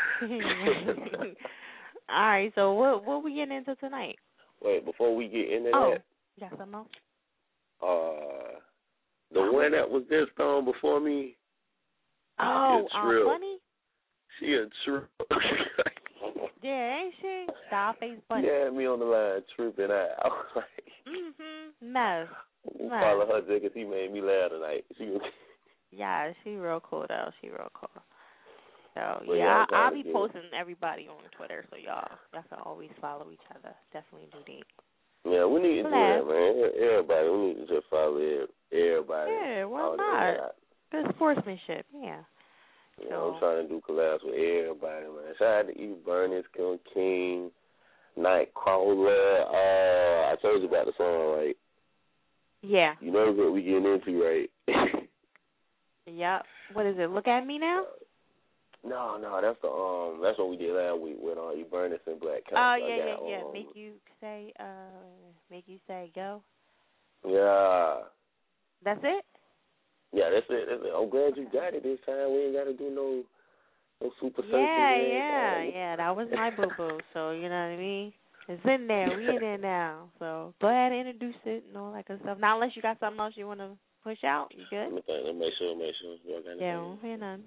All right, so what what we getting into tonight? Wait, before we get into Oh, that, you got something else? uh, the one that was just on before me, Oh, it's um, real. Bunny? she a true. Yeah, ain't she? Dollface bunny. Yeah, me on the line tripping out. I was like, Mm-hmm. Mess. I'm Mess. follow her just 'cause he made me laugh tonight. She was, Yeah, she real cool though. She real cool. So Well, yeah, yeah, I, I'll gotta be get- posting everybody on Twitter, so y'all y'all can always follow each other. Definitely do that. yeah, we need to do Glad. that, man. Everybody, we need to just follow every- everybody. Yeah, why all that. not? Good sportsmanship, yeah. You know, I'm trying to do collabs with everybody, man. Shout out to E. Bernice, Kim King, Nightcrawler. Uh, I told you about the song, right? Yeah. You know what we getting into, right? Yep. What is it? Look at me now. No, no, that's the um, that's what we did last week with uh, E. Bernice and Black Council. Oh I yeah, yeah, got, yeah. um, Make you say, uh, make you say go. Yeah. That's it. Yeah, that's it. That's it. I'm glad you got it this time. We ain't got to do no no super searching. Yeah, or yeah, anything. yeah. That was my boo boo. So you know what I mean. It's in there. We in there now. So go ahead and introduce it and all that good stuff. Not unless you got something else you want to push out. You good? Let me think. Let me make sure. Make sure. Y'all got Yeah, anything? don't hear none.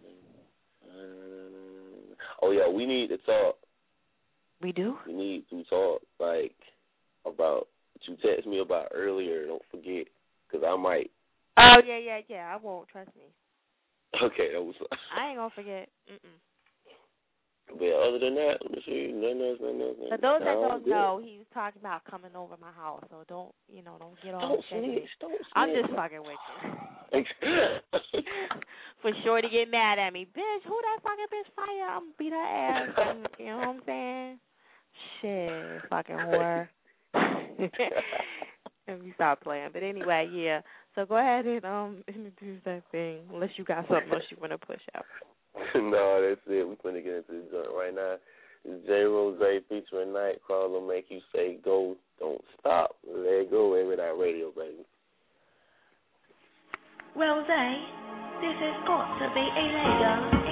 Oh yeah, we need to talk. We do. We need to talk like about what you text me about earlier. Don't forget, cause I might. Oh yeah, yeah, yeah. I won't. Trust me. Okay, that was. I ain't gonna forget. Mm-mm. But other than that, let me see. Nothing else. Nothing else. For those that Nah, don't good. know, he was talking about coming over my house. So don't, you know, don't get all Don't sketchy. snitch. Don't I'm snitch. just fucking with you. For sure to get mad at me, bitch. Who that fucking bitch fire? I'm gonna beat her ass. And, you know what I'm saying? Shit, fucking whore. Let me stop playing. But anyway, yeah. So go ahead and um introduce that thing, unless you got something else you want to push out. No, that's it. We're going to get into the joint right now. It's J. Rose featuring Nightcrawler. Make you say go, don't stop. Let go. Every night radio, baby. Rose, this has got to be a later.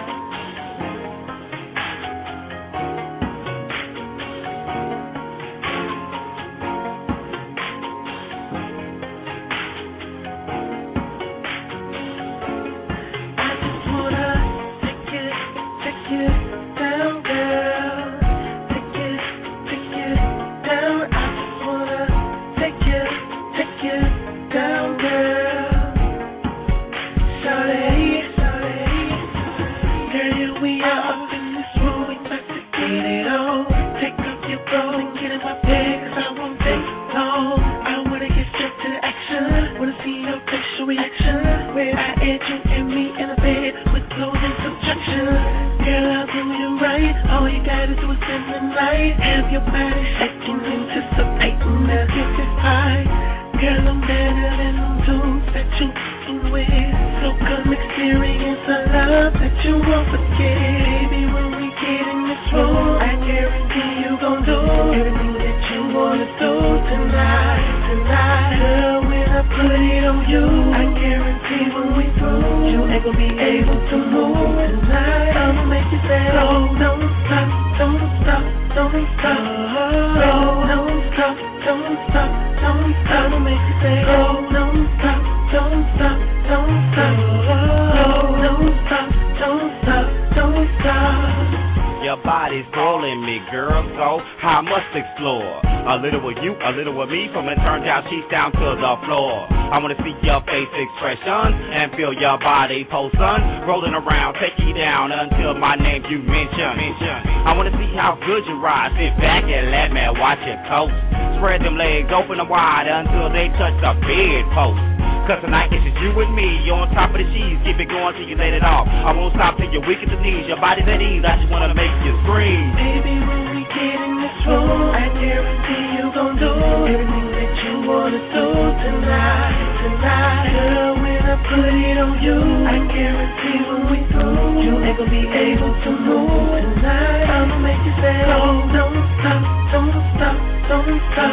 Your body pose, son, rolling around, take you down until my name you mention. I wanna see how good you ride. Sit back and let me watch it coast. Spread them legs open and wide until they touch the bedpost. Cause tonight it's just you and me. You're on top of the cheese. Keep it going till you let it off. I won't stop till you're weak at the knees. Your body's at ease. I just wanna make you scream. Baby, when we get in this room, I guarantee you gon' do everything that you wanna do tonight, tonight. Girl, when I put it on you, I guarantee when we through, you ain't gon' be able to move tonight. I'ma make you say, oh, don't stop, don't stop, don't stop.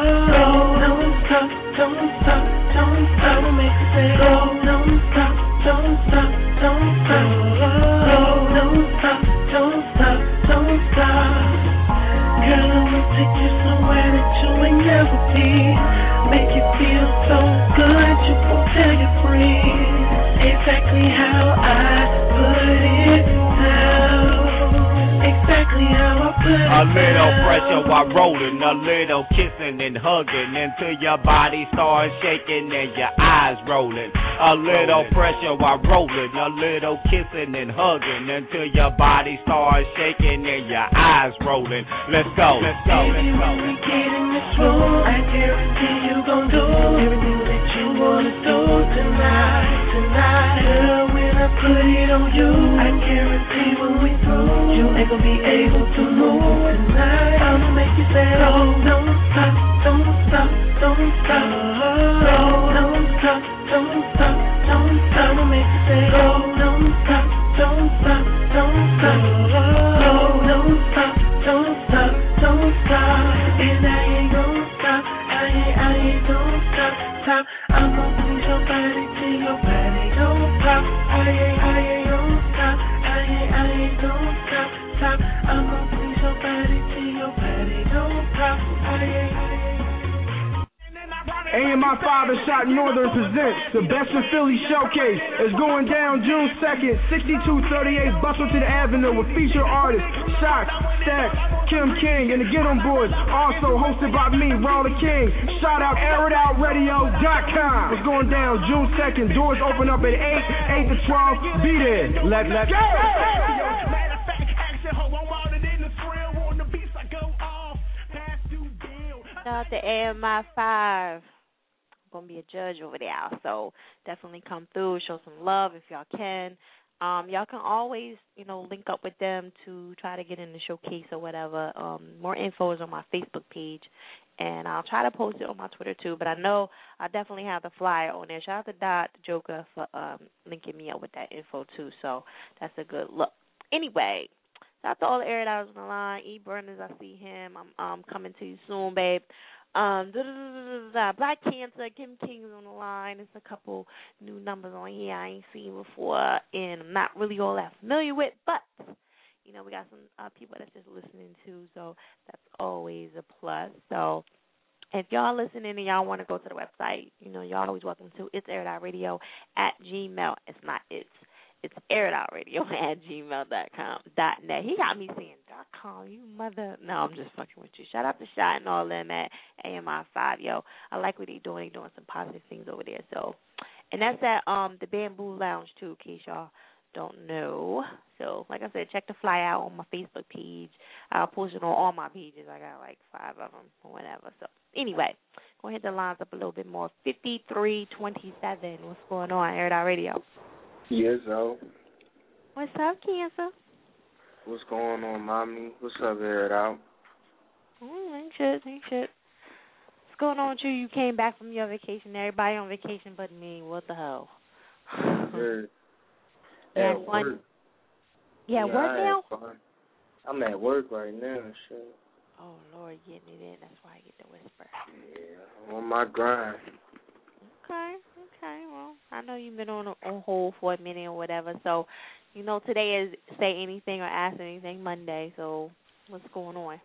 Oh, don't stop, don't stop, don't stop. I'ma make you say, oh, don't stop, don't stop, don't stop. Oh, don't stop, don't stop, don't stop. Girl, I'ma take you somewhere that you ain't never been. Make you feel so good, you won't tell your friends exactly how I put it down. Exactly how I A little pressure while rolling, a little kissing and hugging until your body starts shaking and your eyes rolling. A little pressure while rolling, a little kissing and hugging until your body starts shaking and your eyes rolling. Let's go, let's go, let's go. When we get in this room, I guarantee you gon' do everything that you wanna do tonight, tonight. Girl, when I put it on you, I guarantee when we through, you ain't gon' be able to move tonight. I'ma make you say, oh, don't stop, don't stop, don't stop. Oh, don't stop, don't stop, don't stop. I'ma make you say, oh, don't stop, don't stop, don't stop. Oh, don't stop, don't stop, don't stop. And I ain't gon' stop, I ain't, I ain't gon' stop, stop. I'm gon' please your body till your body gon' pop. I ain't, I ain't gon' stop, I ain't, I ain't gon' stop, stop. I'm gon' please your body till your body gon' pop. I ain't, I ain't. A M I Father Shot Northern presents the Best of Philly Showcase. It's going down June second, sixty-two thirty-eight Busselton Avenue with featured artists Shock, Stacks, Kim King, and the Get 'em Boys. Also hosted by me, Rawler King. Shout out air it out radio dot com. It's going down June second. Doors open up at eight, eight to twelve. Be there. Let, let's go. Shout out to A M I five. I'm gonna be a judge over there, so definitely come through, show some love if y'all can. Um, y'all can always, you know, link up with them to try to get in the showcase or whatever. Um, more info is on my Facebook page, and I'll try to post it on my Twitter too. But I know I definitely have the flyer on there. Shout out to Dot the Joker for um, linking me up with that info too. So that's a good look. Anyway, shout out to all the air on the line. E Burners, I see him. I'm um, coming to you soon, babe. Um, da, da, da, da, da. Black Cancer, Kim King's on the line. There's a couple new numbers on here I ain't seen before, and I'm not really all that familiar with, but, you know, we got some uh, people that's just listening too, so that's always a plus. So if y'all listening and y'all want to go to the website, you know, y'all always welcome to. It's air dot radio at gmail. It's not it's. It's air dot radio at gmail dot com dot net. He got me saying dot com, you mother. No, I'm just fucking with you. Shout out to Shot and all them at A M I five. Yo, I like what they doing. They doing some positive things over there. So, and that's at um the Bamboo Lounge too, in case y'all don't know. So, like I said, check the flyer out on my Facebook page. I'll post it on all my pages. I got like five of them or whatever. So, anyway, go ahead and lines up a little bit more. fifty-three twenty-seven. What's going on? Air Dot Radio. Yes, so. What's up, Cancer? What's going on, mommy? What's up, Air It Out? Mm, ain't shit, ain't shit. What's going on with you? You came back from your vacation. Everybody on vacation but me. What the hell? Good. Yeah, at fun. work. Yeah, yeah work I now? had fun. I'm at work right now, shit. Oh, Lord, getting it in. That's why I get the whisper. Yeah, I'm on my grind. Okay, okay. Well, I know you've been on on hold for a minute or whatever. So, you know, today is Say Anything or Ask Anything Monday. So, what's going on?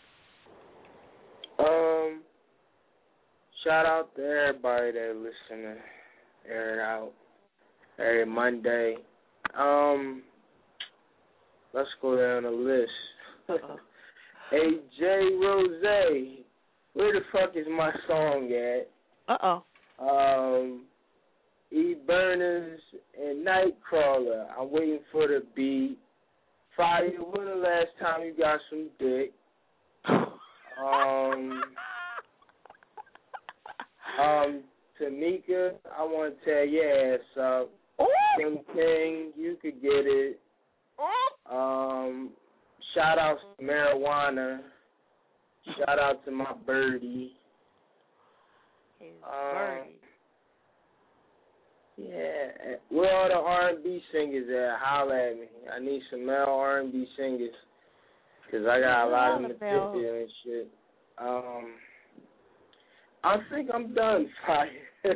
Um, shout out to everybody that listening. Air it out every Monday. Um, let's go down the list. Hey, J Rose, where the fuck is my song at? Uh oh. Um, E Burners and Nightcrawler. I'm waiting for the beat. Fire, when the last time you got some dick? Um, um, Tamika, I want to tear your ass up. Kim King, you could get it. Um, shout out to Marijuana. Shout out to my birdie. Um, yeah, where all the R and B singers at? Holla at me. I need some male R and B singers because I got a lot of material and shit. Um, I think I'm done, Fire.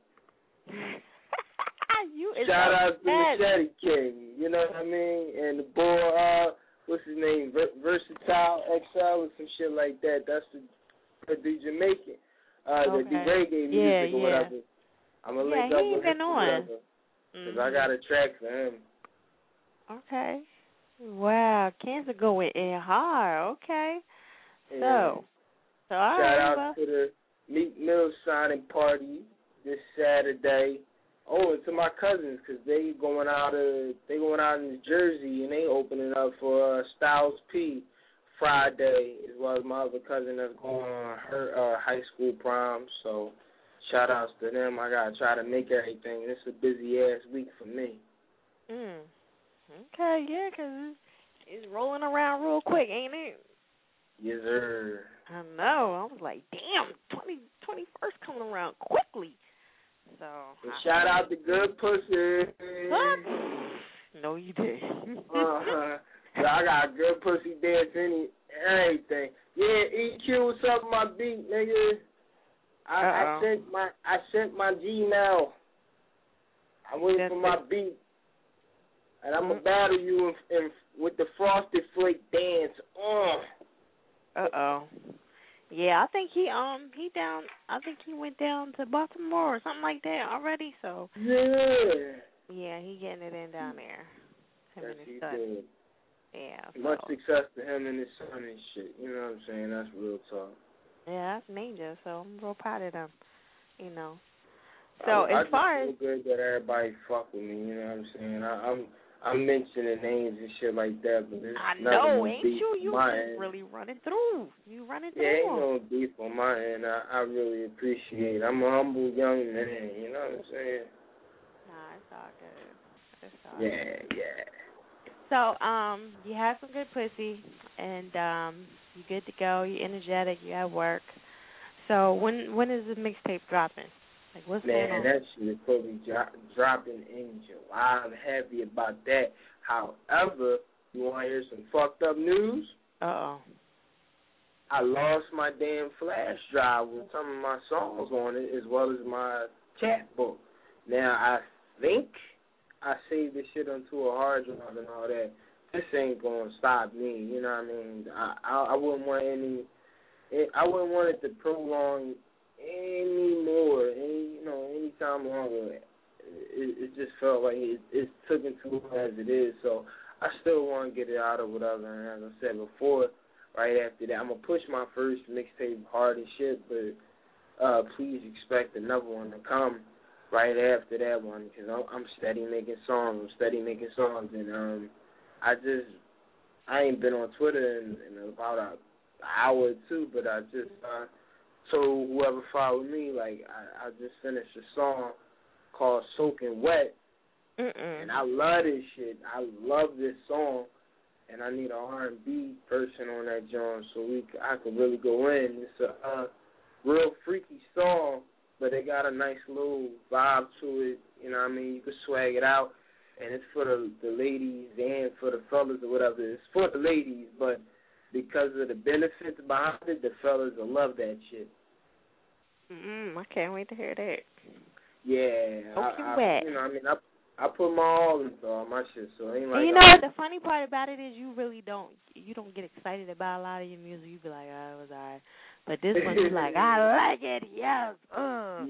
You Shout out to bad. Machete King, you know what I mean? And the boy, uh, what's his name? Ver- Versatile X L or some shit like that. That's the, the, the Jamaican. Uh, okay. the, the reggae music yeah, or yeah. whatever. I'm going to yeah, link up he with been him on. because mm-hmm. I got a track for him. Okay. Wow, Cancer going in hard. Okay. Yeah. So, so all Shout right, out well. to the Meek Mill signing party this Saturday. Oh, and to my cousins, because they going out of they going out in Jersey and they opening up for uh, Styles P Friday, as well as my other cousin that's going on her uh, high school prom. So shout outs to them. I gotta try to make everything. It's a busy ass week for me. Mm. Okay, yeah, 'cause it's, it's rolling around real quick, ain't it? Yes, sir. I know. I was like, damn, twenty twenty first coming around quickly. So And shout out to Good Pussy. What? No, you didn't. uh-huh. So I got Good Pussy dance, any everything. Yeah, E Q, what's up with my beat, nigga? I, I sent my I sent my Gmail. I'm waiting That's for my it. beat, and I'm gonna battle you in, in, with the Frosted Flake dance. Uh. Uh oh. Yeah, I think he um he down. I think he went down to Baltimore or something like that already. So Yeah. yeah, he getting it in down there. Him Yes, and he his son. did. Yeah. So. Much success to him and his son and shit. You know what I'm saying? That's real talk. Yeah, that's major. So I'm real proud of them. You know. So I, I as far as just feel good that everybody fuck with me. You know what I'm saying? I, I'm I'm mentioning names and shit like that, but there's I nothing know, no ain't beef you? on You my just end. really running through. You running through. Yeah, ain't no beef on my end. I, I really appreciate it. I'm a humble young man. You know what I'm saying? Nah, it's all good. It's all Yeah, good. yeah. So, um, you have some good pussy, and um, you good to go. You're energetic. You at work. So, when when is the mixtape dropping? Like, what's Man, going on? that shit is probably dro- dropping in July. I'm happy about that. However, you want to hear some fucked up news? Uh-oh. I lost my damn flash drive with some of my songs on it, as well as my chat book. Now, I think I saved this shit onto a hard drive and all that. This ain't going to stop me, you know what I mean? I, I, I wouldn't want any, I wouldn't want it to prolong any more, any, you know, any time longer. It, it just felt like it, it took it too long as it is, so I still want to get it out or whatever. And as I said before, right after that, I'm going to push my first mixtape hard as shit, but uh, please expect another one to come right after that one, because I'm, I'm steady making songs. I'm steady making songs, and um, I just, I ain't been on Twitter in, in about an hour or two, but I just uh, told whoever followed me, like, I, I just finished a song called Soaking Wet, Mm-mm. and I love this shit. I love this song, and I need an R and B person on that joint so we I could really go in. It's a uh, real freaky song, but it got a nice little vibe to it. You know what I mean? You can swag it out, and it's for the, the ladies and for the fellas or whatever. It's for the ladies, but because of the benefits behind it, the fellas will love that shit. Mm-mm, I can't wait to hear that. Yeah. Soaking I, I, Wet. You know what I mean? I, I put my all into all my shit, so it ain't like And you know I, what? The funny part about it is you really don't you don't get excited about a lot of your music. You be like, oh, it was alright. But this one, you like, I like it. Yes. Uh.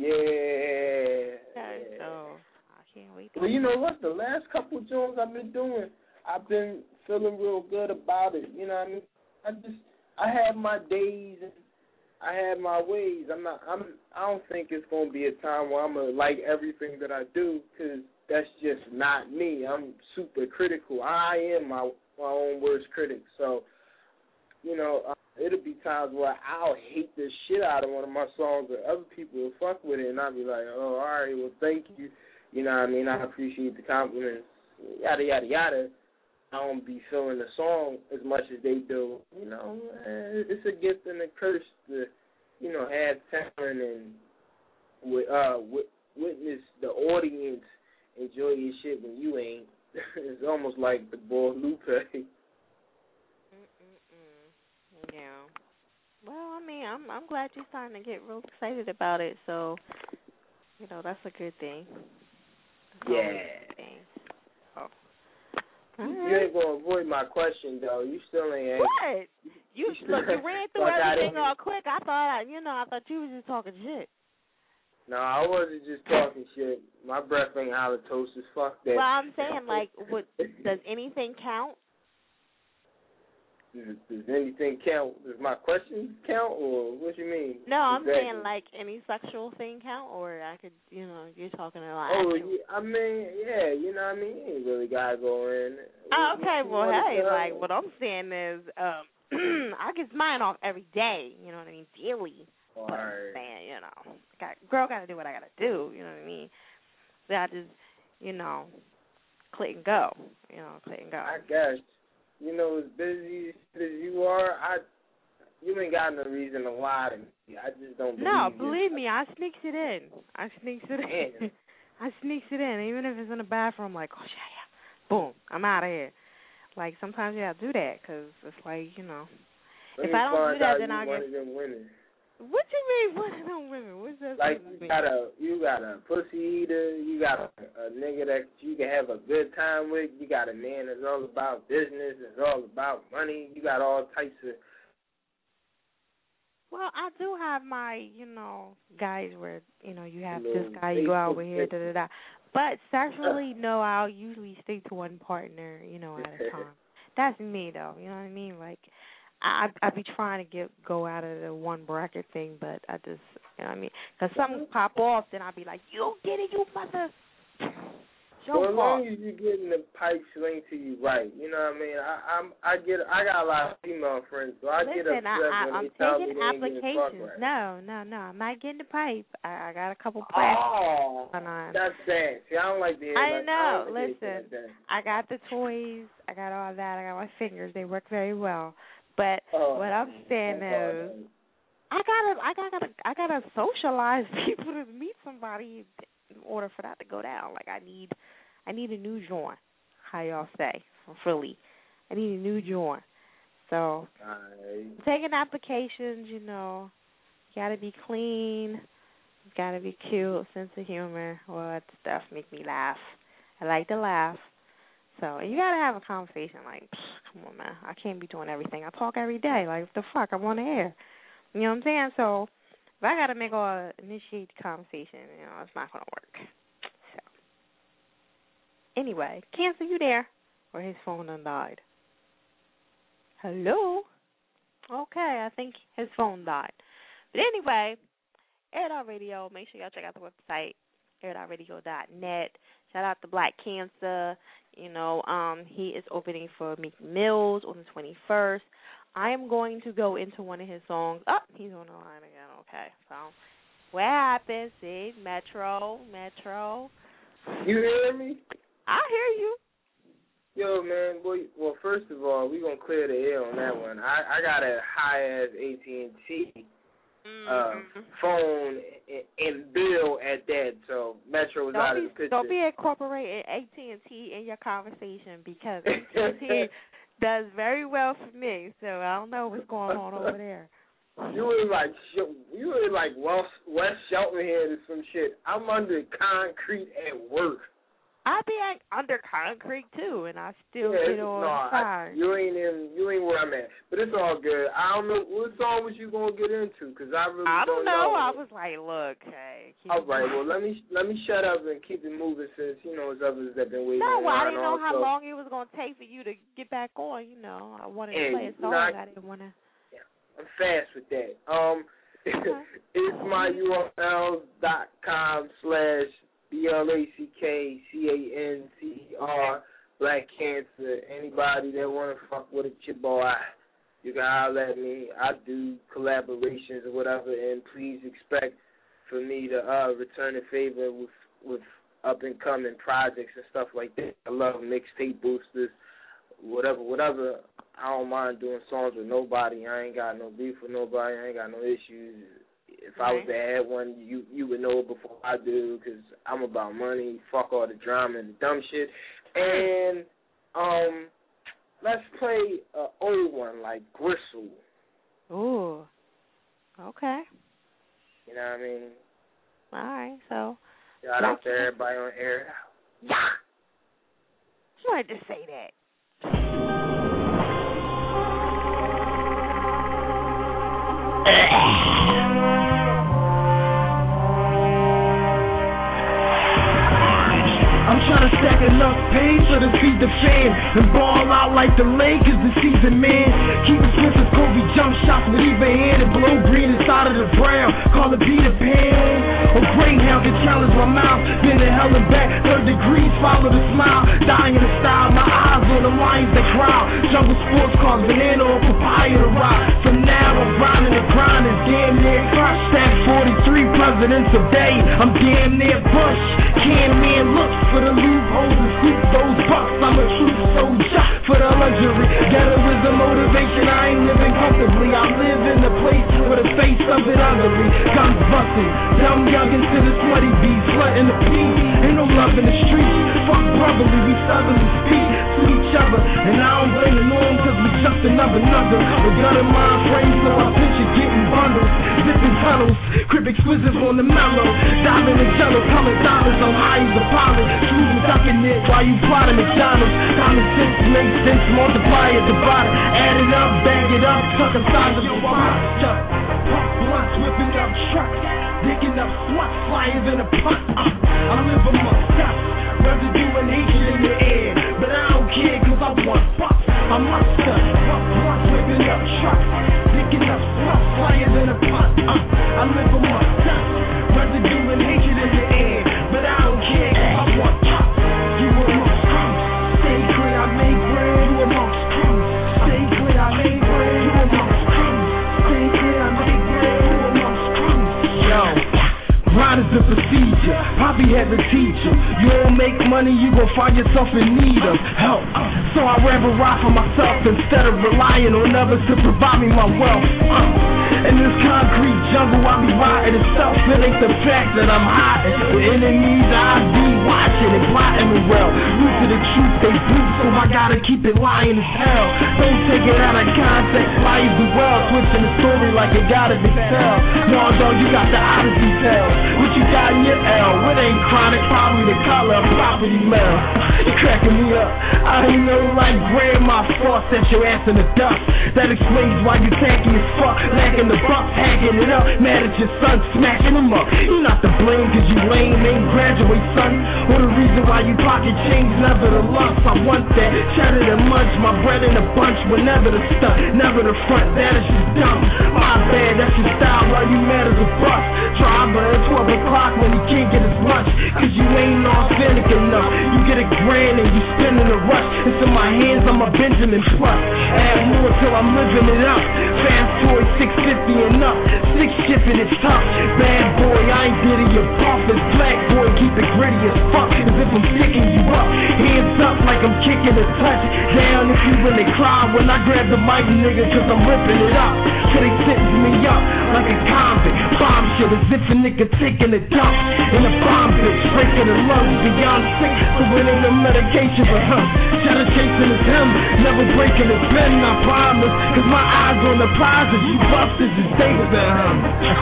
Yeah. Okay, so I can't wait. To Well, you know what? The last couple of songs I've been doing, I've been feeling real good about it. You know what I mean? I just, I have my days and I have my ways. I'm not, I'm, I don't think it's gonna be a time where I'm gonna like everything that I do, because that's just not me. I'm super critical. I am my my own worst critic. So, you know, uh, it'll be times where I'll hate the shit out of one of my songs, and other people will fuck with it, and I'll be like, oh, all right, well, thank you. You know what I mean? I appreciate the compliments, yada, yada, yada. I don't be feeling the song as much as they do. You know, eh, it's a gift and a curse to, you know, have talent and uh, witness the audience enjoy your shit when you ain't. It's almost like the boy Lupe. Yeah. Well, I mean, I'm I'm glad you're starting to get real excited about it. So, you know, that's a good thing. That's Yeah. always a good thing. Oh. You ain't gonna avoid my question though. You still ain't. What? You look, you ran through Fuck outta everything here. all quick. I thought, I, you know, I thought you was just talking shit. No, I wasn't just talking shit. My breath ain't halitosis. Fuck that. Well, I'm saying, like, what, does anything count? Does, does anything count? Does my question count, or what you mean? No, I'm exactly? saying like any sexual thing count, or I could, you know, you're talking about. Oh, actual... yeah, I mean, yeah, you know what I mean? You ain't really got to go in. Oh, okay, you well, hey, know? like, what I'm saying is, um, I get mine off every day, you know what I mean, daily. All but right. I'm saying, you know, got, girl got to do what I got to do, you know what I mean? So I just, you know, click and go, you know, click and go. I guess. You know, as busy as you are, I you ain't got no reason to lie to me. I just don't believe No, you. believe me, I sneaks it in. I sneaks it in. I sneaks it in, even if it's in the bathroom. Like, oh yeah, yeah, boom, I'm out of here. Like sometimes you gotta do that because it's like, you know, Let if me I don't do that, then I I get get. Them women. What you mean, one of them women? What's that? Like you got a you got a pussy eater, you got a, a nigga that you can have a good time with, you got a man that's all about business, that's all about money, you got all types of. Well, I do have my, you know, guys where, you know, you have You this know, guy, you go out Facebook with here, da da da. But sexually, no, I'll usually stick to one partner, you know, at a time. That's me though, you know what I mean? Like. I I be trying to get go out of the one bracket thing, but I just, you know what I mean? Because something pop off, then I'll be like, you get it, you mother. Show well, as off. long as you're getting the pipes linked to you right, you know what I mean? I I'm I get I got a lot of female friends, so I Listen, get upset I, I, when I'm they tell me taking they ain't getting fucked applications. right. No, no, no. I'm not getting the pipe. I, I got a couple plans. Oh, on, on. that's bad. See, I don't like to hear I that. know. I don't like Listen, that. I got the toys. I got all that. I got my fingers. They work very well. But oh, what I'm saying is, I gotta, I gotta, I gotta socialize people to meet somebody in order for that to go down. Like I need, I need a new joint. How y'all say from Philly? I need a new joint. So right. taking applications, you know, gotta be clean, gotta be cute, sense of humor. All that stuff make me laugh. I like to laugh. So you gotta have a conversation. Like, come on, man, I can't be doing everything. I talk every day. Like, what the fuck? I'm on the air. You know what I'm saying? So if I gotta make or initiate the conversation, you know, it's not gonna work. So anyway, Cancer, you there? Or his phone done died? Hello? Okay, I think his phone died. But anyway, Air It Out Radio. Make sure y'all check out the website, air it out radio dot net. Shout out to Black Cancer. You know, um, he is opening for Meek Mills on the twenty-first. I am going to go into one of his songs. Oh, he's on the line again. Okay, so what happens? See, Metro, Metro. You hear me? I hear you. Yo, man, boy. Well, first of all, we gonna clear the air on that one. I I got a high ass A T and T uh, phone and, and bill at that, so Metro was don't out be, of the picture. Don't be incorporating A T and T in your conversation because A T and T does very well for me. So I don't know what's going on over there. You were like you were like West West Shelton here or some shit. I'm under concrete at work. I be like under concrete too, and I still yeah, get on no, fire. I, you ain't in, you ain't where I'm at, but it's all good. I don't know what song was you gonna get into, cause I really I don't, don't know. know. I was like, look, hey. All right, well let me let me shut up and keep it moving since you know there's others that been waiting. No, well, I didn't know also. how long it was gonna take for you to get back on. You know, I wanted and, to play a song. Not, I didn't want to. Yeah, I'm fast with that. Um, it's my U R L dot com slash B L A C K C A N C E R, Black Cancer. Anybody that want to fuck with a your boy, you can holler at me. I do collaborations or whatever, and please expect for me to uh, return a favor with, with up-and-coming projects and stuff like that. I love mixtape boosters, whatever, whatever. I don't mind doing songs with nobody. I ain't got no beef with nobody. I ain't got no issues. If I was to add one, you you would know before I do, because I'm about money. Fuck all the drama and the dumb shit. And um, let's play an old one like Gristle. Ooh. Okay. You know what I mean? All right. So. Shout out to everybody on Air It Out. Yeah. Just wanted to say that. I'm trying to stack enough paid, so to feed the fans and ball out like the Lakers this season, man. Keep it swift as Kobe jump shots with even hand and blow green inside of the brown. Call it Peter Pan. Or Greyhound can challenge my mouth. Been to hell and back, third degrees, follow the smile. Dying in style, my eyes on the lions that crowd. Jungle sports cars, banana or papaya to ride. So now I'm grinding the grind is damn near crush. Stack forty-three presidents a day. I'm damn near Bush. Can man look for the loopholes and scoop those bucks. I'm a true soldier for the luxury. Ghetto is the motivation. I ain't living comfortably. I live in the place where the face of it ugly. Guns busting, dumb youngins to the sweaty beats, flooding the peace. Ain't no love in the streets. Fuck brotherly, we southerly speak to each other. And I don't blame the norm cause we just another nugget. The gutter mind frame so I picture getting bundles. Zipping tunnels, crib exquisite on the mellow. Diamond and jello, colored dollars on high as a pilot. Shooting, ducking it while you plotting McDonald's. Common sense makes sense, multiply it, divide it. Add it up, bag it up, tuck aside the box. Pop blunts, whipping up trucks. Digging up sluts, flyer than a punt. Uh, I live amongst us, residue and hatred in the air. But I don't care cause I want bucks. I'm monster, pop blunts, whipping up trucks. Digging up sluts, flyer than a punt. Uh, I live amongst us, residue and hatred in the air. But I don't care cause I want bucks. You amongst crumbs, stay clear, I make bread. You amongst crumbs, stay clear, I make bread. You amongst crumbs, stay clear, I make bread. You amongst crumbs. Yo, grind is the procedure. Poppy had to teach you. You don't make money, you gon' find yourself in need of help. So I rather ride for myself instead of relying on others to provide me my wealth. Uh, in this concrete jungle, I be riding itself. It ain't the fact that I'm hiding. With enemies, I be watching and plotting me well. Root to the truth, they brute, so I gotta keep it lying as hell. Don't take it out of context, lies the well. Twisting the story like it gotta be tell. No, dog, you got the odyssey tell. What you got in your L? It ain't chronic, probably the color of property mail. You're cracking me up. I ain't know like grandma force set your ass in the dust. That explains why you tacky as fuck, lacking the bucks, hacking it up. Mad at your son, smashing him up. You not to blame cause you lame, ain't graduate, son. Or the reason why you pocket change, never the lust. I want that, cheddar to munch, my bread in a bunch. Whenever the stuff, never the front, that is just dumb. My bad, that's your style, while you mad as a bus. Driver at twelve o'clock when you can't get his lunch, cause you ain't authentic enough. You get a grand and you spin in a rush. It's in my hands, I'm a Benjamin Plus. Add more till I'm living it up. Fast toy six fifty and up. Six shipping it's tough. Bad boy, I ain't did it, you buff. It's black boy, keep it gritty as fuck. As if I'm picking you up. Hands up like I'm kicking a touch. Down if you really cry when I grab the mic, nigga, cause I'm ripping it up. So they sentence me up like a convict. Bomb shit as if a nigga taking a dump. In a bomb bitch, breaking the lungs beyond sick. So it ain't no medication for him. Shadow chasing is him, never breaking his pen, I promise. Cause my eyes on the prize, if you bust this, it's David than him.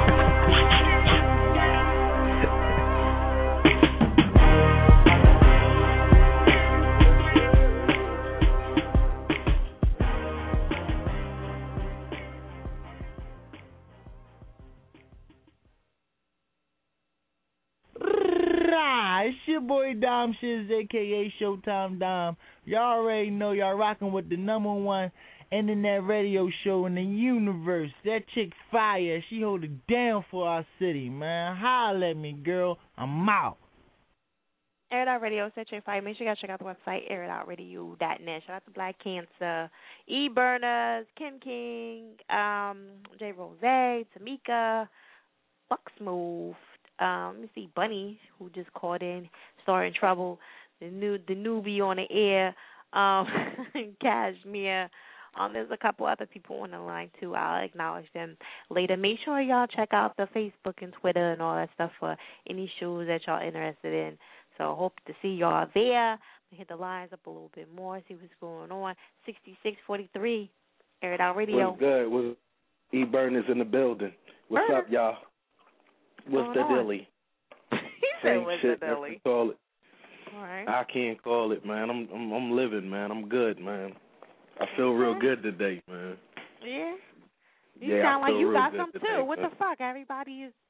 It's your boy Dom Shiz, aka Showtime Dom. Y'all already know y'all rocking with the number one internet radio show in the universe. That chick fire. She hold it down for our city, man. Holla at me, girl. I'm out. Air It Out Radio, that chick fire. Make sure you guys check out the website, air it out radio dot net. Shout out to Black Cancer, E. Burners, Kim King, um, J. Rose, Tamika, Buck Smooth. Um, let me see, Bunny, who just called in, starting trouble. The new, the newbie on the air, um, Cashmere. Um, there's a couple other people on the line too. I'll acknowledge them later. Make sure y'all check out the Facebook and Twitter and all that stuff for any shows that y'all interested in. So hope to see y'all there. Hit the lines up a little bit more, see what's going on. sixty-six forty-three, Air It Out Radio. What's good? What's E. Burners in the building. What's Burner. up, y'all? What's the dilly? he said, Same what's shit, the dilly? Call it. All right. I can't call it, man. I'm, I'm I'm living, man. I'm good, man. I feel real good today, man. Yeah? You yeah, sound I like feel you real got good some today, too. What man. the fuck? Everybody is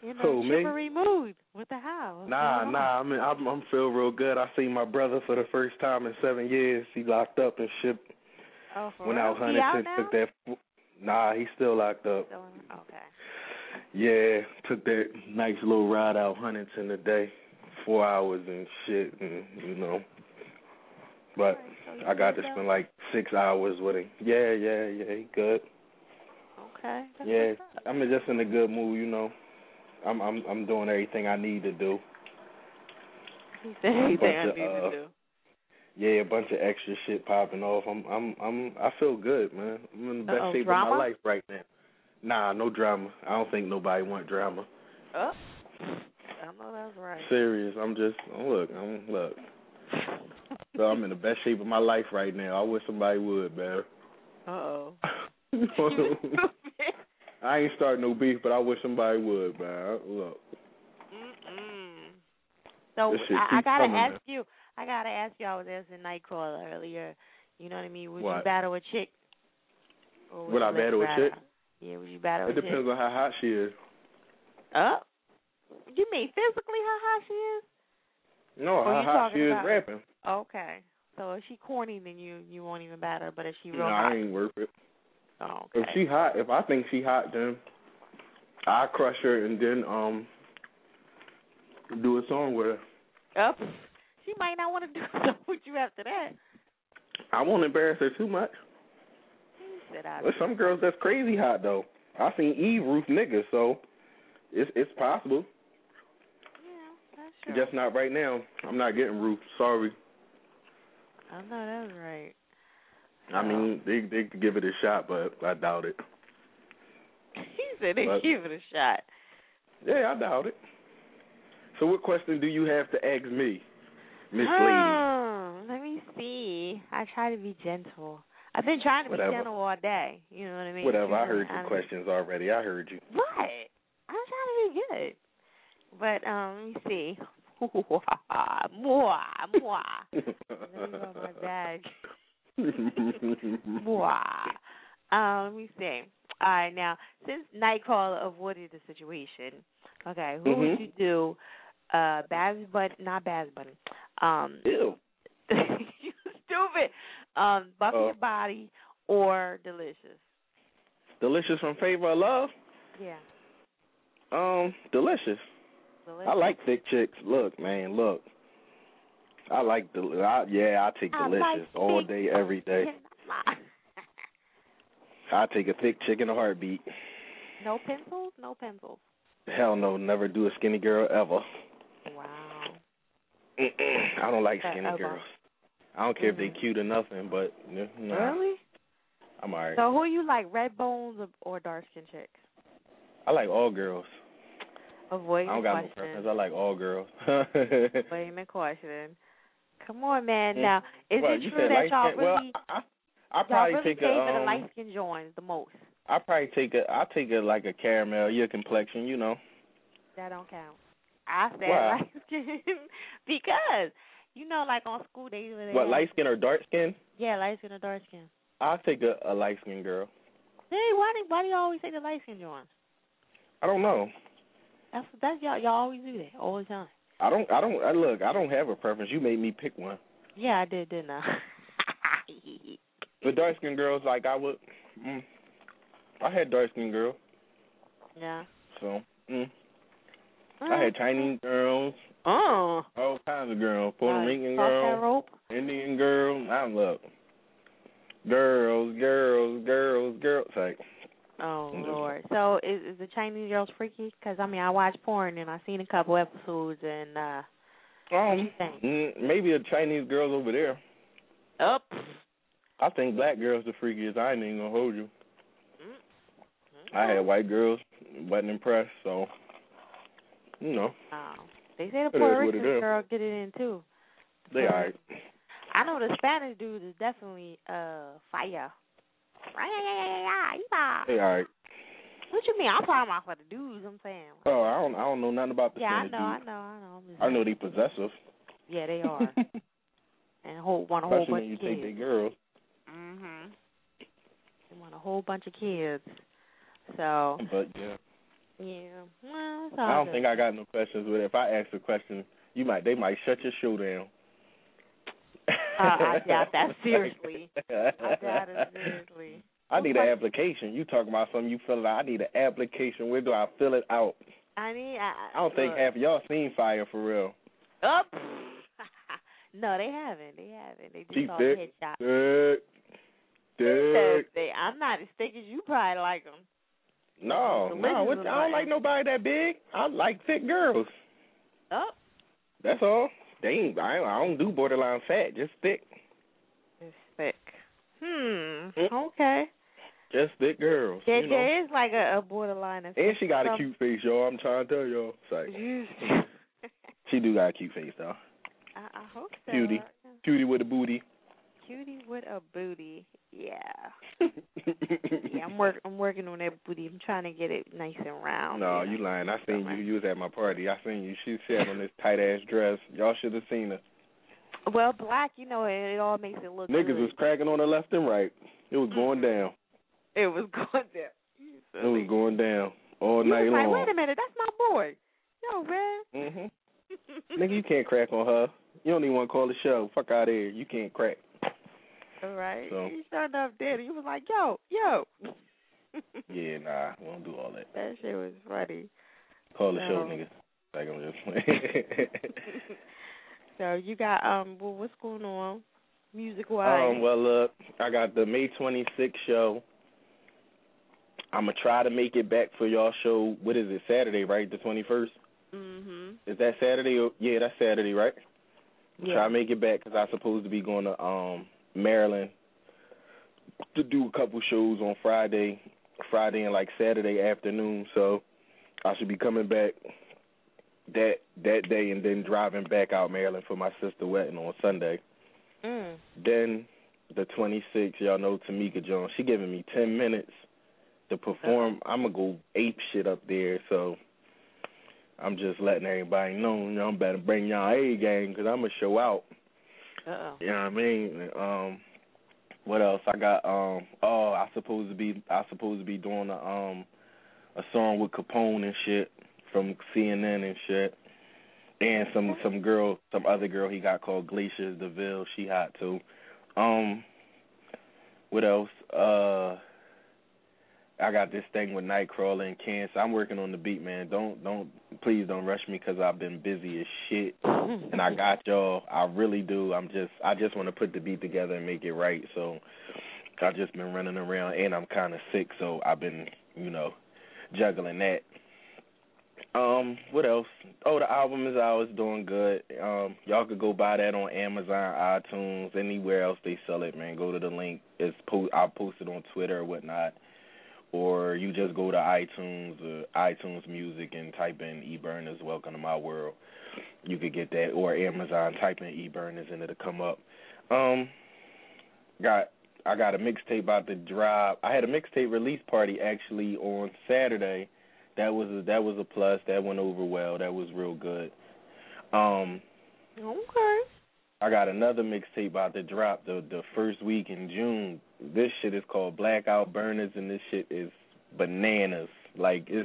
You know, Who, me? chivalry mood. What the hell? Nah, nah. I mean, I'm I'm feel real good. I seen my brother for the first time in seven years. He locked up and shit. Oh, for Went real? out He out Huntington. now? Took that. Nah, he's still locked up. Still in, okay. Yeah, took that nice little ride out Huntington today, four hours and shit, and you know. But Right, so I got good to though? spend like six hours with him. Yeah, yeah, yeah. He good. Okay. That's Yeah, what's up. I'm just in a good mood, you know. I'm I'm I'm doing everything I need to do. He said anything I Bunch of, need uh, to do. Yeah, a bunch of extra shit popping off. I'm I'm I'm I feel good, man. I'm in the best Uh-oh, shape drama? of my life right now. Nah, no drama. I don't think nobody want drama. Oh, I know that's right. Serious. I'm just oh, look. I'm look. So I'm in the best shape of my life right now. I wish somebody would, man. Uh oh. I ain't starting no beef, but I wish somebody would, man. Look. Mm-mm. So This shit I, I keep gotta coming, ask man. you. I gotta ask you. I was asking Nightcrawler earlier. You know what I mean? Would What? you battle a chick? Or Would you I let battle her a battle? chick? Yeah, would you battle It a chick? depends on how hot she is. Oh, you mean physically how hot she is? No, Or how you hot talking she is about- rapping. Okay. So if she corny, then you you won't even battle her. But if she real No, hot, I ain't worth it. oh, okay. If she hot, if I think she hot, then I crush her and then um do a song with her. Up. She might not want to do something with you after that. I won't embarrass her too much. He said I. There's some girls that's crazy hot though. I seen Eve roof niggas, so it's it's possible. Yeah, that's true. Just not right now. I'm not getting roof. Sorry. I know that's right. I mean, they they could give it a shot, but I doubt it. He said they But- give it a shot. Yeah, I doubt it. So what question do you have to ask me, Miss Lady? Hmm, let me see. I try to be gentle. I've been trying to Whatever. be gentle all day. You know what I mean? Whatever. I Usually heard your I'm- questions already. I heard you. What? I'm trying to be good. But um, let me see. Mwah, mwah. Let me go my bag. Mwah. Um, let me see. All right, now since Nightcrawler avoided the situation, okay, who would Mhm. you do? Uh, Babs, but not Babs Bunny. Um, Ew. you stupid. Um, Buffy Uh. the Body or Delicious? Delicious from Favor of Love? Yeah. Um, delicious. Delicious. I like thick chicks. Look, man, look. I like the. I, yeah, I take I delicious like all thick day, every day. I take a thick chick in a heartbeat. No pencils? No pencils. Hell no, never do a skinny girl ever. Wow. Mm-mm, I don't like That skinny elbow. girls. I don't care if they cute or nothing, but you know, Really? I'm alright. So who you like, red bones or, or dark skin chicks? I like all girls. Avoid I don't the got no question. preference. I like all girls. Avoiding the question. Come on, man. Mm. Now, is Well, it you true said that light y'all skin- really, well, I, I y'all probably really take a favor the um, light skin joints the most? I probably take a I take a like a caramel, your complexion, you know. That don't count. I said Why? light skin because you know, like on school days where they What, have- light skin or dark skin? Yeah, light skin or dark skin. I'll take a, a light skin girl. Hey, why do why do you always say the light skin joints? I don't know. That's that's y'all y'all always do that all the time. I don't I don't I look, I don't have a preference. You made me pick one. Yeah, I did, didn't I? But dark skin girls, like I would mm, I had dark skin girls, Yeah. so mm. I had Chinese girls, Oh. all kinds of girls, Puerto Right. Rican Cross that girls, rope. Indian girls. I look, girls, girls, girls, girls. Like, Oh I'm just- Lord. So is is the Chinese girls freaky? Because I mean, I watch porn and I seen a couple episodes and uh. what you um, think? mm, maybe a Chinese girls over there. Up. I think black girls the freakiest. I ain't even gonna hold you. Mm-hmm. I had white girls, wasn't impressed, so you know Oh. They say the It Puerto is what it Rican is. girl get it in too. they alright. I know the Spanish dude is definitely uh fire. Right? They alright. What you mean? I'm talking about for the dudes. I'm saying. Oh, I don't I don't know nothing about the Yeah, I Spanish know, I dudes. know, I know. I'm just I know saying. they possessive. Yeah, they are. And a whole want a whole Especially bunch when you of take kids. their girls. Mhm. They want a whole bunch of kids. So. But yeah. Yeah. Well, it's all I don't good. think I got no questions with it. If I ask a question, you might they might shut your show down. Uh, I doubt that seriously. I doubt it seriously. I need an application. You talking about something you fill it out. I need an application. Where do I fill it out? I need. I, I don't think look. half of y'all seen Fire for real. Up. No, they haven't. They haven't. They She just all thick. headshots. Thick. Thick. I'm not as thick as you probably like them. No, no. What, I don't like nobody that big. I like thick girls. Oh. That's all. They ain't. I, I don't do borderline fat. Just thick. Just thick. Hmm. Okay. Just thick girls. J J you know. is like a, a borderline. And she got a cute face, y'all. I'm trying to tell y'all. It's like, she do got a cute face, though. I, I hope so. Cutie. Cutie with a booty. Cutie with a booty. Yeah. yeah, I'm work. I'm working on that booty. I'm trying to get it nice and round. No, you, you know? lying. I seen you. You was at my party. I seen you. She sat on this tight ass dress. Y'all should have seen her. Well, black, you know, it, it all makes it look Niggas good. was cracking on her left and right. It was going down. It was going down. It was going down all you night was like, long. wait a minute, that's my boy. Yo, man. Mhm. Nigga, you can't crack on her. You don't even want to call the show. Fuck out of here. You can't crack. All right. So. You sure enough did. You was like, yo, yo. Yeah, nah, we don't do all that. That shit was funny. Call the so. show, nigga. Like I'm just playing. So you got um, well, what's going on, music wise? Um, well, look, I got the May twenty-sixth show. I'm gonna try to make it back for y'all show. What is it? Saturday, right? The twenty-first. Mhm. Is that Saturday? Or, yeah, that's Saturday, right? Yeah. Try to make it back because I'm supposed to be going to um Maryland to do a couple shows on Friday, Friday and like Saturday afternoon. So I should be coming back that that day and then driving back out Maryland for my sister wedding on Sunday. Mm. Then the twenty-sixth, y'all know Tamika Jones. She giving me ten minutes to perform. Uh-huh. I'm gonna go ape shit up there. So I'm just letting everybody know, you know, I'm better bring y'all A game because I'm gonna show out. Uh-oh. You know what I mean? Um, what else? I got um oh I supposed to be I supposed to be doing a um a song with Capone and shit from C N N and shit. And some some girl some other girl he got called Glacier DeVille, she hot too. Um what else? Uh I got this thing with Nightcrawler and Cancer. I'm working on the beat, man. Don't don't please don't rush me because I've been busy as shit, and I got y'all. I really do. I'm just I just want to put the beat together and make it right. So I've just been running around, and I'm kind of sick, so I've been you know juggling that. Um, what else? Oh, the album is out. It's doing good. Um, y'all could go buy that on Amazon, iTunes, anywhere else they sell it. Man, go to the link. It's po- I'll post it on Twitter or whatnot. Or you just go to iTunes or iTunes Music and type in E Burners Welcome to My World. You could get that. Or Amazon, type in E Burners and it'll come up. Um, got I got a mixtape about to drop. I had a mixtape release party actually on Saturday. That was a, that was a plus. That went over well. That was real good. Um, okay. I got another mixtape about to drop the the first week in June. This shit is called Blackout Burners, and this shit is bananas. Like, it's,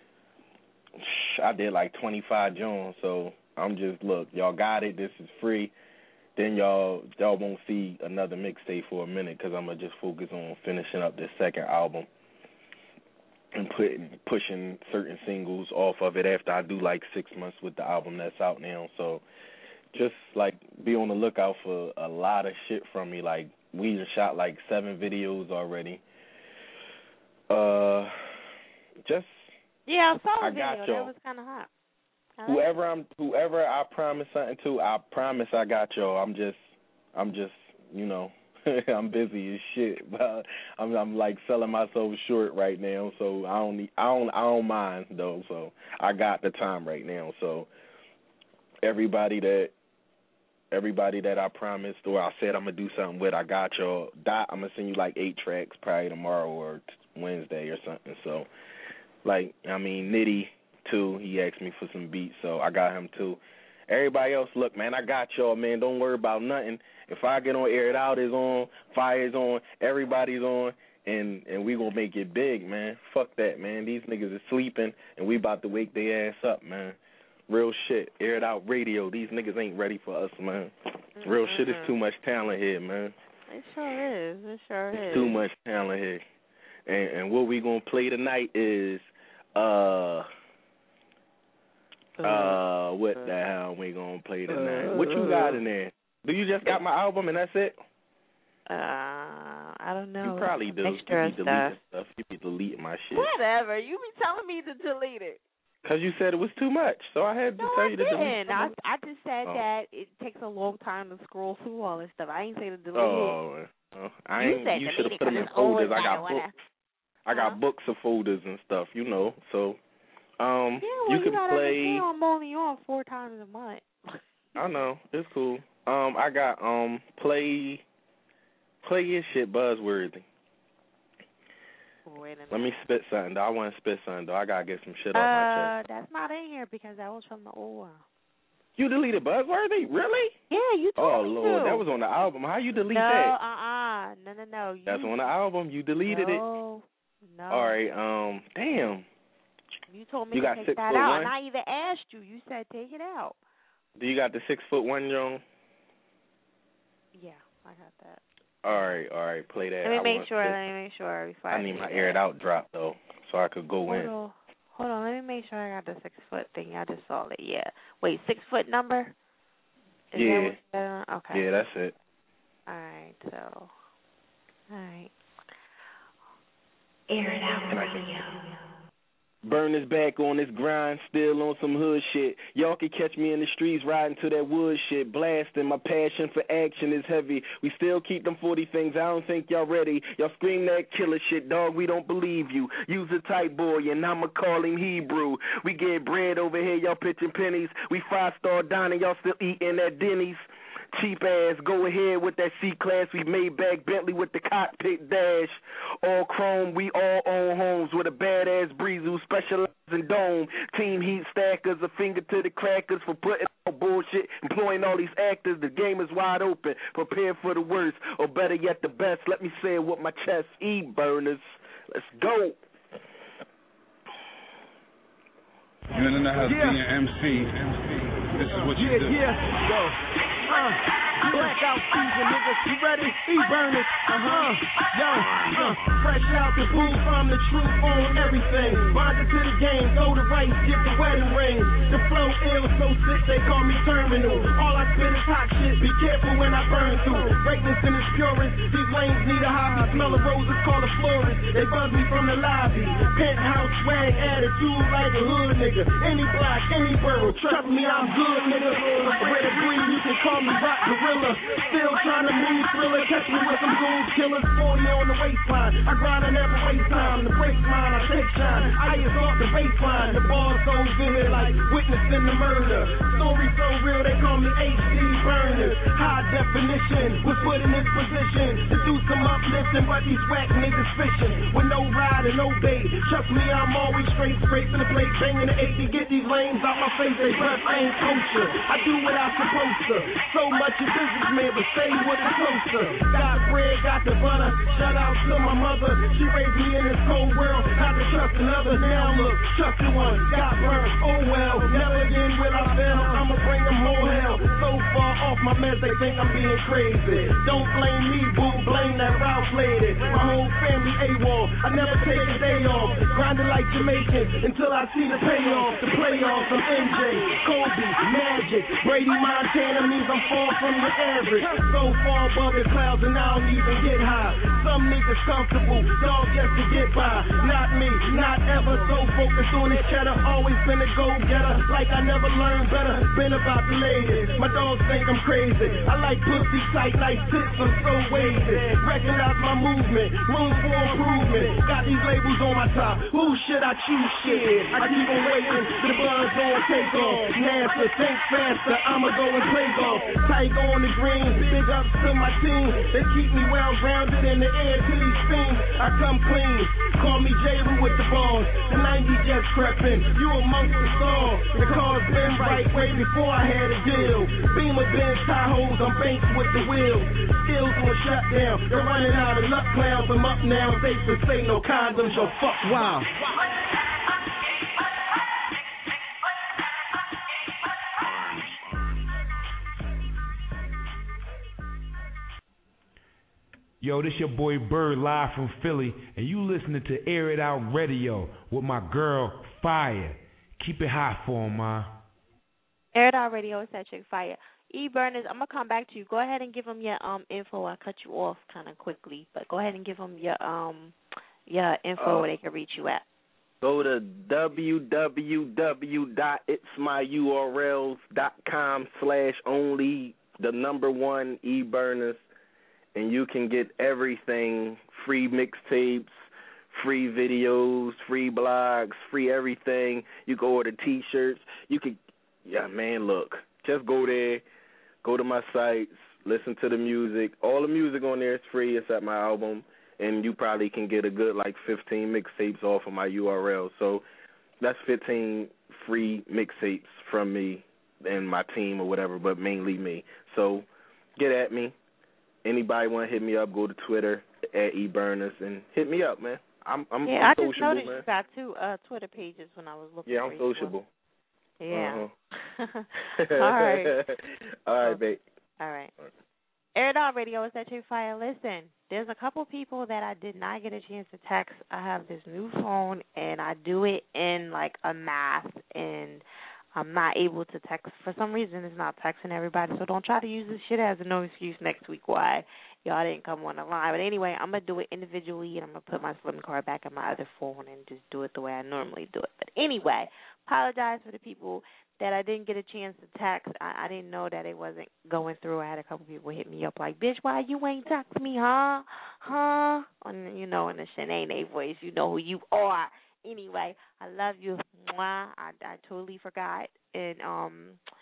I did like twenty-five Jones, so I'm just, look, y'all got it. This is free. Then y'all y'all won't see another mixtape for a minute because I'm going to just focus on finishing up this second album and putting pushing certain singles off of it after I do like six months with the album that's out now. So just, like, be on the lookout for a lot of shit from me. Like, we just shot, like, seven videos already. Uh, just, yeah, I saw the I video. got y'all. That was kind of hot. Whoever I'm, whoever I promise something to, I promise I got y'all. I'm just, I'm just, you know, I'm busy as shit, but I'm, I'm like selling myself short right now. So I don't, need, I don't, I don't mind though. So I got the time right now. So everybody that, everybody that I promised or I said I'm gonna do something with, I got y'all. Dot, I'm gonna send you like eight tracks probably tomorrow or t- Wednesday or something. So, like, I mean, Nitty too. He asked me for some beats, so I got him too. Everybody else, look, man, I got y'all, man. Don't worry about nothing. If I get on, Air It Out is on, Fire's on, everybody's on. and and we gonna make it big, man. Fuck that, man. These niggas is sleeping, and we about to wake their ass up, man. Real shit. Air It Out Radio. These niggas ain't ready for us, man. Real mm-hmm. shit is too much talent here, man. It sure is. It sure it's is. Too much talent here. And, and what we gonna play tonight is, uh, uh, what the hell we gonna play tonight? What you got in there? Do you just got my album and that's it? Uh, I don't know. You probably do. You be deleting stuff. stuff. You be deleting my shit. Whatever. You be telling me to delete it. Because you said it was too much, so I had to no, tell I you to didn't. delete it. I, I just said oh. that it takes a long time to scroll through all this stuff. I ain't say to delete oh, it. Oh, I you ain't. Said you should have put them in folders. I got books. I got huh? books of folders and stuff, you know. So, um, yeah, well, you could you play. I'm only on four times a month. I know it's cool. Um, I got um play, play your shit buzzworthy. Wait a minute. Let me spit something, though. I want to spit something, though. I got to get some shit uh, off my chest. That's not in here because that was from the old one. You deleted Buzzworthy? Really? Yeah, you told Oh, me Lord. to. That was on the album. How you delete no, that? No, uh-uh. No, no, no. You... That's on the album. You deleted no, it? No, no. All right. Um, damn. You told me you to got take six that foot out, one? and I even asked you. You said take it out. Do you got the six foot one, Young? Yeah, I got that. All right, all right. Play that. Let me I make sure. Let me make sure. Before I, I need my that. Air It Out drop, though, so I could go Hold in. On. Hold on. Let me make sure I got the six foot thing. I just saw it. Yeah. Wait, six foot number? Is yeah. That what, okay. Yeah, that's it. All right. So. All right. Air It Out Radio. Burn is back on this grind, still on some hood shit. Y'all can catch me in the streets riding to that wood shit, blasting. My passion for action is heavy. We still keep them forty things, I don't think y'all ready. Y'all scream that killer shit, dog, we don't believe you. Use a tight boy, and I'ma call him Hebrew. We get bread over here, y'all pitching pennies. We five-star dining, y'all still eating at Denny's. Cheap ass, go ahead with that C-Class. We made back Bentley with the cockpit dash. All chrome, we all own homes with a badass breeze who specializes in dome. Team heat stackers, a finger to the crackers for putting out bullshit, employing all these actors. The game is wide open. Prepare for the worst, or better yet, the best. Let me say it with my chest. E-burners. Let's go. You're in the house yeah. being M C. This is what you yeah, do. Yeah, yeah. Go. Uh, blackout season, niggas, you ready? E-burners, uh-huh, yo, uh, fresh out the booth, I'm the truth on everything. Bonded to the game, go to rice, get the wedding ring. The flow ill, so sick, they call me terminal. All I spit is hot shit, be careful when I burn through. Greatness in its purest, these lanes need a hobby. Smell of roses, call a florist. They buzz me from the lobby. Penthouse swag, attitude like a hood nigga. Any block, any borough, trust me, I'm good, nigga. Red breed, you can call me rock gorilla. Still trying to move thriller. Catch me with some goons killers. forty on the waistline. I grind, I never waste time. The break mine, I take shine. I is off the baseline. The ball so vivid like witnessing the murder. Story so real, they call me H D Burners. High definition was put in this position to do some uplifting, but these whack niggas fishing with no ride and no bait. Trust me, I'm always straight, scraping the plate, banging the eight to get these lanes out my face. They breath ain't kosher. I do what I'm supposed to. So much a businessman, but stay with it closer. Got bread, got the butter. Shout out to my mother. She raised me in this cold world, not to trust another. Now look, trusted one, got burned. Oh well, never again will I fail. I'ma bring them whole hell. So far off my meds, they think I'm being crazy. Don't blame me, boo, blame that Ralph lady. My whole family AWOL. I never take a day off. Grinding like Jamaican until I see the payoff. The playoffs, I'm M J, Kobe, Magic, Brady, Montana means I'm far from the average. So far above the clouds and I don't even get high. Some niggas comfortable, dog just to get by. Not me, not ever. So focused on that cheddar, always been a go-getter. Like I never learned better, been about the ladies. My dogs think I'm crazy. I like pussy tight, nice tits, I'm so wasted. Recognize my movement, room for improvement. Got these labels on my top. Who should I choose? Shit, I keep on waiting. The buzz on take off. NASA, think faster. I'ma go and play golf. Tiger on the green. Big ups to my team. They keep me well grounded in the air to these things. I come clean. Call me J. Roo with the balls. The nineties just crept in. You amongst the stars. The car's been right. right way before I had a deal. Beamer, Benz, Tahoes, I'm banks with the wheels. Skills on shutdown, they're running out of luck clowns. I'm up now, safe to say no condoms, yo, fuck wow. Yo, this your boy Bird live from Philly, and you listening to Air It Out Radio with my girl Fire. Keep it hot for him, man. Air It Out Radio is that chick Fire. E Burners, I'm gonna come back to you. Go ahead and give them your um info. I cut you off kind of quickly, but go ahead and give them your um your info uh, where they can reach you at. Go to w w w dot its my u r l s dot com slash only the number one E Burners. And you can get everything, free mixtapes, free videos, free blogs, free everything. You can order T-shirts. You can, yeah, man, look, just go there, go to my sites, listen to the music. All the music on there is free except my album, and you probably can get a good, like, fifteen mixtapes off of my U R L. So that's fifteen free mixtapes from me and my team or whatever, but mainly me. So get at me. Anybody want to hit me up, go to Twitter at eBurners and hit me up, man. I'm I'm, yeah, I'm I sociable, just noticed man. you got two uh, Twitter pages when I was looking. Yeah, for I'm you. sociable. Yeah. Uh-huh. All right. All right, babe. All right. Air It Out Radio is that chick Fire. Listen, there's a couple people that I did not get a chance to text. I have this new phone, and I do it in, like, a mass, and I'm not able to text. For some reason, it's not texting everybody, so don't try to use this shit as a no excuse next week why y'all didn't come on the line. But anyway, I'm going to do it individually, and I'm going to put my SIM card back in my other phone and just do it the way I normally do it. But anyway, apologize for the people that I didn't get a chance to text. I, I didn't know that it wasn't going through. I had a couple people hit me up like, bitch, why you ain't text me, huh? Huh? And, you know, in the Shanae voice, you know who you are. Anyway, I love you. Mwah. I, I totally forgot. And um,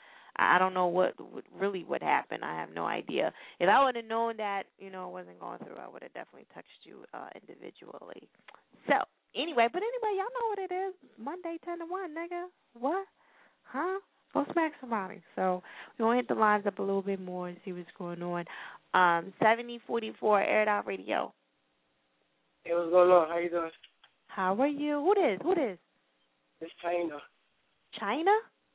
I don't know what, what really what happened. I have no idea. If I would have known that, you know, it wasn't going through, I would have definitely texted you uh, individually. So, anyway, but anyway, y'all know what it is. Monday, ten to one, nigga. What? Huh? Go smack somebody. So, we're going to hit the lines up a little bit more and see what's going on. Um, seventy forty-four, Air It Out Radio. Hey, what's going on? How you doing? How are you? Who this? Who this? It's China. China?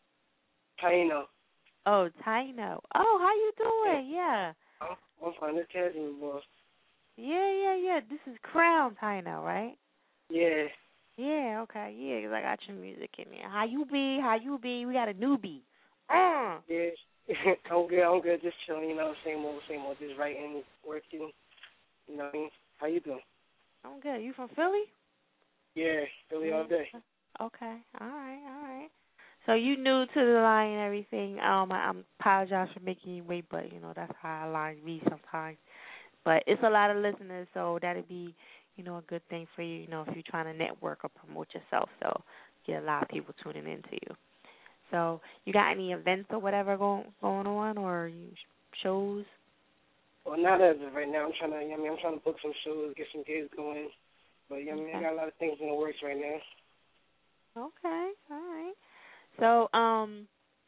China. Oh, China. Oh, how you doing? Yeah. I'm, I'm fine. This Cassie, boss. Yeah, yeah, yeah. This is Crown China, right? Yeah. Yeah, okay. Yeah, because I got your music in there. How you be? How you be? We got a newbie. Uh. Yeah. I'm good. I'm good. Just chilling, you know, same old, same old. Just writing, working. You know what I mean? How you doing? I'm good. You from Philly? Yeah, Philly all day. Okay. All right, all right. So you new to the line and everything. Um, I, I apologize for making you wait, but, you know, that's how I line me sometimes. But it's a lot of listeners, so that'd be, you know, a good thing for you, you know, if you're trying to network or promote yourself. So get a lot of people tuning into you. So you got any events or whatever going going on, or you shows? Well, not as of right now. I'm trying to, you know, I mean, I'm trying to book some shows, get some gigs going. But, you know, okay. I mean, I got a lot of things in the works right now. Okay, all right. So, um,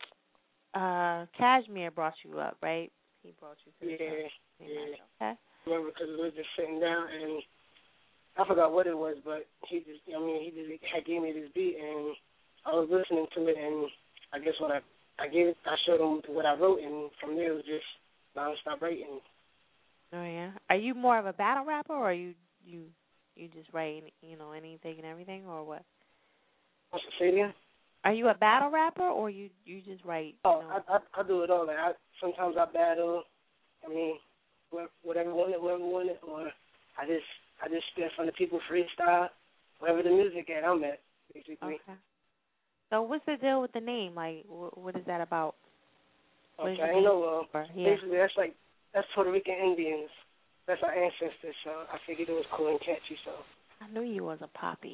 uh, Cashmere brought you up, right? He brought you to the Yeah, show. yeah. Okay. I remember because we were just sitting down, and I forgot what it was, but he just, I mean, he just had gave me this beat, and I was listening to it, and I guess what I, I gave it, I showed him what I wrote, and from there it was just nonstop writing. Oh, yeah. Are you more of a battle rapper, or are you, you, you just write, you know, anything and everything, or what? What's the say again? Are you a battle rapper, or you you just write? Oh, you know? I, I I do it all. Like I sometimes I battle. I mean, whatever wanted, whoever wanted, or I just I just spit from the people freestyle. Wherever the music at, I'm at basically. Okay. So what's the deal with the name? Like, what, what is that about? What Okay, I know. Uh, yeah. Basically, that's like that's Puerto Rican Indians. That's our ancestors. So I figured it was cool and catchy. So I knew you was a poppy.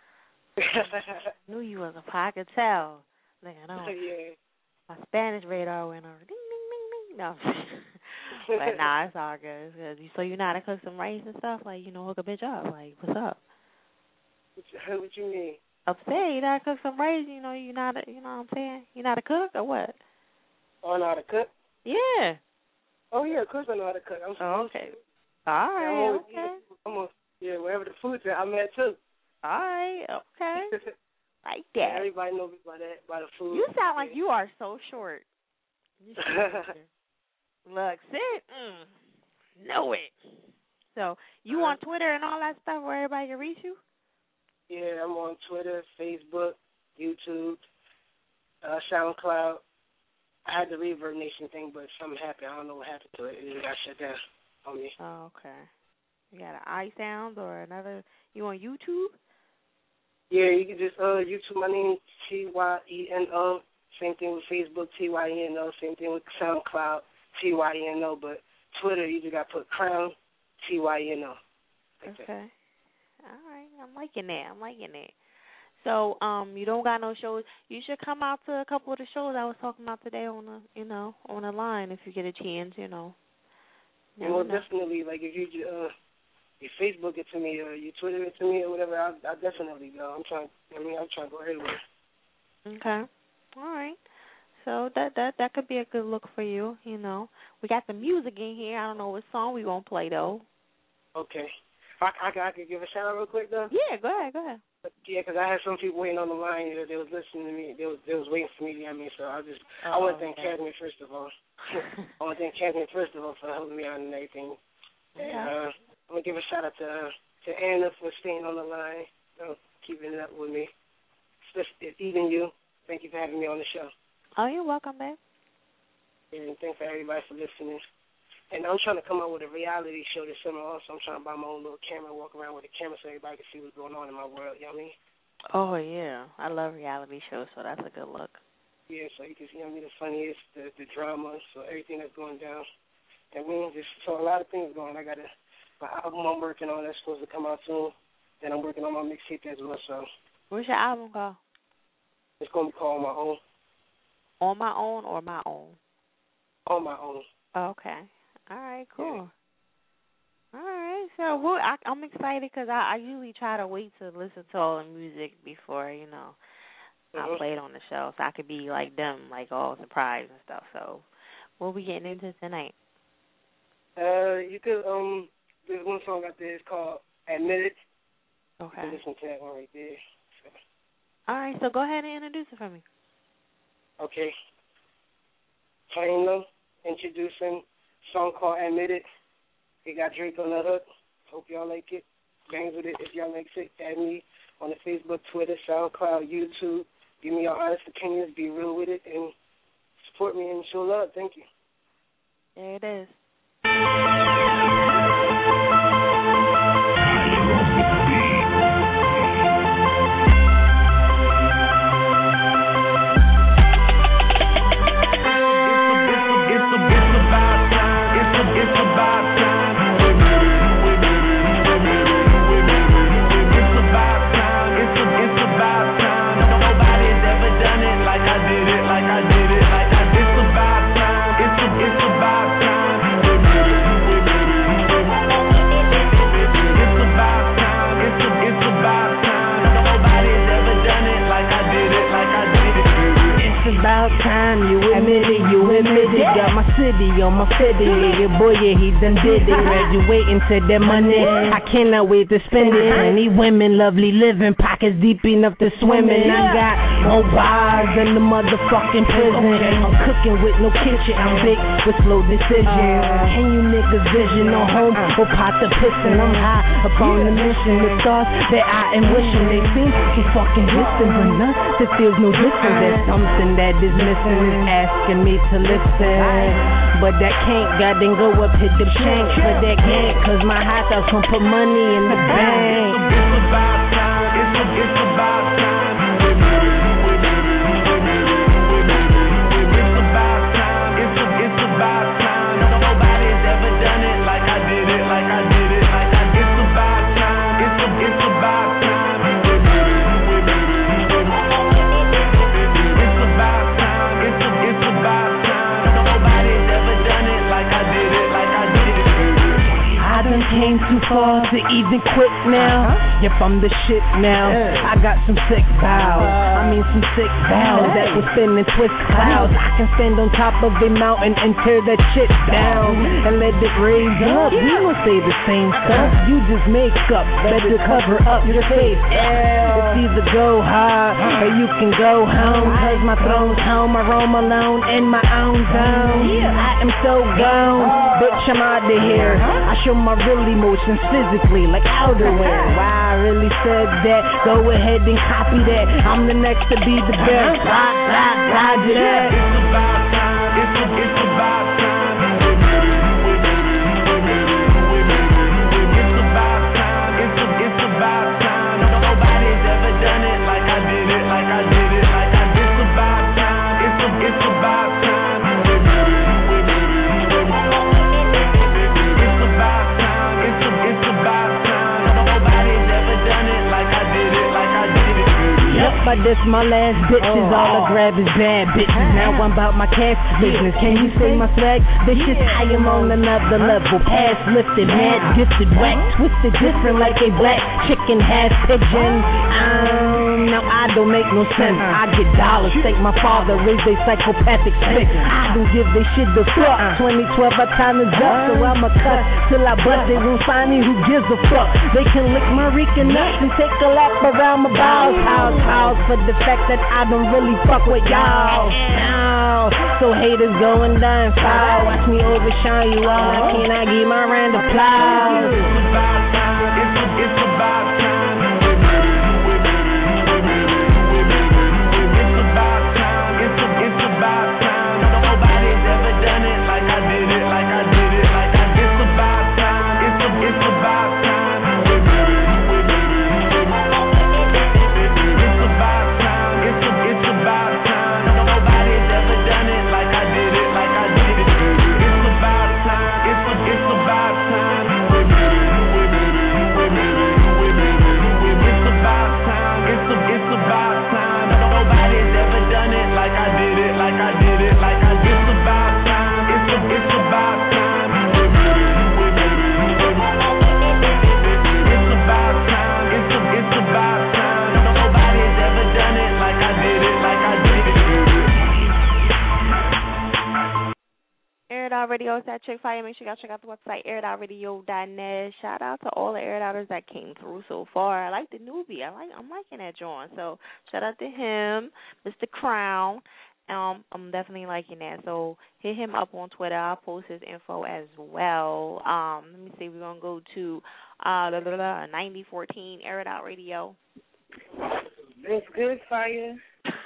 I knew you was a poppy. I could tell. Like, I know. Yeah. My Spanish radar went over. Ding, ding, ding, ding. No. But nah, it's all good. It's good. So you know how to cook some rice and stuff? Like, you know, hook a bitch up. Like, what's up? What you, what you mean? upset. You gotta cook some rice. You know, you not. A, you know what I'm saying? You not a cook or what? Oh, I know how to cook. Yeah. Oh yeah, of course I know how to cook. I'm oh, okay. All right. Yeah, I'm okay. I'm a, yeah, wherever the food's at, I'm at too. All right. Okay. Like that. Yeah, everybody knows me by that, by the food. You sound like you are so short. Look, sit. Mm, know it. So you uh, on Twitter and all that stuff where everybody can reach you? Yeah, I'm on Twitter, Facebook, YouTube, uh, SoundCloud. I had the Reverb Nation thing, but something happened. I don't know what happened to it. It got shut down on me. Oh, okay. You got an iSound or another? You on YouTube? Yeah, you can just uh YouTube my name T Y E N O. Same thing with Facebook T Y E N O. Same thing with SoundCloud T Y E N O. But Twitter, you just got to put Crown T Y E N O. Like okay. That. All right, I'm liking that. I'm liking that. So, um, you don't got no shows. You should come out to a couple of the shows I was talking about today on the, you know, on the line if you get a chance, you know. Yeah, well, definitely. Like if you uh, you Facebook it to me or you Twitter it to me or whatever, I'll, I'll definitely go. I'm trying. I mean, I'm trying to go everywhere. Okay. All right. So that that that could be a good look for you. You know, we got the music in here. I don't know what song we gonna play though. Okay. I, I, I could give a shout out real quick though. Yeah, go ahead, go ahead. Yeah, because I had some people waiting on the line. You know, they was listening to me. They was they was waiting for me. You know what I mean, so I just oh, I want to thank okay. Catherine first of all. I want to thank Catherine first of all for helping me out and everything. Okay. And uh, I'm gonna give a shout out to uh, to Anna for staying on the line, you know, keeping it up with me. It's, just, it's even you. Thank you for having me on the show. Oh, you're welcome, babe. And thanks for everybody for listening. And I'm trying to come up with a reality show this summer also. I'm trying to buy my own little camera, walk around with a camera so everybody can see what's going on in my world, you know what I mean? Oh, yeah. I love reality shows, so that's a good look. Yeah, so you can see, you know what I mean, the funniest, the, the drama, so everything that's going down. And we just, so a lot of things going. I got a, my album I'm working on that's supposed to come out soon. Then I'm working on my mixtape as well, so. What's your album called? It's going to be called On My Own. On My Own or My Own? On My Own. Oh, okay. All right, cool. Yeah. All right, so well, I, I'm excited because I, I usually try to wait to listen to all the music before, you know, mm-hmm. I play it on the show, so I could be like them, like all surprised and stuff. So, what are we getting into tonight? Uh, you could um, there's one song out there. It's called "Admit It." Okay. You can listen to that one right there. So. All right, so go ahead and introduce it for me. Okay. Taino introducing. Song called Admit It. It got Drake on the hook. Hope y'all like it. Bangs with it. If y'all like it, add me on the Facebook, Twitter, SoundCloud, YouTube. Give me your honest opinions. Be real with it and support me and show love. Thank you. There it is. About time you admit it, you admit it. Got my city on my fitty. Your boy, yeah, he done did it. Graduating to that money, I cannot wait to spend it. Many women, lovely living, pockets deep enough to swim in. I got more bars than the motherfucking prison. I'm cooking with no kitchen, I'm big with slow decisions. Can you niggas vision on home or pot the piston? I'm high up on the mission. The thoughts that I am wishing they seem so fucking distant, but nothing feels no different. There's something that is missing, is asking me to listen. But that can't, God then go up, hit the shank for that gank. Cause my hot dogs gon' put money in the bank. It's about time, it's, it's about time. It's about time, it's, it's about time. Nobody's ever done it like I did it, like I did it, like I did. It's about time, it's, it's about time. Came came too far to even quit now. Yep, I'm the shit now. I got some sick vows. I mean some sick vows that will spin and twist clouds. I can stand on top of a mountain and tear that shit down and let it raise up. We gon' say the same stuff. You just make up, better cover up your face. It's either go hard or you can go home. Cause my throne's home, I roam alone in my own zone. I am so gone, bitch, I'm out of here. I show my real emotions physically, like outerwear. Why I really said that, go ahead and copy that. I'm the next to be the best. Rock, rock, roger that. It's about time, it's, it's about time. It's about time, it's, it's about time. Nobody's ever done it like I did it, like I did it, like I did. It's about time, it's, it's about time. It's about time, it's, it's about time. Nobody's ever done it like I did it, like I did it. Yep, but this my last bitches. All I grab is bad bitches. Now I'm about my cash business. Can you say my swag? Bitches, I am on another level. Pass lifted, mad gifted, whack, twisted different like a black chicken half pigeon. Um, now I don't make no sense. I get dollars, thank my father, raised a psychopathic sick. I don't give a shit the fuck. twenty twelve, our time is up, so I'ma cut till I bust. They won't find me, who gives a fuck? They can lick my Rican nuts and take a lap around my bowels. House, house, for the fact that I don't really fuck with y'all. Now, so haters going down foul. Watch me overshine you all. Can I give my round of applause? It's about time, it's, it's about time. It's about time, it's, it's about time. Nobody's ever done it like I did it, like I did it, like I did. It's about time, it's, it's about time. It's about time, it's, it's about time. Nobody's ever done it like I did it, like I did it. It's about time, it's, it's about time. It's about time, it's, it's about time. Nobody's ever done it like I did it, like I did it, like I did. It's about time, it's, it's about time. It's about time, it's, it's about time. Nobody's ever done it like I did it, like I did it. Air It Out Radio is that Chick Fire. Make sure y'all check out the website, air it out radio dot net. Shout out to all the Air It Outers that came through so far. I like the newbie. I like I'm liking that John. So shout out to him, Mister Crown. Um, I'm definitely liking that. So hit him up on Twitter. I'll post his info as well. Um, let me see. We're gonna go to uh blah, blah, blah, ninety fourteen Air It Out Radio. It's good, Fire.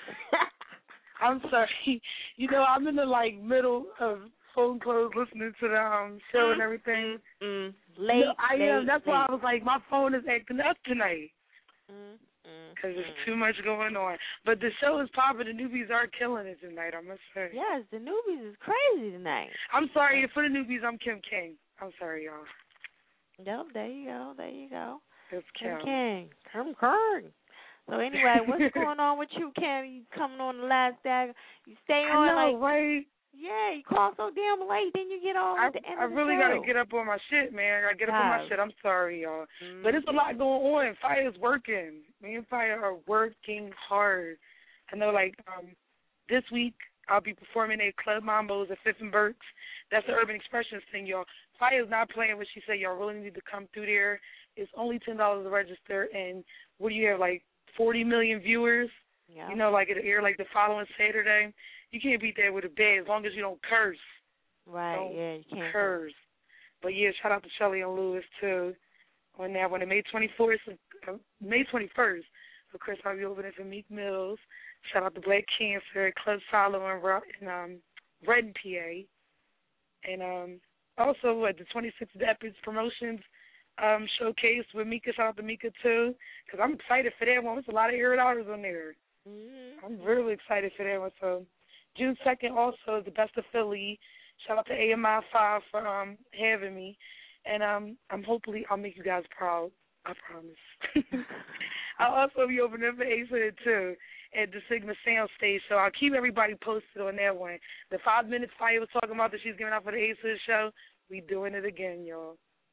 I'm sorry. You know, I'm in the like middle of phone calls listening to the um show and everything. Mm, late, no, I late, am. That's late. why I was like, my phone is acting up tonight. Mm, mm, Because there's mm. too much going on. But the show is popping. The newbies are killing it tonight, I must say. Yes, the newbies is crazy tonight. I'm sorry. For the newbies, I'm Kim King. I'm sorry, y'all. Yep, there you go. There you go. It's Kim Kim. King. Kim King. So anyway, what's going on with you, Kim? You coming on the last day? You stay on I know, like right? Yeah, you call so damn late, then you get on I, at the end I of the really show. gotta get up on my shit, man. I gotta get up on my Yes. shit. I'm sorry, y'all. Mm-hmm. But it's a lot going on. Fire's working. Me and Fire are working hard. I know, like, um, this week I'll be performing at Club Mambo's at Fifth and Burks. That's the Urban Expressions thing, y'all. Fire's not playing what she said. Y'all really need to come through there. It's only ten dollars to register. And what do you have, like, forty million viewers? Yeah. You know, like it'll air like the following Saturday. You can't beat that with a bed as long as you don't curse. Right, Don't yeah, you can't curse. But yeah, shout out to Shelly and Lewis too on that one. And May twenty fourth, uh, May twenty first. Of course, I'll be opening for Meek Mills. Shout out to Black Cancer at Club Solo in, in um, Redden, P A. And um, also at the twenty-sixth Epics Promotions um, showcase with Mika. Shout out to Mika too, because I'm excited for that one. There's a lot of Air It Outers on there. Mm-hmm. I'm really excited for that one. So June second also is the Best of Philly. Shout out to A M I five for um, having me. And um, I'm hopefully I'll make you guys proud. I promise. I'll also be opening for Ace Hood too at the Sigma Sound Stage. So I'll keep everybody posted on that one. The five minutes Fire was talking about that she's giving out for the Ace Hood show, we doing it again, y'all.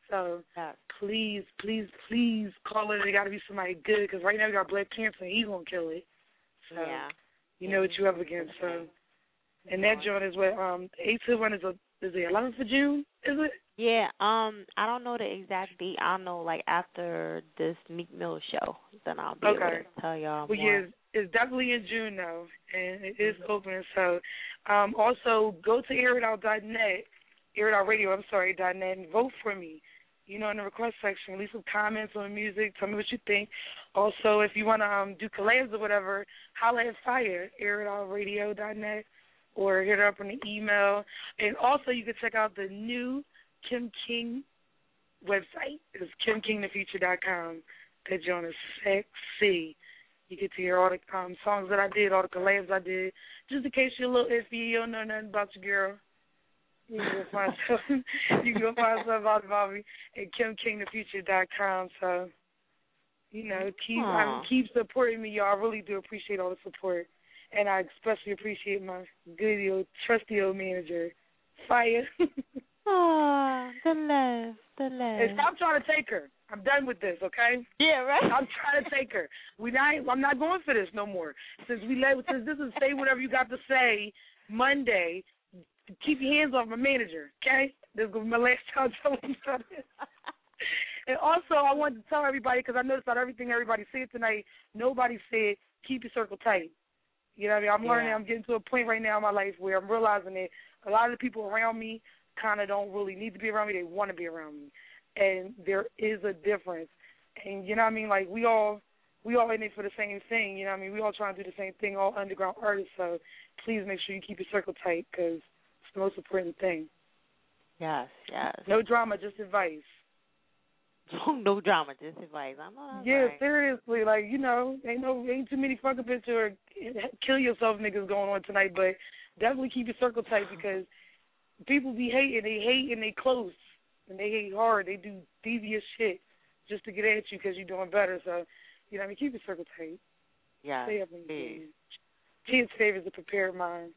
So yeah. please, please, please call it. It got to be somebody good because right now we got Black Cancer and he's going to kill it. So yeah. you know what you're up against. So, and that joint is what, um, eight two one is, a, is the eleventh of June, is it? Yeah, um, I don't know the exact date. I'll know, like, after this Meek Mill show. Then I'll be okay. able to tell y'all well, more. Yeah, it's, it's definitely in June, though, and it is mm-hmm. open. So, um, also, go to air it out dot net, air it out radio, I'm sorry, dot net, and vote for me. You know, in the request section, leave some comments on the music. Tell me what you think. Also, if you want to um, do collabs or whatever, holla at Fire, air it out radio dot net, or hit her up on the email. And also, you can check out the new Kim King website. It's kim king the future dot com. That joint is sexy. You get to hear all the um, songs that I did, all the collabs I did. Just in case you're a little iffy, you don't know nothing about your girl, you can go find something. You can go find something out about me at kim king the future dot com. So, you know, keep um, keep supporting me, y'all. I really do appreciate all the support, and I especially appreciate my good old trusty old manager, Fire. Oh, the love, the love. And stop trying to take her. I'm done with this, okay? Yeah, right. I'm trying to take her. We not. I'm not going for this no more. Since we let, since this is say whatever you got to say Monday, keep your hands off my manager, okay? This is gonna be my last time telling you something. And also, I wanted to tell everybody because I noticed out everything everybody said tonight. Nobody said keep your circle tight. You know what I mean? I'm learning. Yeah. I'm getting to a point right now in my life where I'm realizing that a lot of the people around me kind of don't really need to be around me. They want to be around me. And there is a difference. And, you know what I mean, like, we all we all in it for the same thing. You know what I mean? We all trying to do the same thing, all underground artists. So please make sure you keep your circle tight because it's the most important thing. Yes, yes. No drama, just advice. No drama, just advice. I know that's Yeah, right. seriously. Like, you know, ain't no ain't too many fuck up into or kill yourself niggas going on tonight, but definitely keep your circle tight because people be hating. They hate and they close. And they hate hard. They do devious shit just to get at you because you're doing better. So, you know what I mean? Keep your circle tight. Yeah. Stay up in the game. Chance favors a prepared mind.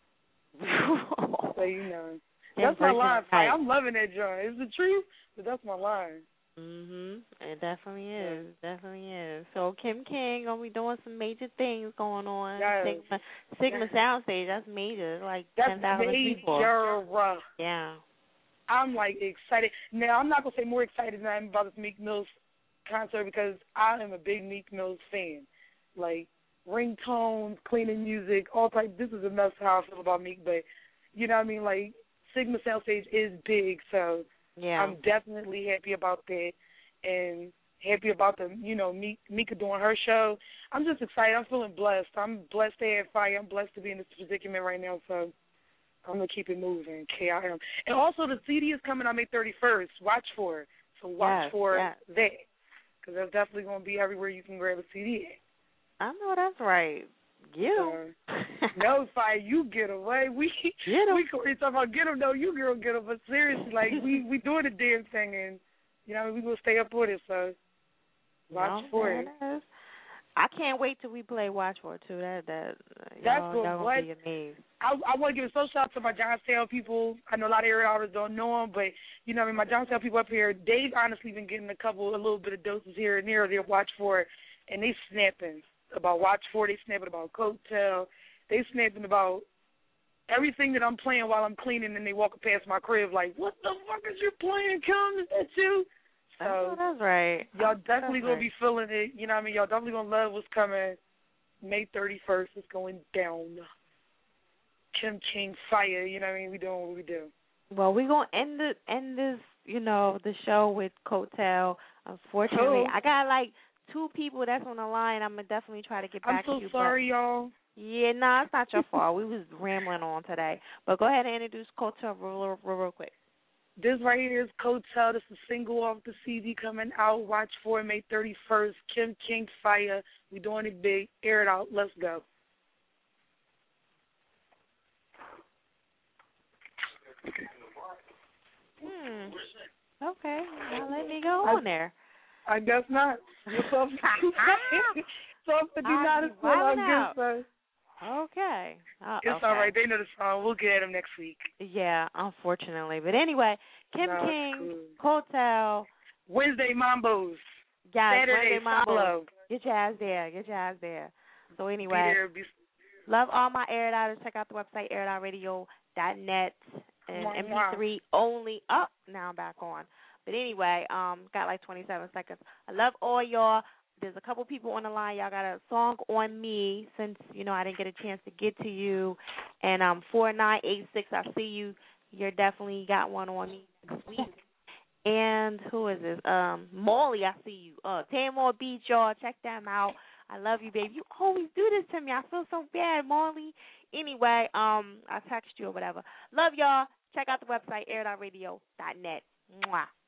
So, you know. That's my line. Right. I'm loving that joint. It's the truth, but that's my line. Mhm. It definitely is. It definitely is. So Kim King gonna be doing some major things going on. Yes. Sigma Sigma yes. Soundstage. That's major. Like that's ten thousand people. Major. Yeah. I'm like excited. Now I'm not gonna say more excited than I am about this Meek Mill's concert because I am a big Meek Mill's fan. Like ringtones, cleaning music, all type. This is a mess how I feel about Meek, but you know what I mean. Like Sigma Soundstage is big, so yeah. I'm definitely happy about that and happy about the you know Meek Mika doing her show. I'm just excited. I'm feeling blessed. I'm blessed to have Fire. I'm blessed to be in this predicament right now. So. I'm going to keep it moving, K I M. And also, the C D is coming on May thirty-first. Watch for it. So watch yes, for yes. that. Because that's definitely going to be everywhere you can grab a C D at. I know that's right. You. Uh, no, Fire, you get away. We, get em. we, we talk about get them. No, you girl get them. But seriously, like, we, we doing the damn thing. And, you know, we going to stay up with it. So watch no, for it. Is. I can't wait till we play Watch For too. That that that's y'all, the y'all what. Be amazed. I I want to give a social shout out to my Johnstown people. I know a lot of area artists don't know them, but you know, I mean, my Johnstown people up here, they've honestly been getting a couple, a little bit of doses here and there. They Watch For it, and they snapping about Watch For it. They snapping about Coattail. They snapping about everything that I'm playing while I'm cleaning, and they walking past my crib like, "What the fuck is you playing, Kim? Is that you?" So oh, that's right. Y'all that's definitely that's gonna right. be feeling it. You know what I mean? Y'all definitely gonna love what's coming. May thirty-first is going down. Kim King Fire. You know what I mean? We doing what we do. Well, we gonna end the end this, you know, the show with Coattail. Unfortunately, oh. I got like two people that's on the line. I'm gonna definitely try to get back I'm so to you. sorry, y'all. Yeah, no, nah, it's not your fault. We was rambling on today. But go ahead and introduce Coattail real, real, real quick. This right here is Coattail. This is a single off the C D coming out. Watch for it, May thirty-first. Kim King Fire. We doing it big. Air it out. Let's go. Hmm. Okay. Now let me go I, on there. I guess not. So if you not as well, I guess so. Okay. Uh, it's okay. all right. They know the song. We'll get at them next week. Yeah, unfortunately. But anyway, Kim no, King, Hotel. Wednesday Mambos. Yeah, Saturday Wednesday Mambos. Follow. Get your ass there. Get your ass there. So anyway, be there, be... love all my Air It Outers. Check out the website, air it out radio dot net. And Mwah, M P mwah. three only up. Now I'm back on. But anyway, um, got like twenty-seven seconds. I love all y'all. There's a couple people on the line. Y'all got a song on me since, you know, I didn't get a chance to get to you. And um, four nine eight six, I see you. You're definitely got one on me next week. And who is this? Um, Molly, I see you. Uh, Tamor Beach, y'all. Check them out. I love you, baby. You always do this to me. I feel so bad, Molly. Anyway, um, I text you or whatever. Love y'all. Check out the website, air it out radio dot net. Mwah.